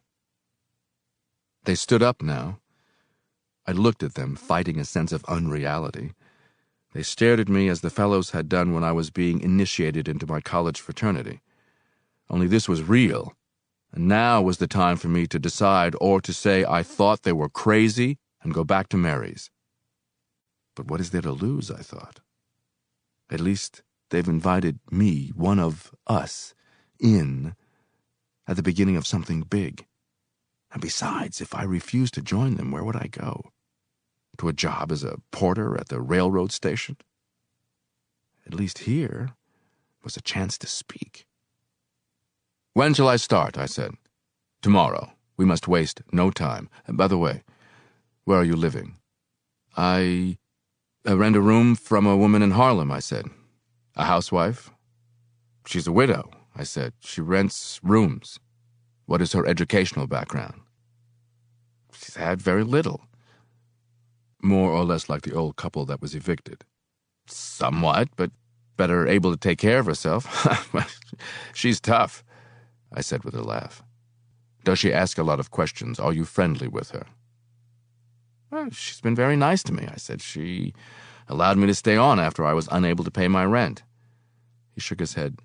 They stood up now. I looked at them, fighting a sense of unreality. They stared at me as the fellows had done when I was being initiated into my college fraternity. Only this was real, and now was the time for me to decide or to say I thought they were crazy and go back to Mary's. But what is there to lose, I thought. At least they've invited me, one of us, in at the beginning of something big. And besides, if I refused to join them, where would I go? To a job as a porter at the railroad station? At least here was a chance to speak. "When shall I start?" I said. "Tomorrow. We must waste no time. And by the way, where are you living?" I rent a room from a woman in Harlem," I said. "A housewife?" "She's a widow," I said. "She rents rooms." "What is her educational background?" "She's had very little." "More or less like the old couple that was evicted?" "Somewhat, but better able to take care of herself." "She's tough," I said with a laugh. Does she ask a lot of questions? Are you friendly with her? Well, she's been very nice to me, I said. She allowed me to stay on after I was unable to pay my rent. He shook his head.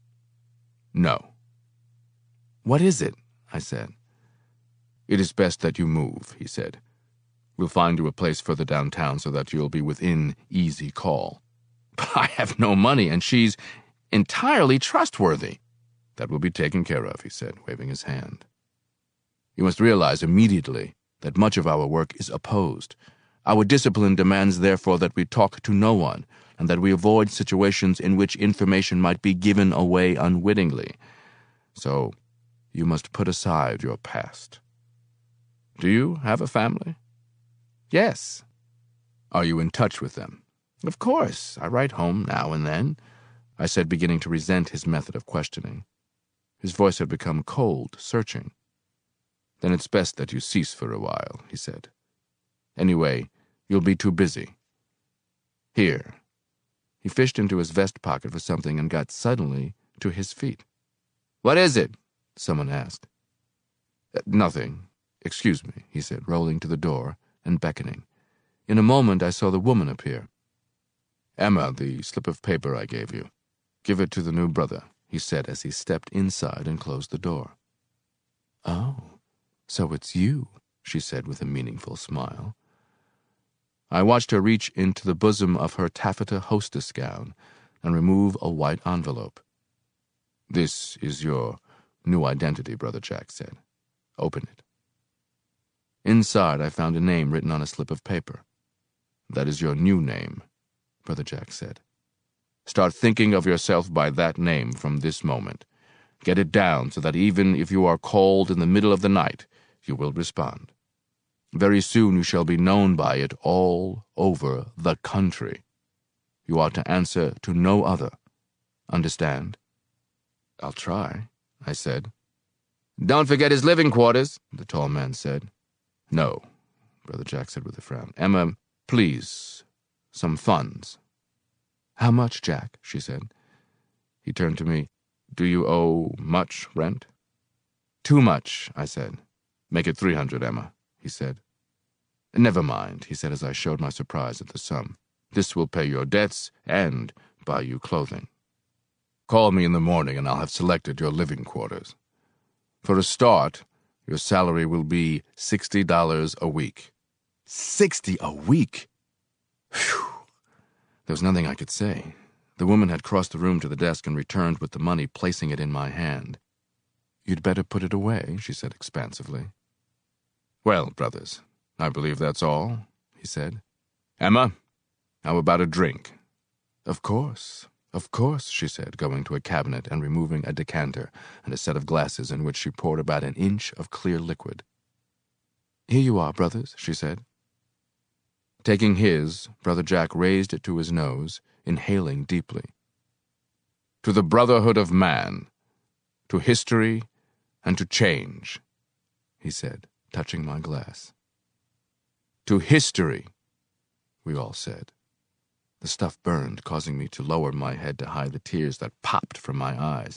No. What is it? I said. It is best that you move, he said. We'll find you a place further downtown so that you'll be within easy call. But I have no money, and she's entirely trustworthy. That will be taken care of, he said, waving his hand. You must realize immediately that much of our work is opposed. Our discipline demands, therefore, that we talk to no one, and that we avoid situations in which information might be given away unwittingly. So, you must put aside your past. Do you have a family? Yes. Are you in touch with them? Of course. I write home now and then, I said, beginning to resent his method of questioning. His voice had become cold, searching. Then it's best that you cease for a while, he said. Anyway, you'll be too busy. Here. He fished into his vest pocket for something and got suddenly to his feet. What is it? Someone asked. Nothing. Excuse me, he said, rolling to the door and beckoning. In a moment I saw the woman appear. Emma, the slip of paper I gave you. Give it to the new brother, he said as he stepped inside and closed the door. Oh, so it's you, she said with a meaningful smile. I watched her reach into the bosom of her taffeta hostess gown and remove a white envelope. This is your new identity, Brother Jack said. Open it. Inside I found a name written on a slip of paper. That is your new name, Brother Jack said. Start thinking of yourself by that name from this moment. Get it down so that even if you are called in the middle of the night, you will respond. Very soon you shall be known by it all over the country. You are to answer to no other. Understand? I'll try, I said. Don't forget his living quarters, the tall man said. No, Brother Jack said with a frown. Emma, please, some funds. How much, Jack? She said. He turned to me. Do you owe much rent? Too much, I said. Make it 300, Emma, he said. Never mind, he said as I showed my surprise at the sum. This will pay your debts and buy you clothing. Call me in the morning and I'll have selected your living quarters. For a start, your salary will be $60 a week. 60 a week? Phew. There was nothing I could say. The woman had crossed the room to the desk and returned with the money, placing it in my hand. You'd better put it away, she said expansively. Well, brothers, I believe that's all, he said. Emma, how about a drink? Of course, she said, going to a cabinet and removing a decanter and a set of glasses in which she poured about an inch of clear liquid. Here you are, brothers, she said. Taking his, Brother Jack raised it to his nose, inhaling deeply. To the brotherhood of man, to history and to change, he said, touching my glass. To history, we all said. The stuff burned, causing me to lower my head to hide the tears that popped from my eyes.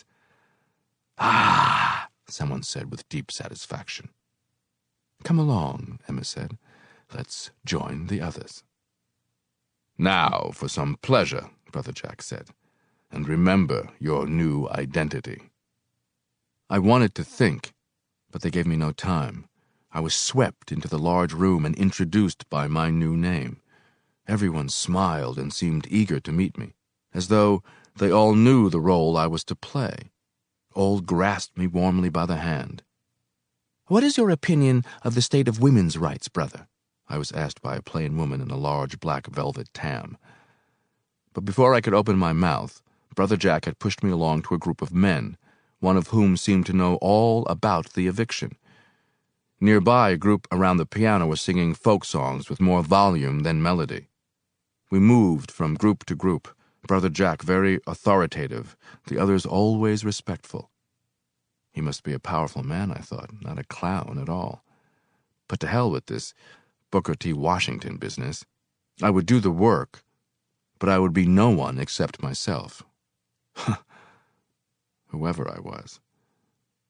Ah, someone said with deep satisfaction. Come along, Emma said. Let's join the others. Now for some pleasure, Brother Jack said, and remember your new identity. I wanted to think, but they gave me no time. I was swept into the large room and introduced by my new name. Everyone smiled and seemed eager to meet me, as though they all knew the role I was to play. All grasped me warmly by the hand. What is your opinion of the state of women's rights, brother? I was asked by a plain woman in a large black velvet tam. But before I could open my mouth, Brother Jack had pushed me along to a group of men, one of whom seemed to know all about the eviction. Nearby, a group around the piano was singing folk songs with more volume than melody. We moved from group to group, Brother Jack very authoritative, the others always respectful. He must be a powerful man, I thought, not a clown at all. But to hell with this Booker T. Washington business. I would do the work, but I would be no one except myself. Whoever I was.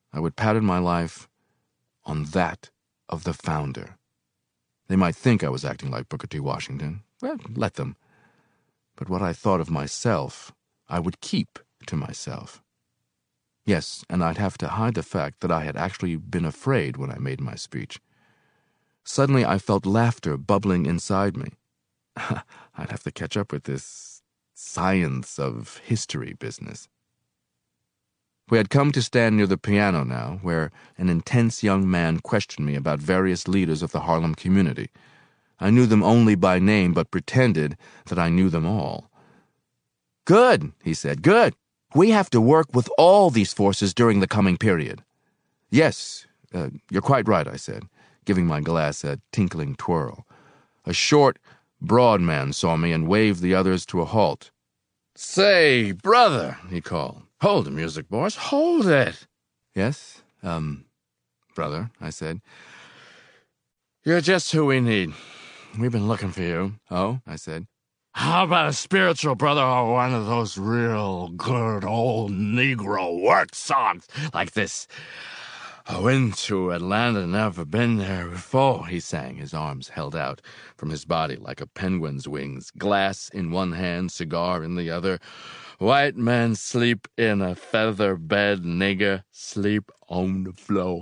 I would pattern my life on that of the founder. They might think I was acting like Booker T. Washington. Well, let them. But what I thought of myself, I would keep to myself. Yes, and I'd have to hide the fact that I had actually been afraid when I made my speech. Suddenly I felt laughter bubbling inside me. I'd have to catch up with this science of history business. We had come to stand near the piano now, where an intense young man questioned me about various leaders of the Harlem community. I knew them only by name, but pretended that I knew them all. "Good," he said, "good. We have to work with all these forces during the coming period." "Yes, you're quite right," I said, giving my glass a tinkling twirl. A short, broad man saw me and waved the others to a halt. "Say, brother," he called. "Hold the music, boys. Hold it." "Yes, brother," I said. "You're just who we need. We've been looking for you." "Oh?" I said. How about a spiritual brother or one of those real good old Negro work songs like this? "I went to Atlanta, never been there before," he sang, his arms held out from his body like a penguin's wings, glass in one hand, cigar in the other. "White men sleep in a feather bed, nigger sleep on the floor."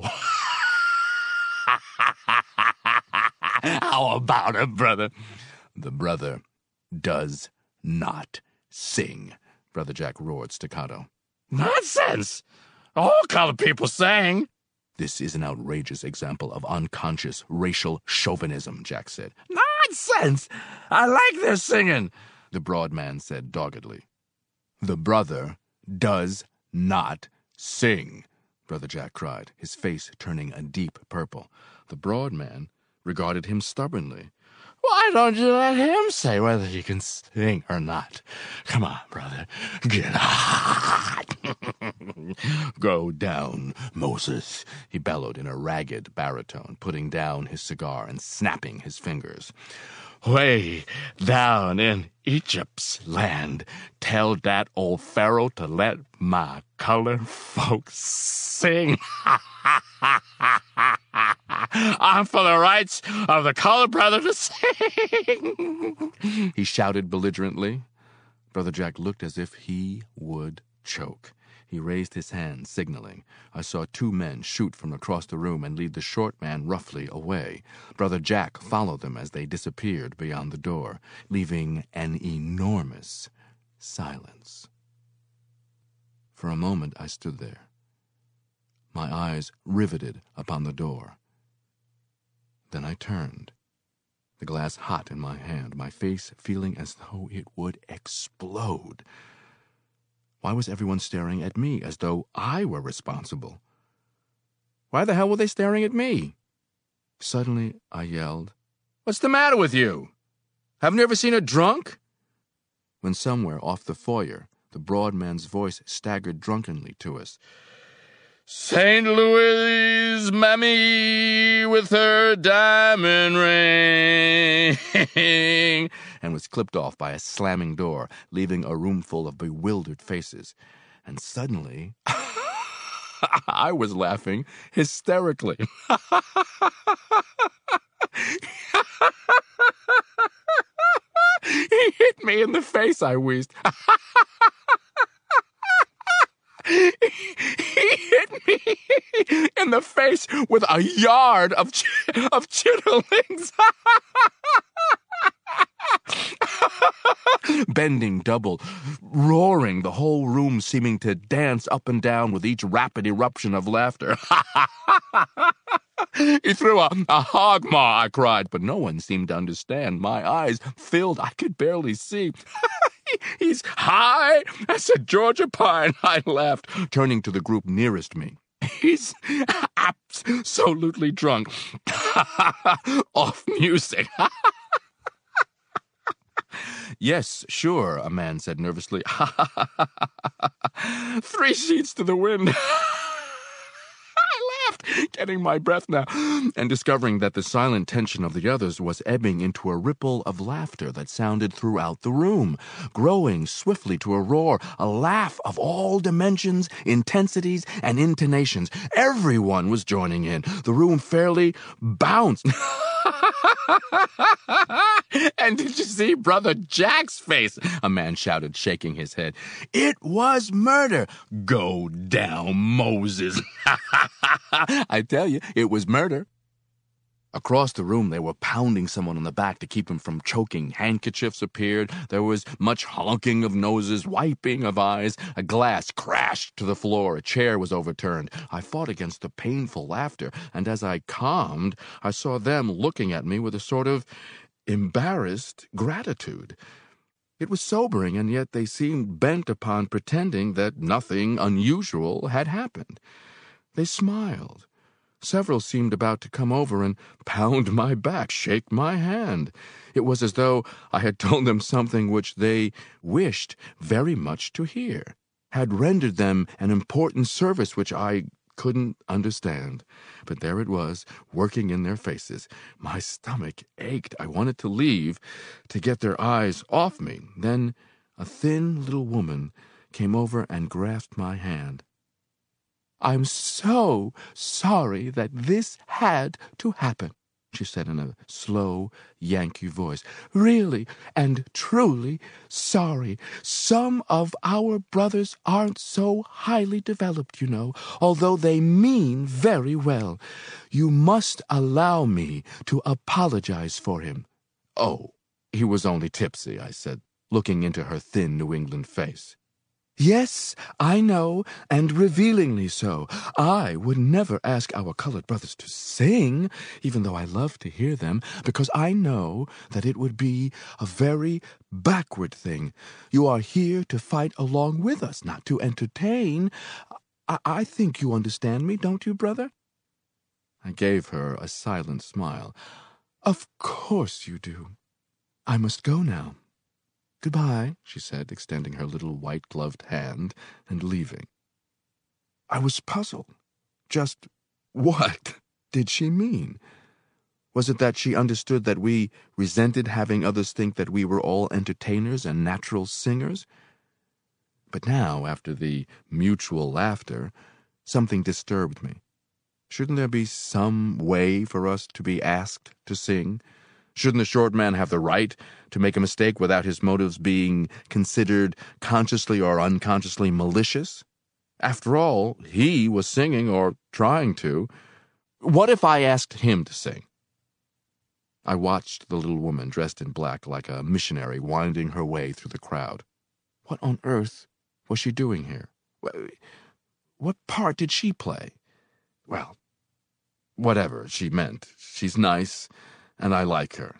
How about it, brother? "The brother does not sing," Brother Jack roared staccato. "Nonsense! All colored people sang." "This is an outrageous example of unconscious racial chauvinism," Jack said. "Nonsense! I like their singing," the broad man said doggedly. "The brother does not sing," Brother Jack cried, his face turning a deep purple. The broad man regarded him stubbornly. "Why don't you let him say whether he can sing or not? Come on, brother, get hot." "Go down, Moses," he bellowed in a ragged baritone, putting down his cigar and snapping his fingers. "Way down in Egypt's land, tell that old Pharaoh to let my colored folks sing. I'm for the rights of the colored brother to sing," he shouted belligerently. Brother Jack looked as if he would choke. He raised his hand, signaling. I saw two men shoot from across the room and lead the short man roughly away. Brother Jack followed them as they disappeared beyond the door, leaving an enormous silence. For a moment I stood there, my eyes riveted upon the door. Then I turned, the glass hot in my hand, my face feeling as though it would explode. Why was everyone staring at me as though I were responsible? Why the hell were they staring at me? Suddenly I yelled, "What's the matter with you? Haven't you ever seen a drunk?" When somewhere off the foyer, the broad man's voice staggered drunkenly to us. "St. Louis mammy with her diamond ring," and was clipped off by a slamming door, leaving a room full of bewildered faces. And suddenly, I was laughing hysterically. "He hit me in the face," I wheezed. He hit me in the face with a yard of chitterlings. Bending double, roaring, the whole room seeming to dance up and down with each rapid eruption of laughter. "He threw a hog maw," I cried, but no one seemed to understand. My eyes filled, I could barely see. "He's high as a Georgia pine," I laughed, turning to the group nearest me. "He's absolutely drunk. Off music." "Yes, sure," a man said nervously. 3 sheets to the wind." I laughed, getting my breath now, and discovering that the silent tension of the others was ebbing into a ripple of laughter that sounded throughout the room, growing swiftly to a roar, a laugh of all dimensions, intensities, and intonations. Everyone was joining in. The room fairly bounced. And did you see Brother Jack's face? A man shouted, shaking his head. It was murder. Go down, Moses. I tell you, it was murder. Across the room, they were pounding someone on the back to keep him from choking. Handkerchiefs appeared. There was much honking of noses, wiping of eyes. A glass crashed to the floor. A chair was overturned. I fought against the painful laughter, and as I calmed, I saw them looking at me with a sort of embarrassed gratitude. It was sobering, and yet they seemed bent upon pretending that nothing unusual had happened. They smiled. Several seemed about to come over and pound my back, shake my hand. It was as though I had told them something which they wished very much to hear, had rendered them an important service which I couldn't understand. But there it was, working in their faces. My stomach ached. I wanted to leave, to get their eyes off me. Then a thin little woman came over and grasped my hand. "I'm so sorry that this had to happen," she said in a slow Yankee voice. "Really and truly sorry. Some of our brothers aren't so highly developed, you know, although they mean very well. You must allow me to apologize for him." "Oh, he was only tipsy," I said, looking into her thin New England face. "Yes, I know, and revealingly so. I would never ask our colored brothers to sing, even though I love to hear them, because I know that it would be a very backward thing. You are here to fight along with us, not to entertain. I think you understand me, don't you, brother?" I gave her a silent smile. "Of course you do. I must go now." "Goodbye," she said, extending her little white-gloved hand and leaving. I was puzzled. Just what did she mean? Was it that she understood that we resented having others think that we were all entertainers and natural singers? But now, after the mutual laughter, something disturbed me. Shouldn't there be some way for us to be asked to sing? Shouldn't the short man have the right to make a mistake without his motives being considered consciously or unconsciously malicious? After all, he was singing, or trying to. What if I asked him to sing? I watched the little woman dressed in black like a missionary winding her way through the crowd. What on earth was she doing here? What part did she play? Well, whatever she meant. She's nice, and I like her.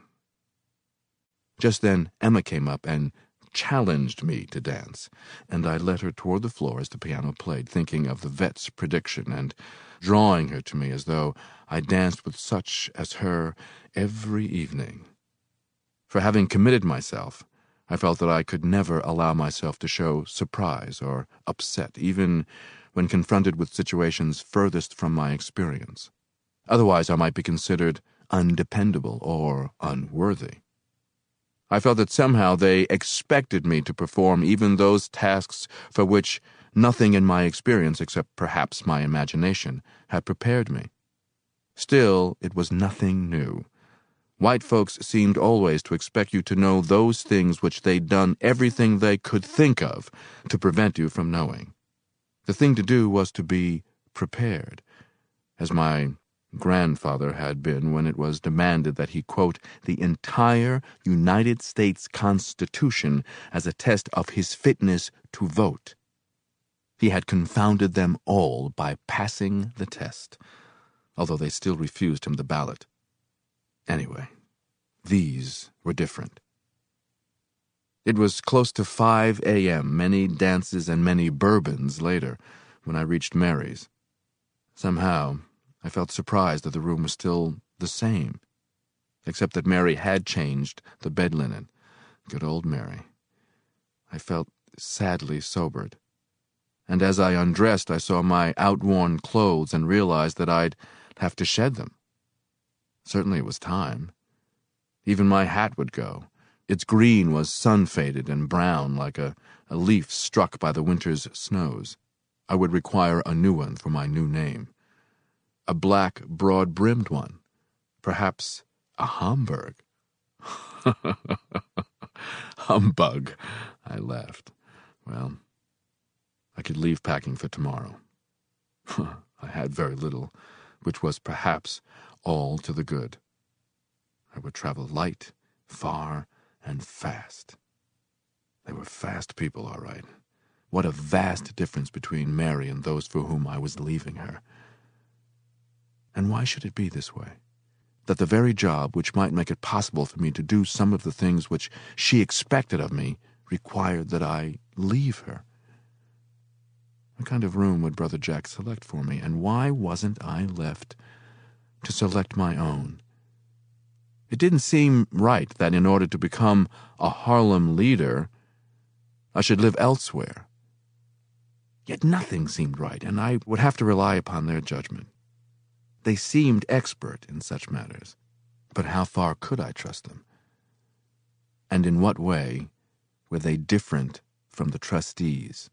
Just then Emma came up and challenged me to dance, and I led her toward the floor as the piano played, thinking of the vet's prediction and drawing her to me as though I danced with such as her every evening. For having committed myself, I felt that I could never allow myself to show surprise or upset, even when confronted with situations furthest from my experience. Otherwise I might be considered undependable or unworthy. I felt that somehow they expected me to perform even those tasks for which nothing in my experience, except perhaps my imagination, had prepared me. Still, it was nothing new. White folks seemed always to expect you to know those things which they'd done everything they could think of to prevent you from knowing. The thing to do was to be prepared, as my grandfather had been when it was demanded that he quote the entire United States Constitution as a test of his fitness to vote. He had confounded them all by passing the test, although they still refused him the ballot. Anyway, these were different. It was close to 5 a.m., many dances and many bourbons later, when I reached Mary's. Somehow, I felt surprised that the room was still the same, except that Mary had changed the bed linen. Good old Mary. I felt sadly sobered. and as I undressed I saw my outworn clothes and realized that I'd have to shed them. Certainly it was time. Even my hat would go. Its green was sun-faded and brown like a leaf struck by the winter's snows. I would require a new one for my new name. A black, broad-brimmed one. Perhaps a Homburg. Humbug, I laughed. Well, I could leave packing for tomorrow. I had very little, which was perhaps all to the good. I would travel light, far, and fast. They were fast people, all right. What a vast difference between Mary and those for whom I was leaving her. And why should it be this way? That the very job which might make it possible for me to do some of the things which she expected of me required that I leave her. What kind of room would Brother Jack select for me, and why wasn't I left to select my own? It didn't seem right that in order to become a Harlem leader, I should live elsewhere. Yet nothing seemed right, and I would have to rely upon their judgment. They seemed expert in such matters, but how far could I trust them? And in what way were they different from the trustees?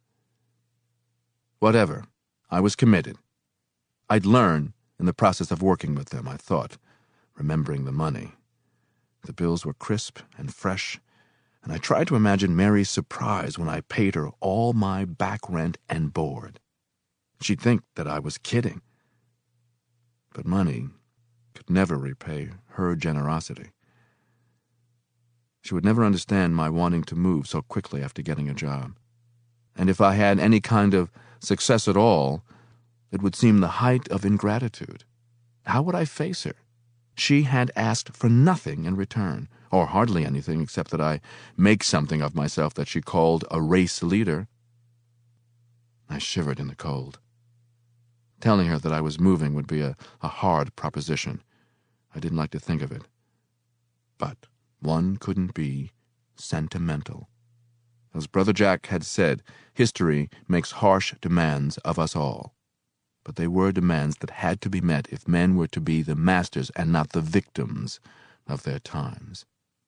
Whatever, I was committed. I'd learn in the process of working with them, I thought, remembering the money. The bills were crisp and fresh, and I tried to imagine Mary's surprise when I paid her all my back rent and board. She'd think that I was kidding. But money could never repay her generosity. She would never understand my wanting to move so quickly after getting a job. And if I had any kind of success at all, it would seem the height of ingratitude. How would I face her? She had asked for nothing in return, or hardly anything except that I make something of myself that she called a race leader. I shivered in the cold. Telling her that I was moving would be a hard proposition. I didn't like to think of it. But one couldn't be sentimental. As Brother Jack had said, history makes harsh demands of us all. But they were demands that had to be met if men were to be the masters and not the victims of their times.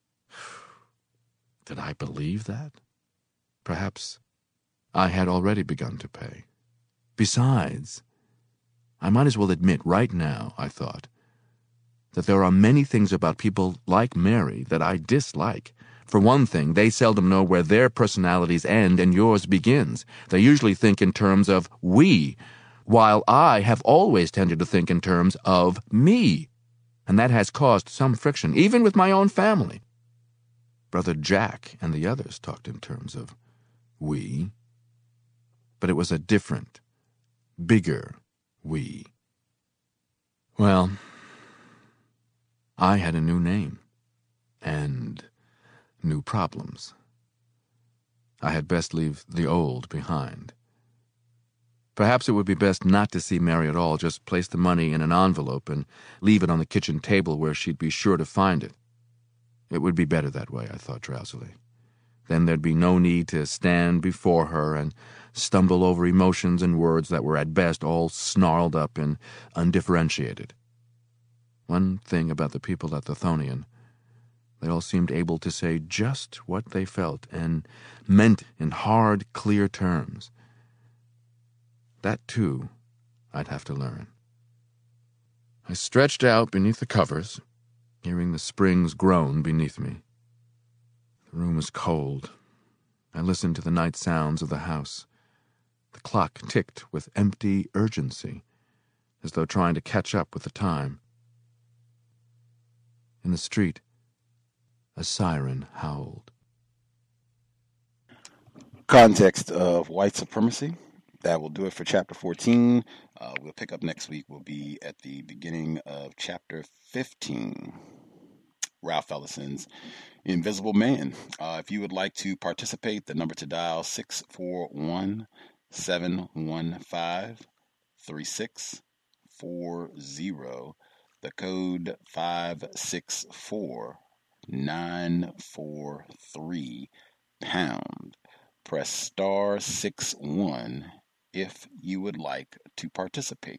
Did I believe that? Perhaps I had already begun to pay. Besides, I might as well admit right now, I thought, that there are many things about people like Mary that I dislike. For one thing, they seldom know where their personalities end and yours begins. They usually think in terms of we, while I have always tended to think in terms of me. And that has caused some friction, even with my own family. Brother Jack and the others talked in terms of we. But it was a different, bigger we. Well, I had a new name, and new problems. I had best leave the old behind. Perhaps it would be best not to see Mary at all, just place the money in an envelope and leave it on the kitchen table where she'd be sure to find it. It would be better that way, I thought drowsily. Then there'd be no need to stand before her and stumble over emotions and words that were at best all snarled up and undifferentiated. One thing about the people at the Thonian, they all seemed able to say just what they felt and meant in hard, clear terms. That, too, I'd have to learn. I stretched out beneath the covers, hearing the springs groan beneath me. The room was cold. I listened to the night sounds of the house. The clock ticked with empty urgency, as though trying to catch up with the time. In the street, a siren howled. Context of white supremacy. That will do it for Chapter 14. We'll pick up next week. We'll be at the beginning of Chapter 15. Ralph Ellison's Invisible Man. If you would like to participate, the number to dial 641-715-3640. The code 564-943 #. Press *61 if you would like to participate.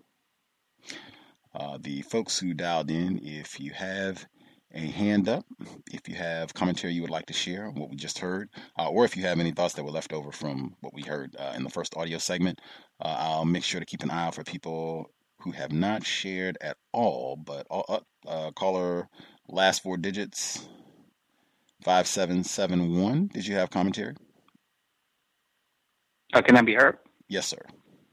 The folks who dialed in, if you have a hand up, if you have commentary you would like to share on what we just heard, or if you have any thoughts that were left over from what we heard in the first audio segment, I'll make sure to keep an eye out for people who have not shared at all, but caller last four digits, 5771. Did you have commentary? Can I be heard? Yes, sir.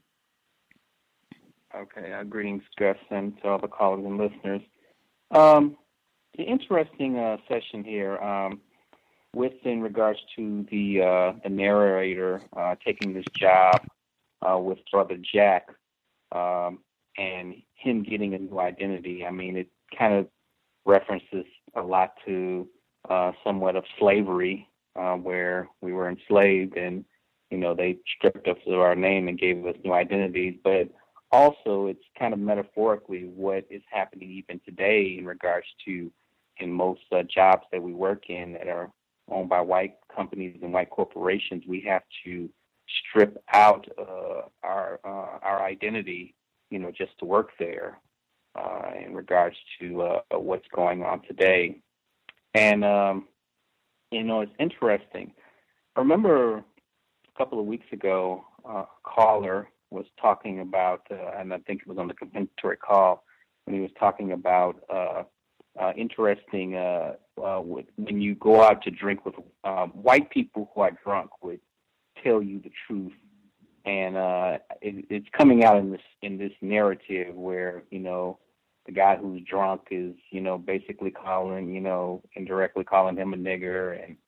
Okay. Greetings, Gus, and to all the callers and listeners. The interesting session here in regards to the narrator taking this job with Brother Jack and him getting a new identity. I mean, it kind of references a lot to somewhat of slavery, where we were enslaved and, they stripped us of our name and gave us new identities. But also, it's kind of metaphorically what is happening even today in regards to in most jobs that we work in that are owned by white companies and white corporations. We have to strip out our identity, just to work there in regards to what's going on today. And, it's interesting. I remember a couple of weeks ago, a caller was talking about, and I think it was on the compensatory call, when he was talking about interesting when you go out to drink with white people who are drunk would tell you the truth, and it's coming out in this narrative where the guy who's drunk is basically calling indirectly calling him a nigger and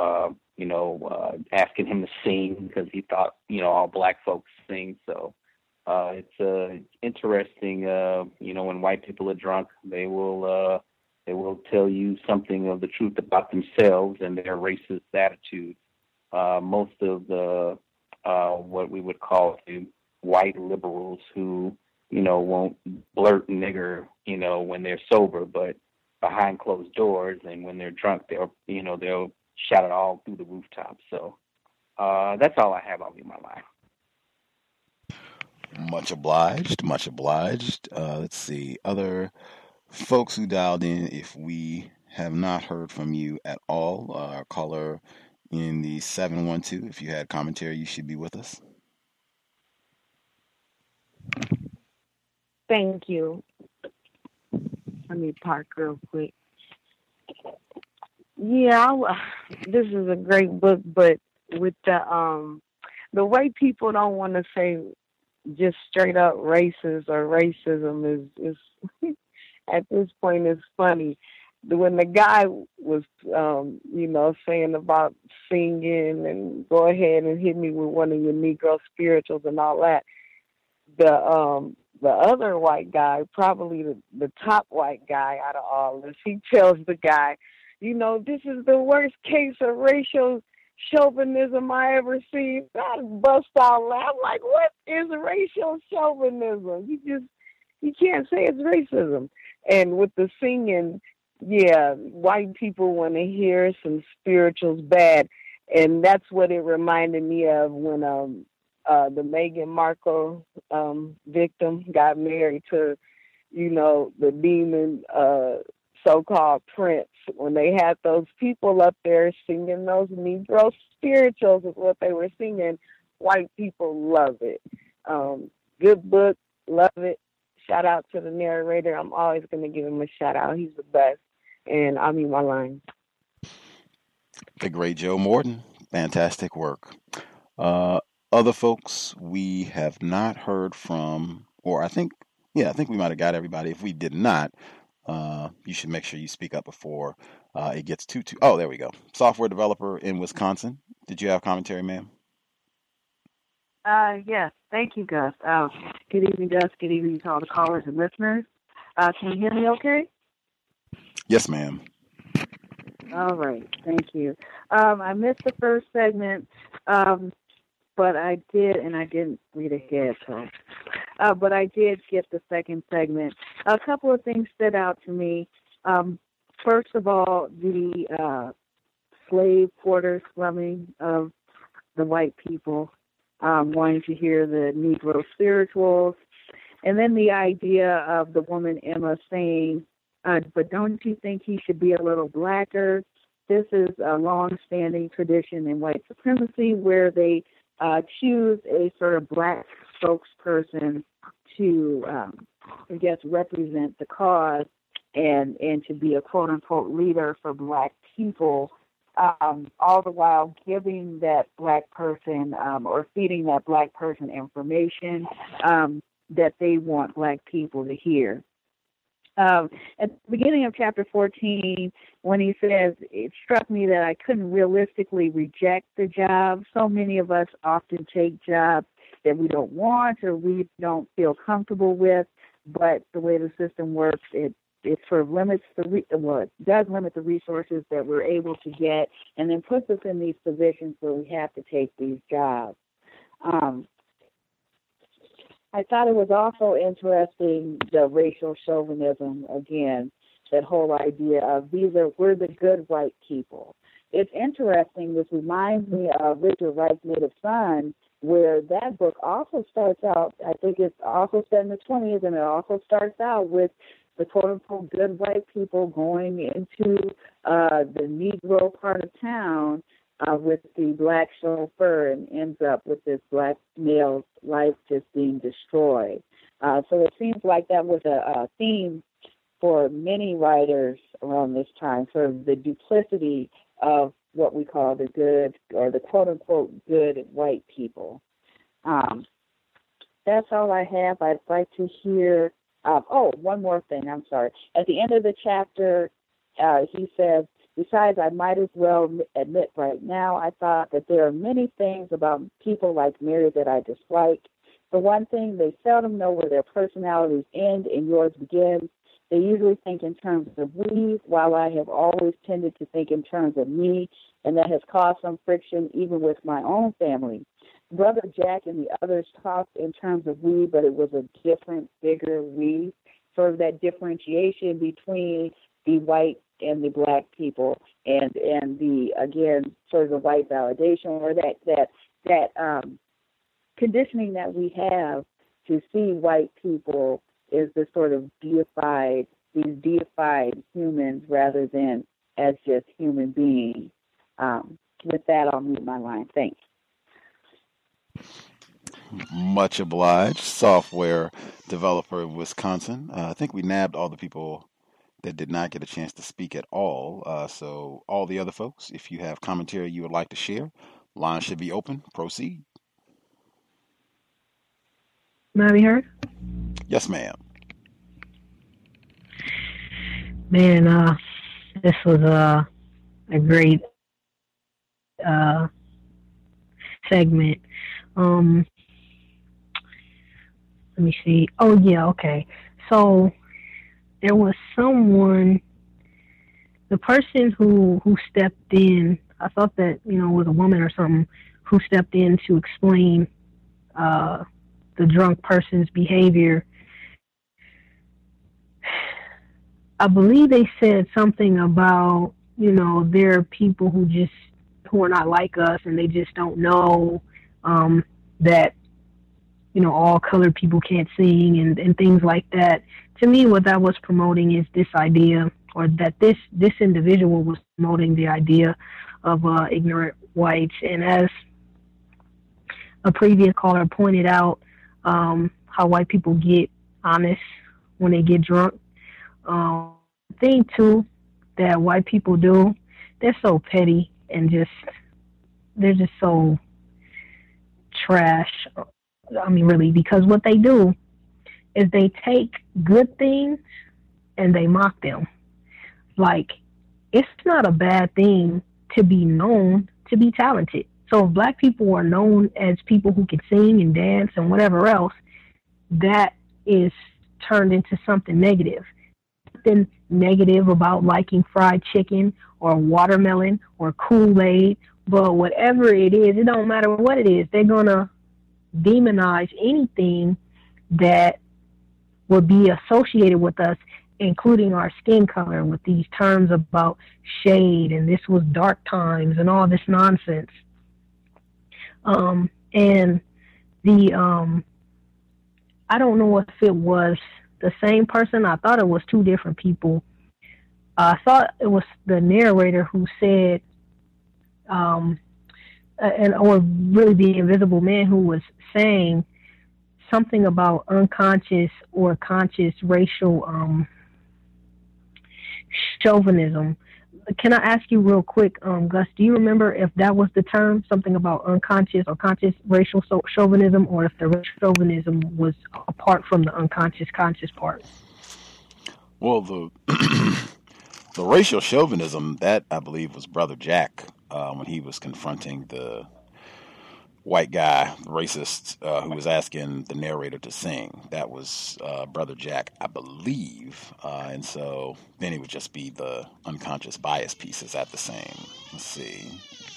asking him to sing because he thought all black folks sing. So it's interesting. When white people are drunk, they will tell you something of the truth about themselves and their racist attitude. Most of the what we would call the white liberals who won't blurt nigger when they're sober, but behind closed doors, and when they're drunk, they'll shout it all through the rooftops. So that's all I have. I'll leave my line. Much obliged. Much obliged. Let's see. Other folks who dialed in, if we have not heard from you at all, caller in the 712, if you had commentary, you should be with us. Thank you. Let me park real quick. Yeah, this is a great book, but with the white people don't want to say just straight up racist or racism is at this point is funny. When the guy was saying about singing and go ahead and hit me with one of your Negro spirituals and all that, the other white guy, probably the top white guy out of all this, he tells the guy, this is the worst case of racial chauvinism I ever seen. I bust out laughing. I'm like, what is racial chauvinism? You can't say it's racism. And with the singing, yeah, white people want to hear some spirituals bad. And that's what it reminded me of when the Meghan Markle victim got married to, the demon so-called prince. When they had those people up there singing those Negro spirituals is what they were singing. White people love it. Good book, love it. Shout out to the narrator. I'm always going to give him a shout out. He's the best. And I'll mute my line. The great Joe Morton. Fantastic work. Other folks we have not heard from, or I think we might have got everybody. If we did not, you should make sure you speak up before it gets too. Oh, there we go. Software developer in Wisconsin. Did you have commentary, ma'am? Yes. Thank you, Gus. Good evening, Gus. Good evening to all the callers and listeners. Can you hear me okay? Yes, ma'am. All right. Thank you. I missed the first segment, but I did, and I didn't read ahead, so. But I did get the second segment. A couple of things stood out to me. First of all, the slave quarter slumming of the white people. wanting to hear the Negro spirituals. And then the idea of the woman Emma saying, but don't you think he should be a little blacker? This is a long-standing tradition in white supremacy where they choose a sort of black spokesperson to, I guess, represent the cause and to be a quote-unquote leader for black people, all the while giving that black person or feeding that black person information that they want black people to hear. At the beginning of chapter 14, when he says, it struck me that I couldn't realistically reject the job. So many of us often take jobs that we don't want or we don't feel comfortable with, but the way the system works, it sort of limits it does limit the resources that we're able to get, and then puts us in these positions where we have to take these jobs. I thought it was also interesting, the racial chauvinism, again, that whole idea of we're the good white people. It's interesting, this reminds me of Richard Wright's Native Son, where that book also starts out, I think it's also set in the 20s, and it also starts out with the quote-unquote good white people going into the Negro part of town with the black chauffeur, and ends up with this black male's life just being destroyed. So it seems like that was a theme for many writers around this time, sort of the duplicity of what we call the good, or the quote-unquote good white people. That's all I have. I'd like to hear, one more thing, I'm sorry. At the end of the chapter, he says, besides, I might as well admit right now, I thought that there are many things about people like Mary that I dislike. For one thing, they seldom know where their personalities end and yours begins. They usually think in terms of we, while I have always tended to think in terms of me, and that has caused some friction even with my own family. Brother Jack and the others talked in terms of we, but it was a different, bigger we, sort of that differentiation between the white and the black people, and the, again, sort of the white validation, or that conditioning that we have to see white people is the sort of these deified humans rather than as just human beings. With that, I'll mute my line. Thanks. Much obliged. Software developer in Wisconsin. I think we nabbed all the people that did not get a chance to speak at all. So all the other folks, if you have commentary you would like to share, line should be open. Proceed. May I be heard? Yes, ma'am. Man, this was a great segment. Let me see. Oh, yeah, okay. So there was someone, the person who stepped in, I thought that, was a woman or something, who stepped in to explain the drunk person's behavior. I believe they said something about, there are people who are not like us, and they just don't know that, all colored people can't sing and things like that. To me, what that was promoting is this idea, or that this individual was promoting the idea of ignorant whites. And as a previous caller pointed out, how white people get honest when they get drunk. The thing, too, that white people do, they're so petty and they're just so trash. I mean, really, because what they do is they take good things and they mock them. Like, it's not a bad thing to be known to be talented. So if black people are known as people who can sing and dance and whatever else, that is turned into something negative. Nothing negative about liking fried chicken or watermelon or Kool-Aid, but whatever it is, it don't matter what it is, they're going to demonize anything that would be associated with us, including our skin color, with these terms about shade and this was dark times and all this nonsense. And the I don't know if it was the same person. I thought it was two different people. I thought it was the narrator who said, or really the Invisible Man who was saying something about unconscious or conscious racial chauvinism. Can I ask you real quick, Gus, do you remember if that was the term, something about unconscious or conscious racial chauvinism, or if the racial chauvinism was apart from the unconscious conscious part? Well, the the racial chauvinism, that I believe was Brother Jack when he was confronting the white guy, racist, who was asking the narrator to sing. That was Brother Jack, I believe. And so then it would just be the unconscious bias piece. Is that the same? Let's see.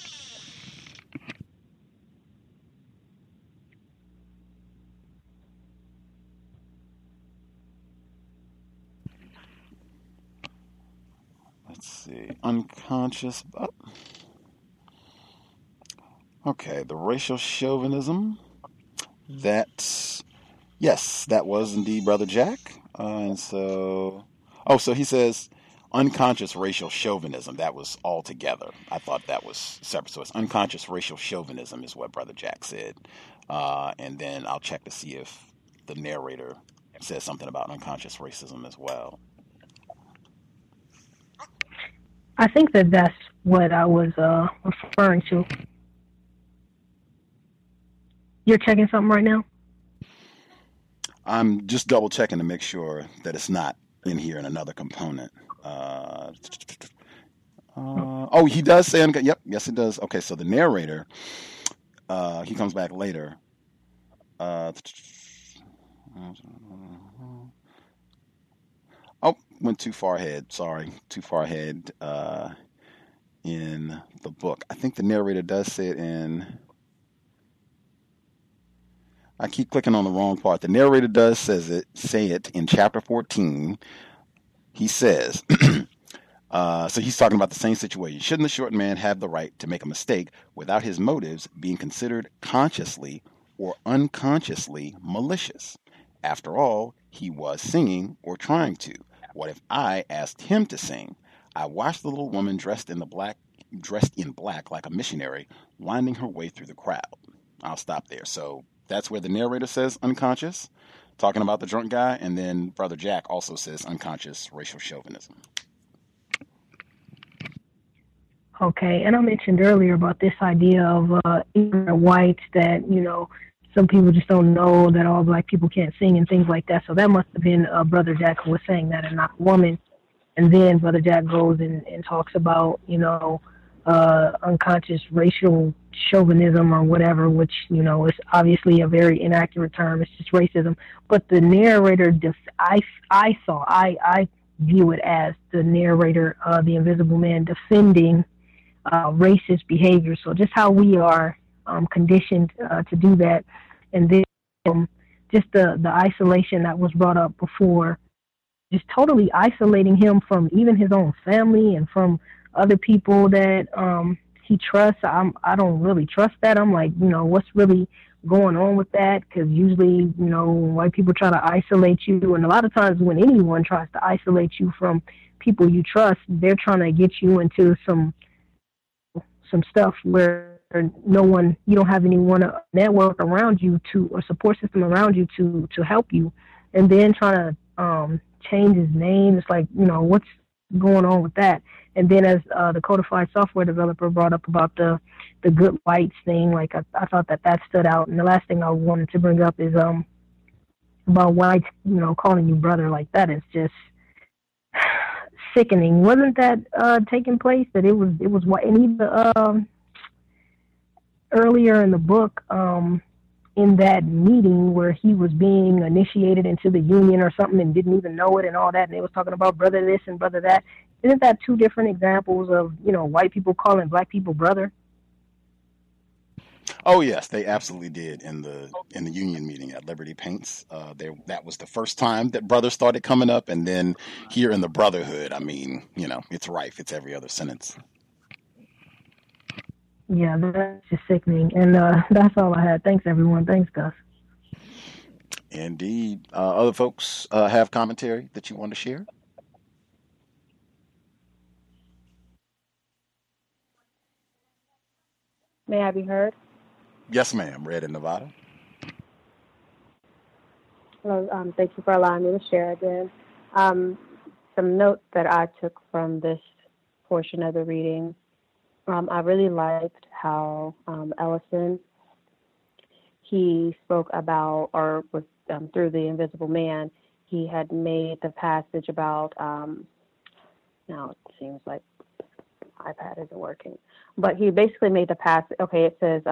Let's see. Unconscious. Okay, the racial chauvinism. Yes, that was indeed Brother Jack. And so, so he says unconscious racial chauvinism. That was all together. I thought that was separate. So it's unconscious racial chauvinism is what Brother Jack said. And then I'll check to see if the narrator says something about unconscious racism as well. I think that's what I was referring to. You're checking something right now? I'm just double checking to make sure that it's not in here in another component. He does say, yep, yes it does. Okay, so the narrator, he comes back later. Went too far ahead. Sorry, too far ahead in the book. I think the narrator does say it in... I keep clicking on the wrong part. The narrator does say it in chapter 14. He says, so he's talking about the same situation. Shouldn't the short man have the right to make a mistake without his motives being considered consciously or unconsciously malicious? After all, he was singing or trying to. What if I asked him to sing? I watched the little woman dressed in black like a missionary, winding her way through the crowd. I'll stop there. So that's where the narrator says unconscious, talking about the drunk guy, and then Brother Jack also says unconscious racial chauvinism. Okay, and I mentioned earlier about this idea of ignorant whites that, some people just don't know that all black people can't sing and things like that. So that must have been Brother Jack who was saying that and not a woman. And then Brother Jack goes and talks about, unconscious racial chauvinism or whatever, which, is obviously a very inaccurate term. It's just racism. But the narrator, I view it as the narrator, the Invisible Man, defending racist behavior. So just how we are conditioned to do that. And then just the isolation that was brought up before, just totally isolating him from even his own family and from other people that he trusts. I don't really trust that. I'm like, what's really going on with that? Because usually, white people try to isolate you. And a lot of times when anyone tries to isolate you from people you trust, they're trying to get you into some stuff where you don't have anyone, a network around you or support system around you to help you. And then trying to change his name. It's like, what's going on with that? And then as the codified software developer brought up about the good whites thing, like I thought that stood out. And the last thing I wanted to bring up is about whites, calling you brother like that is just sickening. Wasn't that taking place? That it was white, and even earlier in the book, in that meeting where he was being initiated into the union or something and didn't even know it and all that, and they was talking about brother this and brother that. Isn't that two different examples of, white people calling black people brother? Oh yes, they absolutely did in the union meeting at Liberty Paints. That was the first time that brother started coming up, and then here in the Brotherhood, I mean, it's rife. It's every other sentence. Yeah, that's just sickening. And that's all I had. Thanks, everyone. Thanks, Gus. Indeed. Other folks have commentary that you want to share? May I be heard? Yes, ma'am. Red in Nevada. Hello, thank you for allowing me to share again. Some notes that I took from this portion of the reading. I really liked how Ellison, he spoke about, or was through the Invisible Man, he had made the passage about, now it seems like iPad isn't working, but he basically made the passage, okay, it says,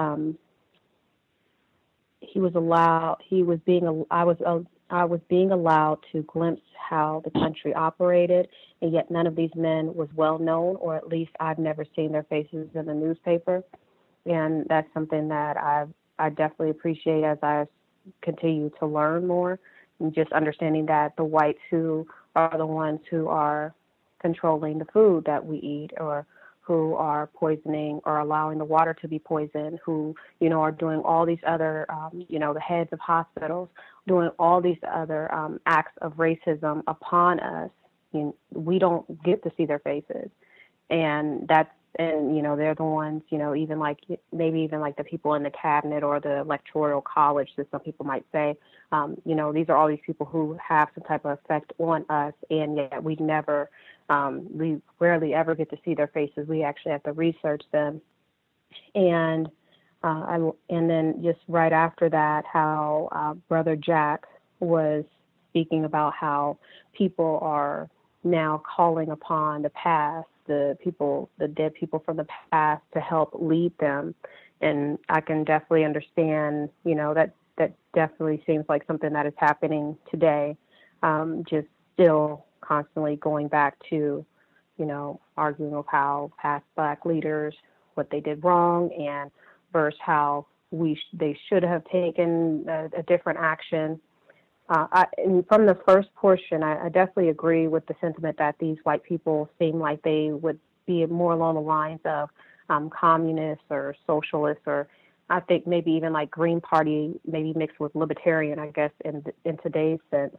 I was being allowed to glimpse how the country operated, and yet none of these men was well known, or at least I've never seen their faces in the newspaper. And that's something that I definitely appreciate as I continue to learn more, and just understanding that the whites who are the ones who are controlling the food that we eat, or who are poisoning or allowing the water to be poisoned, who, are doing all these other, the heads of hospitals, doing all these other acts of racism upon us. We don't get to see their faces. And they're the ones, even like, maybe even like the people in the cabinet or the electoral college, as some people might say, these are all these people who have some type of effect on us, and yet we rarely ever get to see their faces. We actually have to research them. And then just right after that, how Brother Jack was speaking about how people are now calling upon the past, the dead people from the past, to help lead them. And I can definitely understand, that definitely seems like something that is happening today. Just still constantly going back to, arguing of how past Black leaders, what they did wrong, and versus how they should have taken a different action. And from the first portion, I definitely agree with the sentiment that these white people seem like they would be more along the lines of communists or socialists, or I think maybe even like Green Party, maybe mixed with libertarian, I guess, in today's sense.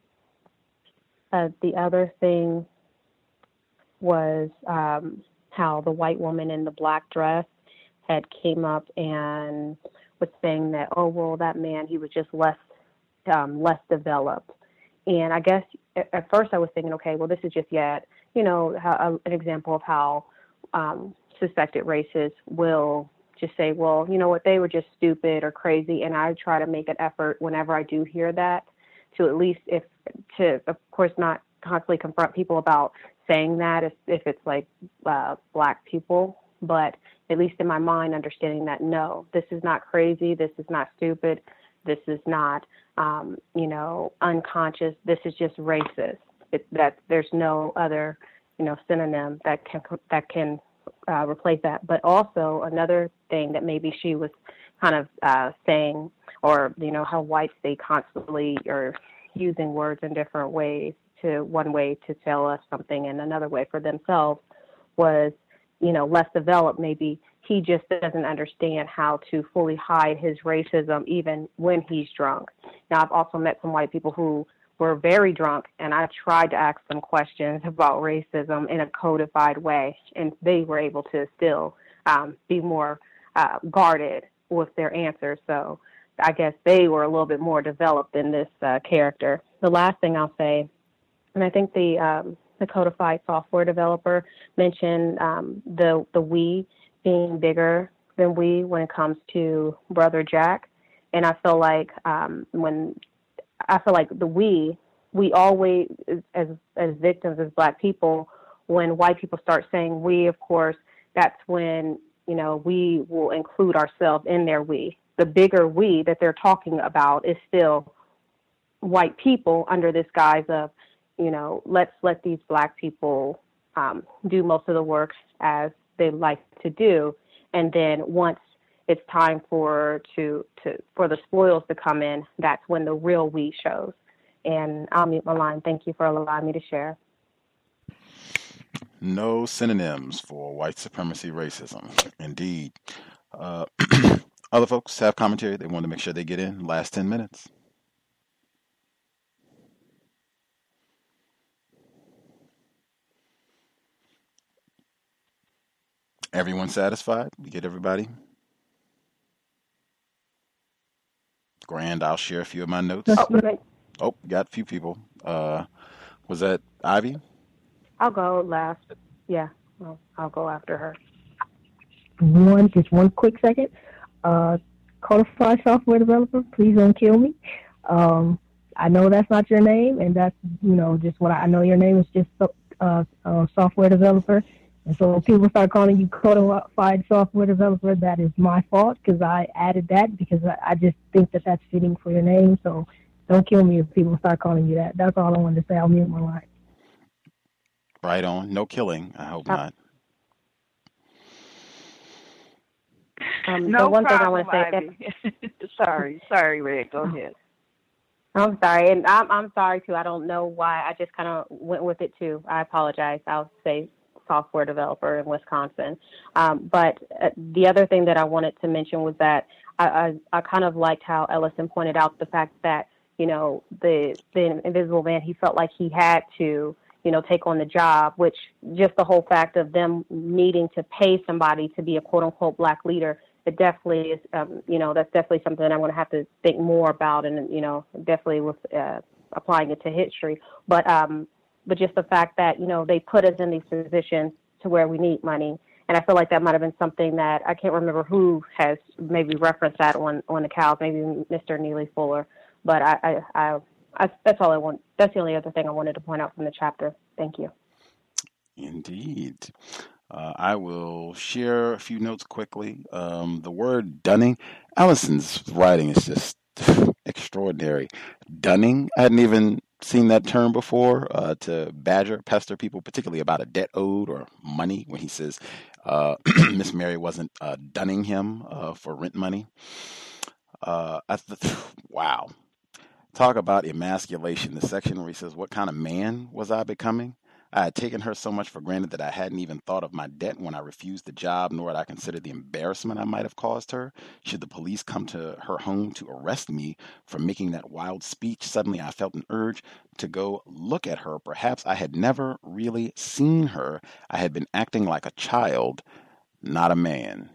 The other thing was how the white woman in the black dress had came up and was saying that, oh, well, that man, he was just less developed. And I guess at first I was thinking, okay, well, this is just yet, an example of how suspected racists will just say, well, you know what, they were just stupid or crazy. And I try to make an effort whenever I do hear that to at least, of course, not constantly confront people about saying that if it's like Black people, but at least in my mind, understanding that, no, this is not crazy. This is not stupid. This is not, unconscious. This is just racist. That there's no other, synonym that can replace that. But also another thing that maybe she was kind of saying, or how whites, they constantly are using words in different ways. To one way to tell us something, and another way for themselves was, less developed. Maybe he just doesn't understand how to fully hide his racism even when he's drunk. Now, I've also met some white people who were very drunk, and I tried to ask them questions about racism in a codified way, and they were able to still be more guarded with their answers. So I guess they were a little bit more developed than this character. The last thing I'll say, and I think the codified software developer mentioned the we being bigger than we when it comes to Brother Jack. And I feel like the we always, as victims, as Black people, when white people start saying we, of course, that's when, we will include ourselves in their we. The bigger we that they're talking about is still white people under this guise of, let's let these Black people do most of the work as they like to do. And then once it's time for the spoils to come in, that's when the real we shows. And I'll mute my line. Thank you for allowing me to share. No synonyms for white supremacy racism. Indeed. Uh, other folks have commentary. They want to make sure they get in. Last 10 minutes. Everyone satisfied? We get everybody? Grand, I'll share a few of my notes. Oh, got a few people. Was that Ivy? I'll go last. Yeah, I'll go after her. Just one quick second. Codified software developer, please don't kill me. I know that's not your name, and that's just what I know. Your name is just software developer, and so when people start calling you codified software developer, that is my fault because I added that because I just think that that's fitting for your name. So don't kill me if people start calling you that. That's all I wanted to say. I'll mute my line. Right on. No killing. I hope not. No the one thing I problem, want to say. Sorry, Red. Go ahead. I'm sorry, and I'm sorry too. I don't know why. I just kind of went with it too. I apologize. I'll say software developer in Wisconsin. But the other thing that I wanted to mention was that I kind of liked how Ellison pointed out the fact that the Invisible Man, he felt like he had to take on the job, which just the whole fact of them needing to pay somebody to be a quote unquote black leader. It definitely is, that's definitely something I'm going to have to think more about, and definitely with applying it to history. But just the fact that they put us in these positions to where we need money, and I feel like that might have been something that I can't remember who has maybe referenced that on the cows, maybe Mr. Neely Fuller. But I that's all I want. That's the only other thing I wanted to point out from the chapter. Thank you. Indeed. I will share a few notes quickly. The word dunning, Allison's writing is just extraordinary. Dunning, I hadn't even seen that term before, to pester people, particularly about a debt owed or money, when he says Miss Mary wasn't dunning him for rent money. Wow. Talk about emasculation. The section where he says, what kind of man was I becoming? I had taken her so much for granted that I hadn't even thought of my debt when I refused the job, nor had I considered the embarrassment I might have caused her. Should the police come to her home to arrest me for making that wild speech, suddenly I felt an urge to go look at her. Perhaps I had never really seen her. I had been acting like a child, not a man.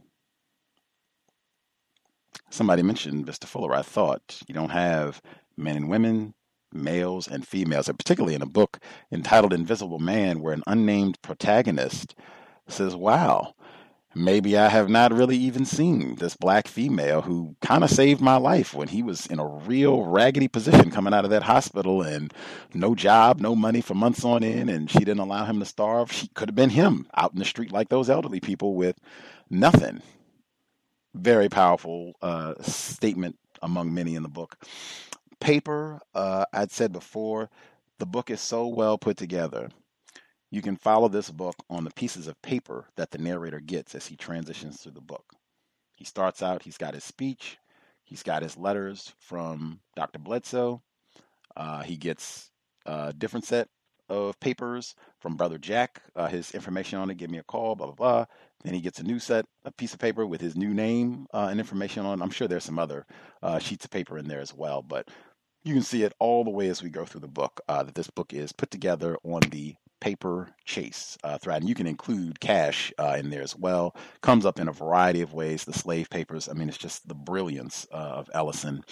Somebody mentioned Mr. Fuller. I thought you don't have men and women, males and females, and particularly in a book entitled Invisible Man, where an unnamed protagonist says, wow, maybe I have not really even seen this black female who kind of saved my life when he was in a real raggedy position coming out of that hospital and no job, no money for months on end, and she didn't allow him to starve. She could have been him out in the street like those elderly people with nothing. Very powerful statement among many in the book. Paper, I'd said before, the book is so well put together. You can follow this book on the pieces of paper that the narrator gets as he transitions through the book. He starts out, he's got his speech, he's got his letters from Dr. Bledsoe, he gets a different set of papers from Brother Jack, his information on it, give me a call, blah, blah, blah. Then he gets a piece of paper with his new name and information on it. I'm sure there's some other sheets of paper in there as well, but you can see it all the way as we go through the book, that this book is put together on the paper chase thread. And you can include cash in there as well. Comes up in a variety of ways, the slave papers. I mean, it's just the brilliance of Ellison.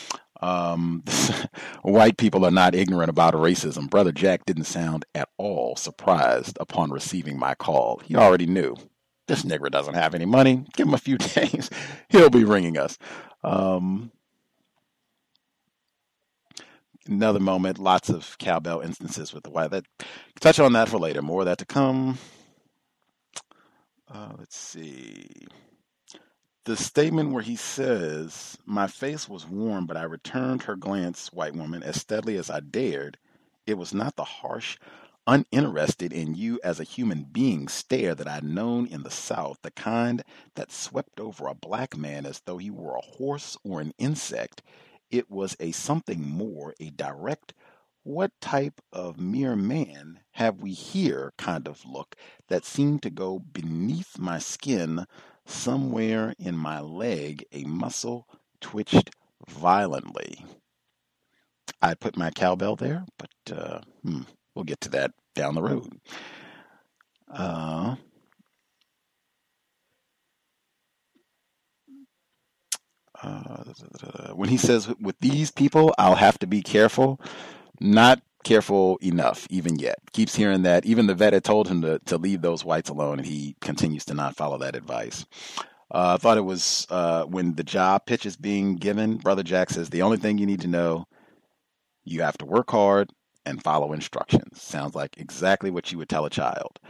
White people are not ignorant about racism. Brother Jack didn't sound at all surprised upon receiving my call. He already knew. This nigger doesn't have any money. Give him a few days. He'll be ringing us. Another moment, lots of cowbell instances with the white. Touch on that for later. More of that to come. Let's see. The statement where he says, my face was warm, but I returned her glance, white woman, as steadily as I dared. It was not the harsh, uninterested in you as a human being stare that I'd known in the South, the kind that swept over a black man as though he were a horse or an insect. It was a something more, a direct, What type of mere man have we here kind of look that seemed to go beneath my skin somewhere in my leg, a muscle twitched violently. I put my cowbell there, but we'll get to that down the road. When he says, with these people, I'll have to be careful, not careful enough even yet. Keeps hearing that. Even the vet had told him to leave those whites alone, and he continues to not follow that advice. I thought it was when the job pitch is being given, Brother Jack says, the only thing you need to know, you have to work hard and follow instructions. Sounds like exactly what you would tell a child.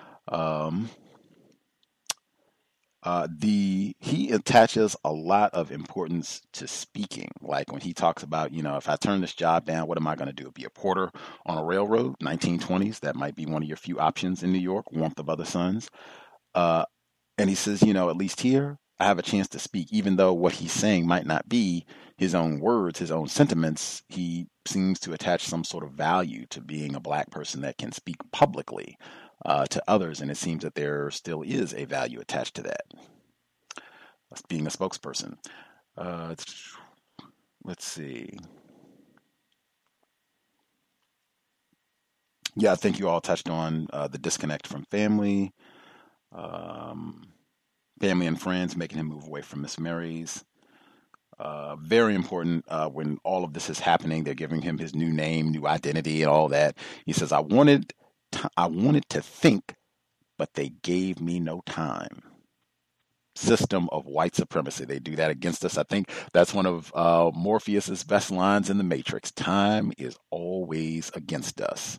He attaches a lot of importance to speaking. Like when he talks about, if I turn this job down, what am I going to do? Be a porter on a railroad, 1920s. That might be one of your few options in New York, warmth of other suns. And he says, at least here, I have a chance to speak, even though what he's saying might not be his own words, his own sentiments. He seems to attach some sort of value to being a black person that can speak publicly to others, and it seems that there still is a value attached to that, being a spokesperson. Let's see. Yeah, I think you all touched on the disconnect from family. Family and friends making him move away from Miss Mary's. Very important when all of this is happening. They're giving him his new name, new identity, and all that. He says, I wanted to think, but they gave me no time. System of white supremacy. They do that against us. I think that's one of Morpheus's best lines in The Matrix. Time is always against us.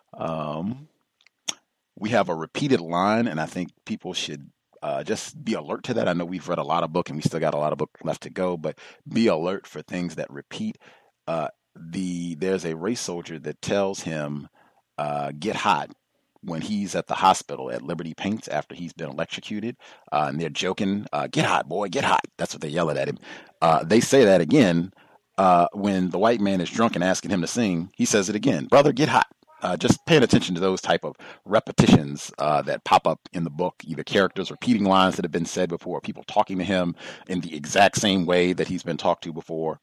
We have a repeated line, and I think people should just be alert to that. I know we've read a lot of book, and we still got a lot of book left to go, but be alert for things that repeat. There's a race soldier that tells him, get hot, when he's at the hospital at Liberty Paints after he's been electrocuted. And they're joking, get hot, boy, get hot. That's what they're yelling at him. They say that again when the white man is drunk and asking him to sing. He says it again, brother, get hot. Just paying attention to those type of repetitions that pop up in the book, either characters repeating lines that have been said before, or people talking to him in the exact same way that he's been talked to before.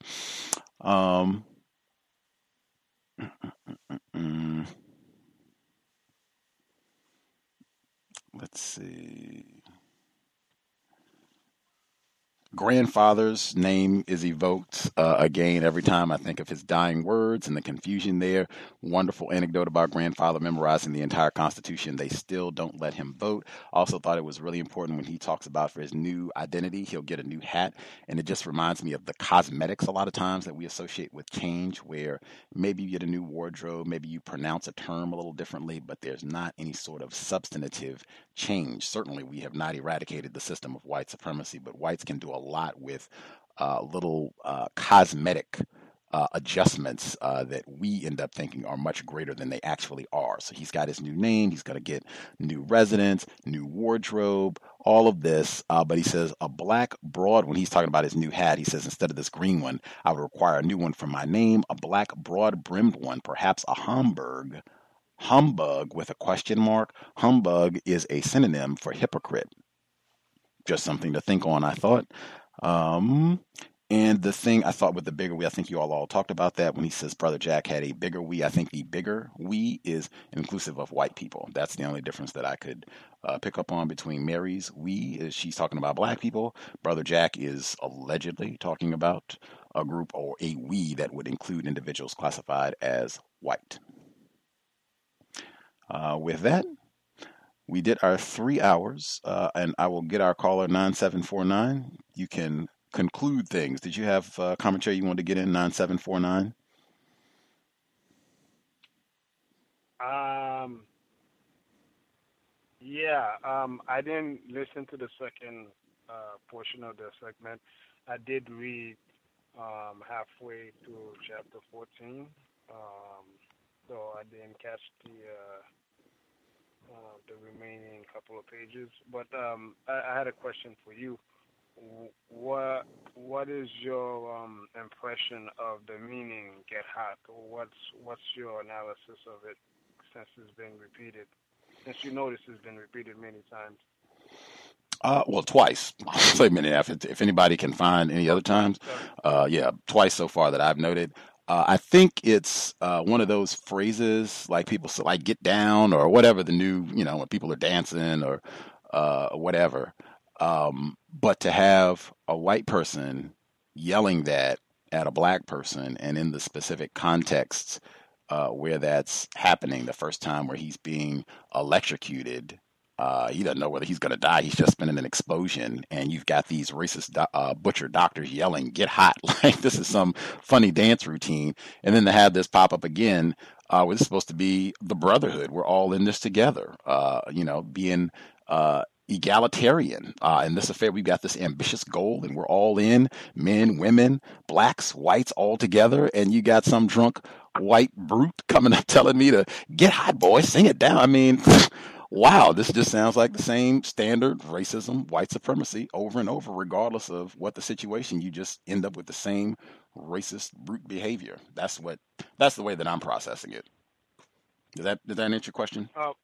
Let's see. Grandfather's name is evoked again every time I think of his dying words and the confusion there. Wonderful anecdote about grandfather memorizing the entire Constitution. They still don't let him vote. Also thought it was really important when he talks about for his new identity, he'll get a new hat. And it just reminds me of the cosmetics a lot of times that we associate with change, where maybe you get a new wardrobe, maybe you pronounce a term a little differently, but there's not any sort of substantive change. Certainly we have not eradicated the system of white supremacy, but whites can do a lot with little cosmetic adjustments that we end up thinking are much greater than they actually are. So he's got his new name, he's going to get new residence, new wardrobe, all of this. But he says a black broad, when he's talking about his new hat, he says instead of this green one, I would require a new one for my name, a black broad brimmed one, perhaps a Humbug with a question mark. Humbug is a synonym for hypocrite. Just something to think on, I thought. And the thing I thought with the bigger we, I think you all talked about that when he says Brother Jack had a bigger we. I think the bigger we is inclusive of white people. That's the only difference that I could pick up on between Mary's we is she's talking about black people. Brother Jack is allegedly talking about a group or a we that would include individuals classified as white. With that, we did our 3 hours, and I will get our caller 9749. You can conclude things. Did you have commentary you wanted to get in, 9749? I didn't listen to the second portion of the segment. I did read halfway through chapter 14, so I didn't catch the remaining couple of pages. But I had a question for you. what is your impression of the meaning "get hot"? What's your analysis of it since it's been repeated? Since you notice it's been repeated many times. Well, twice. I'll say many. If anybody can find any other times, yeah, twice so far that I've noted. I think it's one of those phrases like people say, like "get down" or whatever the new, when people are dancing or whatever. But to have a white person yelling that at a black person, and in the specific contexts where that's happening, the first time where he's being electrocuted. He doesn't know whether he's going to die. He's just been in an explosion, and you've got these racist butcher doctors yelling, "Get hot!" Like this is some funny dance routine. And then to have this pop up again, where this is supposed to be the brotherhood. We're all in this together. Being egalitarian in this affair. We've got this ambitious goal, and we're all in, men, women, blacks, whites, all together. And you got some drunk white brute coming up telling me to get hot, boy, sing it down. I mean. Wow, this just sounds like the same standard racism, white supremacy over and over, regardless of what the situation. You just end up with the same racist, brute behavior. That's the way that I'm processing it. Did that answer your question?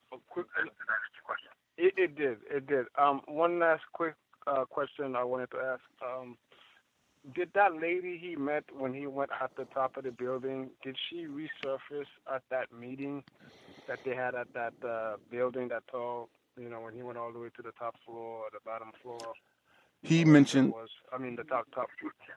It did. One last quick question I wanted to ask. Did that lady he met when he went at the top of the building, did she resurface at that meeting that they had at that building, that tall, when he went all the way to the top floor or the bottom floor? He mentioned... the top floor.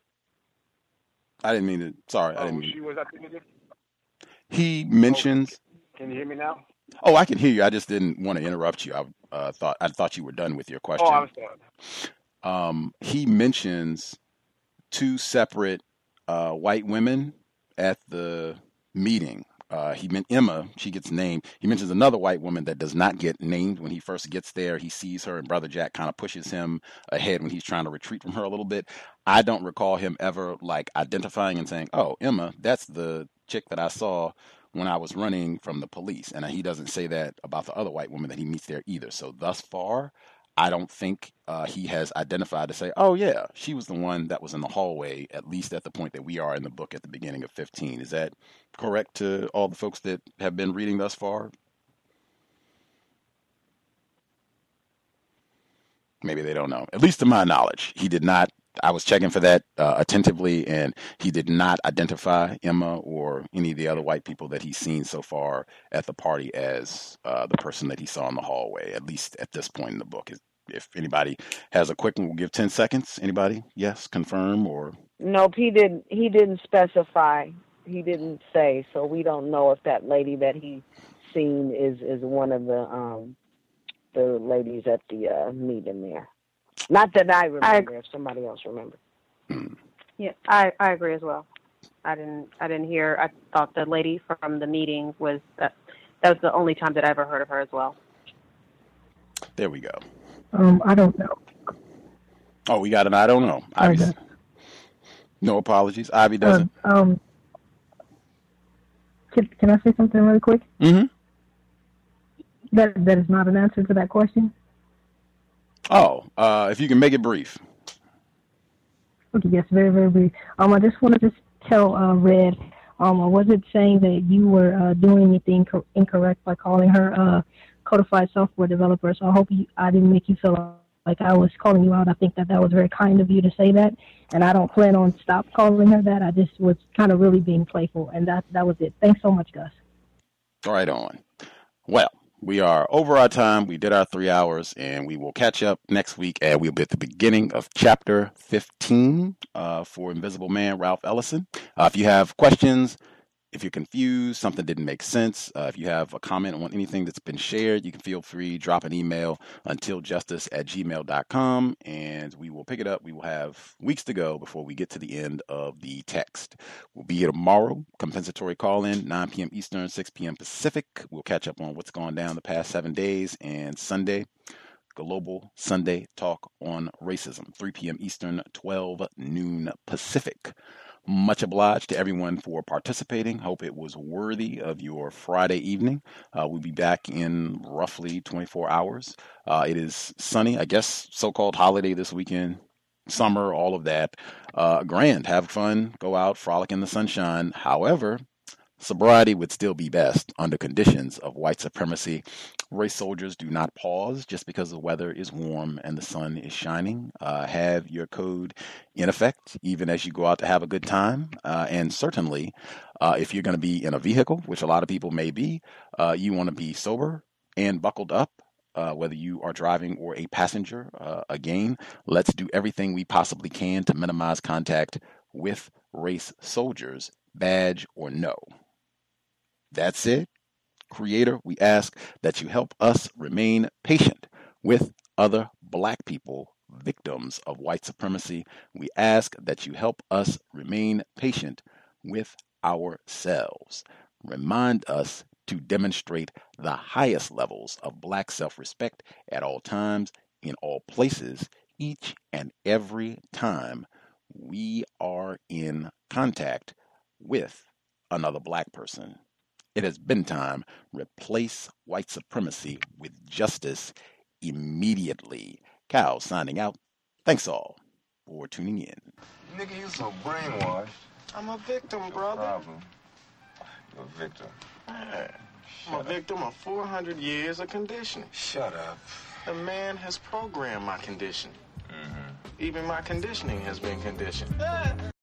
I didn't mean to... Sorry, I didn't mean... She was at the meeting? He mentions... Can you hear me now? Oh, I can hear you. I just didn't want to interrupt you. I thought you were done with your question. Oh, I'm sorry. He mentions two separate white women at the meeting. He meant Emma, she gets named. He mentions another white woman that does not get named. When he first gets there, he sees her, and Brother Jack kind of pushes him ahead when he's trying to retreat from her a little bit. I don't recall him ever identifying and saying, "Oh, Emma, that's the chick that I saw when I was running from the police." And he doesn't say that about the other white woman that he meets there either. So thus far, I don't think he has identified to say, "Oh yeah, she was the one that was in the hallway," at least at the point that we are in the book at the beginning of 15. Is that correct to all the folks that have been reading thus far? Maybe they don't know. At least to my knowledge, he did not. I was checking for that attentively, and he did not identify Emma or any of the other white people that he's seen so far at the party as the person that he saw in the hallway, at least at this point in the book. If anybody has a quick one, we'll give 10 seconds. Anybody? Yes, confirm or... Nope, he didn't specify. He didn't say, so we don't know if that lady that he's seen is one of the ladies at the meeting there. Not that I remember. If somebody else remembers. Yeah, I agree as well. I didn't hear. I thought the lady from the meeting was that was the only time that I ever heard of her as well. There we go. I don't know. Oh, we got an I don't know. Ivy, no apologies. Ivy doesn't. Can I say something really quick? Mm-hmm. That is not an answer to that question. Oh, if you can make it brief. Okay, yes, very, very brief. I just wanted to tell Red, I wasn't saying that you were doing anything incorrect by calling her codified software developer, so I hope I didn't make you feel like I was calling you out. I think that was very kind of you to say that, and I don't plan on stop calling her that. I just was kind of really being playful, and that was it. Thanks so much, Gus. Right on. Well, we are over our time. We did our 3 hours, and we will catch up next week, and we'll be at the beginning of chapter 15 for Invisible Man, Ralph Ellison. If you have questions, if you're confused, something didn't make sense, if you have a comment on anything that's been shared, you can feel free, drop an email, untiljustice@gmail.com, and we will pick it up. We will have weeks to go before we get to the end of the text. We'll be here tomorrow, compensatory call-in, 9 p.m. Eastern, 6 p.m. Pacific. We'll catch up on what's gone down the past 7 days, and Sunday, Global Sunday Talk on Racism, 3 p.m. Eastern, 12 noon Pacific. Much obliged to everyone for participating. Hope it was worthy of your Friday evening. We'll be back in roughly 24 hours. It is sunny, I guess, so-called holiday this weekend. summer, all of that. Grand, have fun, go out, frolic in the sunshine. However, sobriety would still be best under conditions of white supremacy. Race soldiers do not pause just because the weather is warm and the sun is shining. Have your code in effect even as you go out to have a good time. And certainly, if you're going to be in a vehicle, which a lot of people may be, you want to be sober and buckled up. Whether you are driving or a passenger. Again, let's do everything we possibly can to minimize contact with race soldiers, badge or no. That's it. Creator, we ask that you help us remain patient with other black people, victims of white supremacy. We ask that you help us remain patient with ourselves. Remind us to demonstrate the highest levels of black self-respect at all times, in all places, each and every time we are in contact with another black person. It has been time. Replace white supremacy with justice immediately. Cal signing out. Thanks all for tuning in. Nigga, you so brainwashed. I'm a victim, brother. Problem. You're a victim. Man, I'm a victim of 400 years of conditioning. Shut up. The man has programmed my condition. Even my conditioning has been conditioned.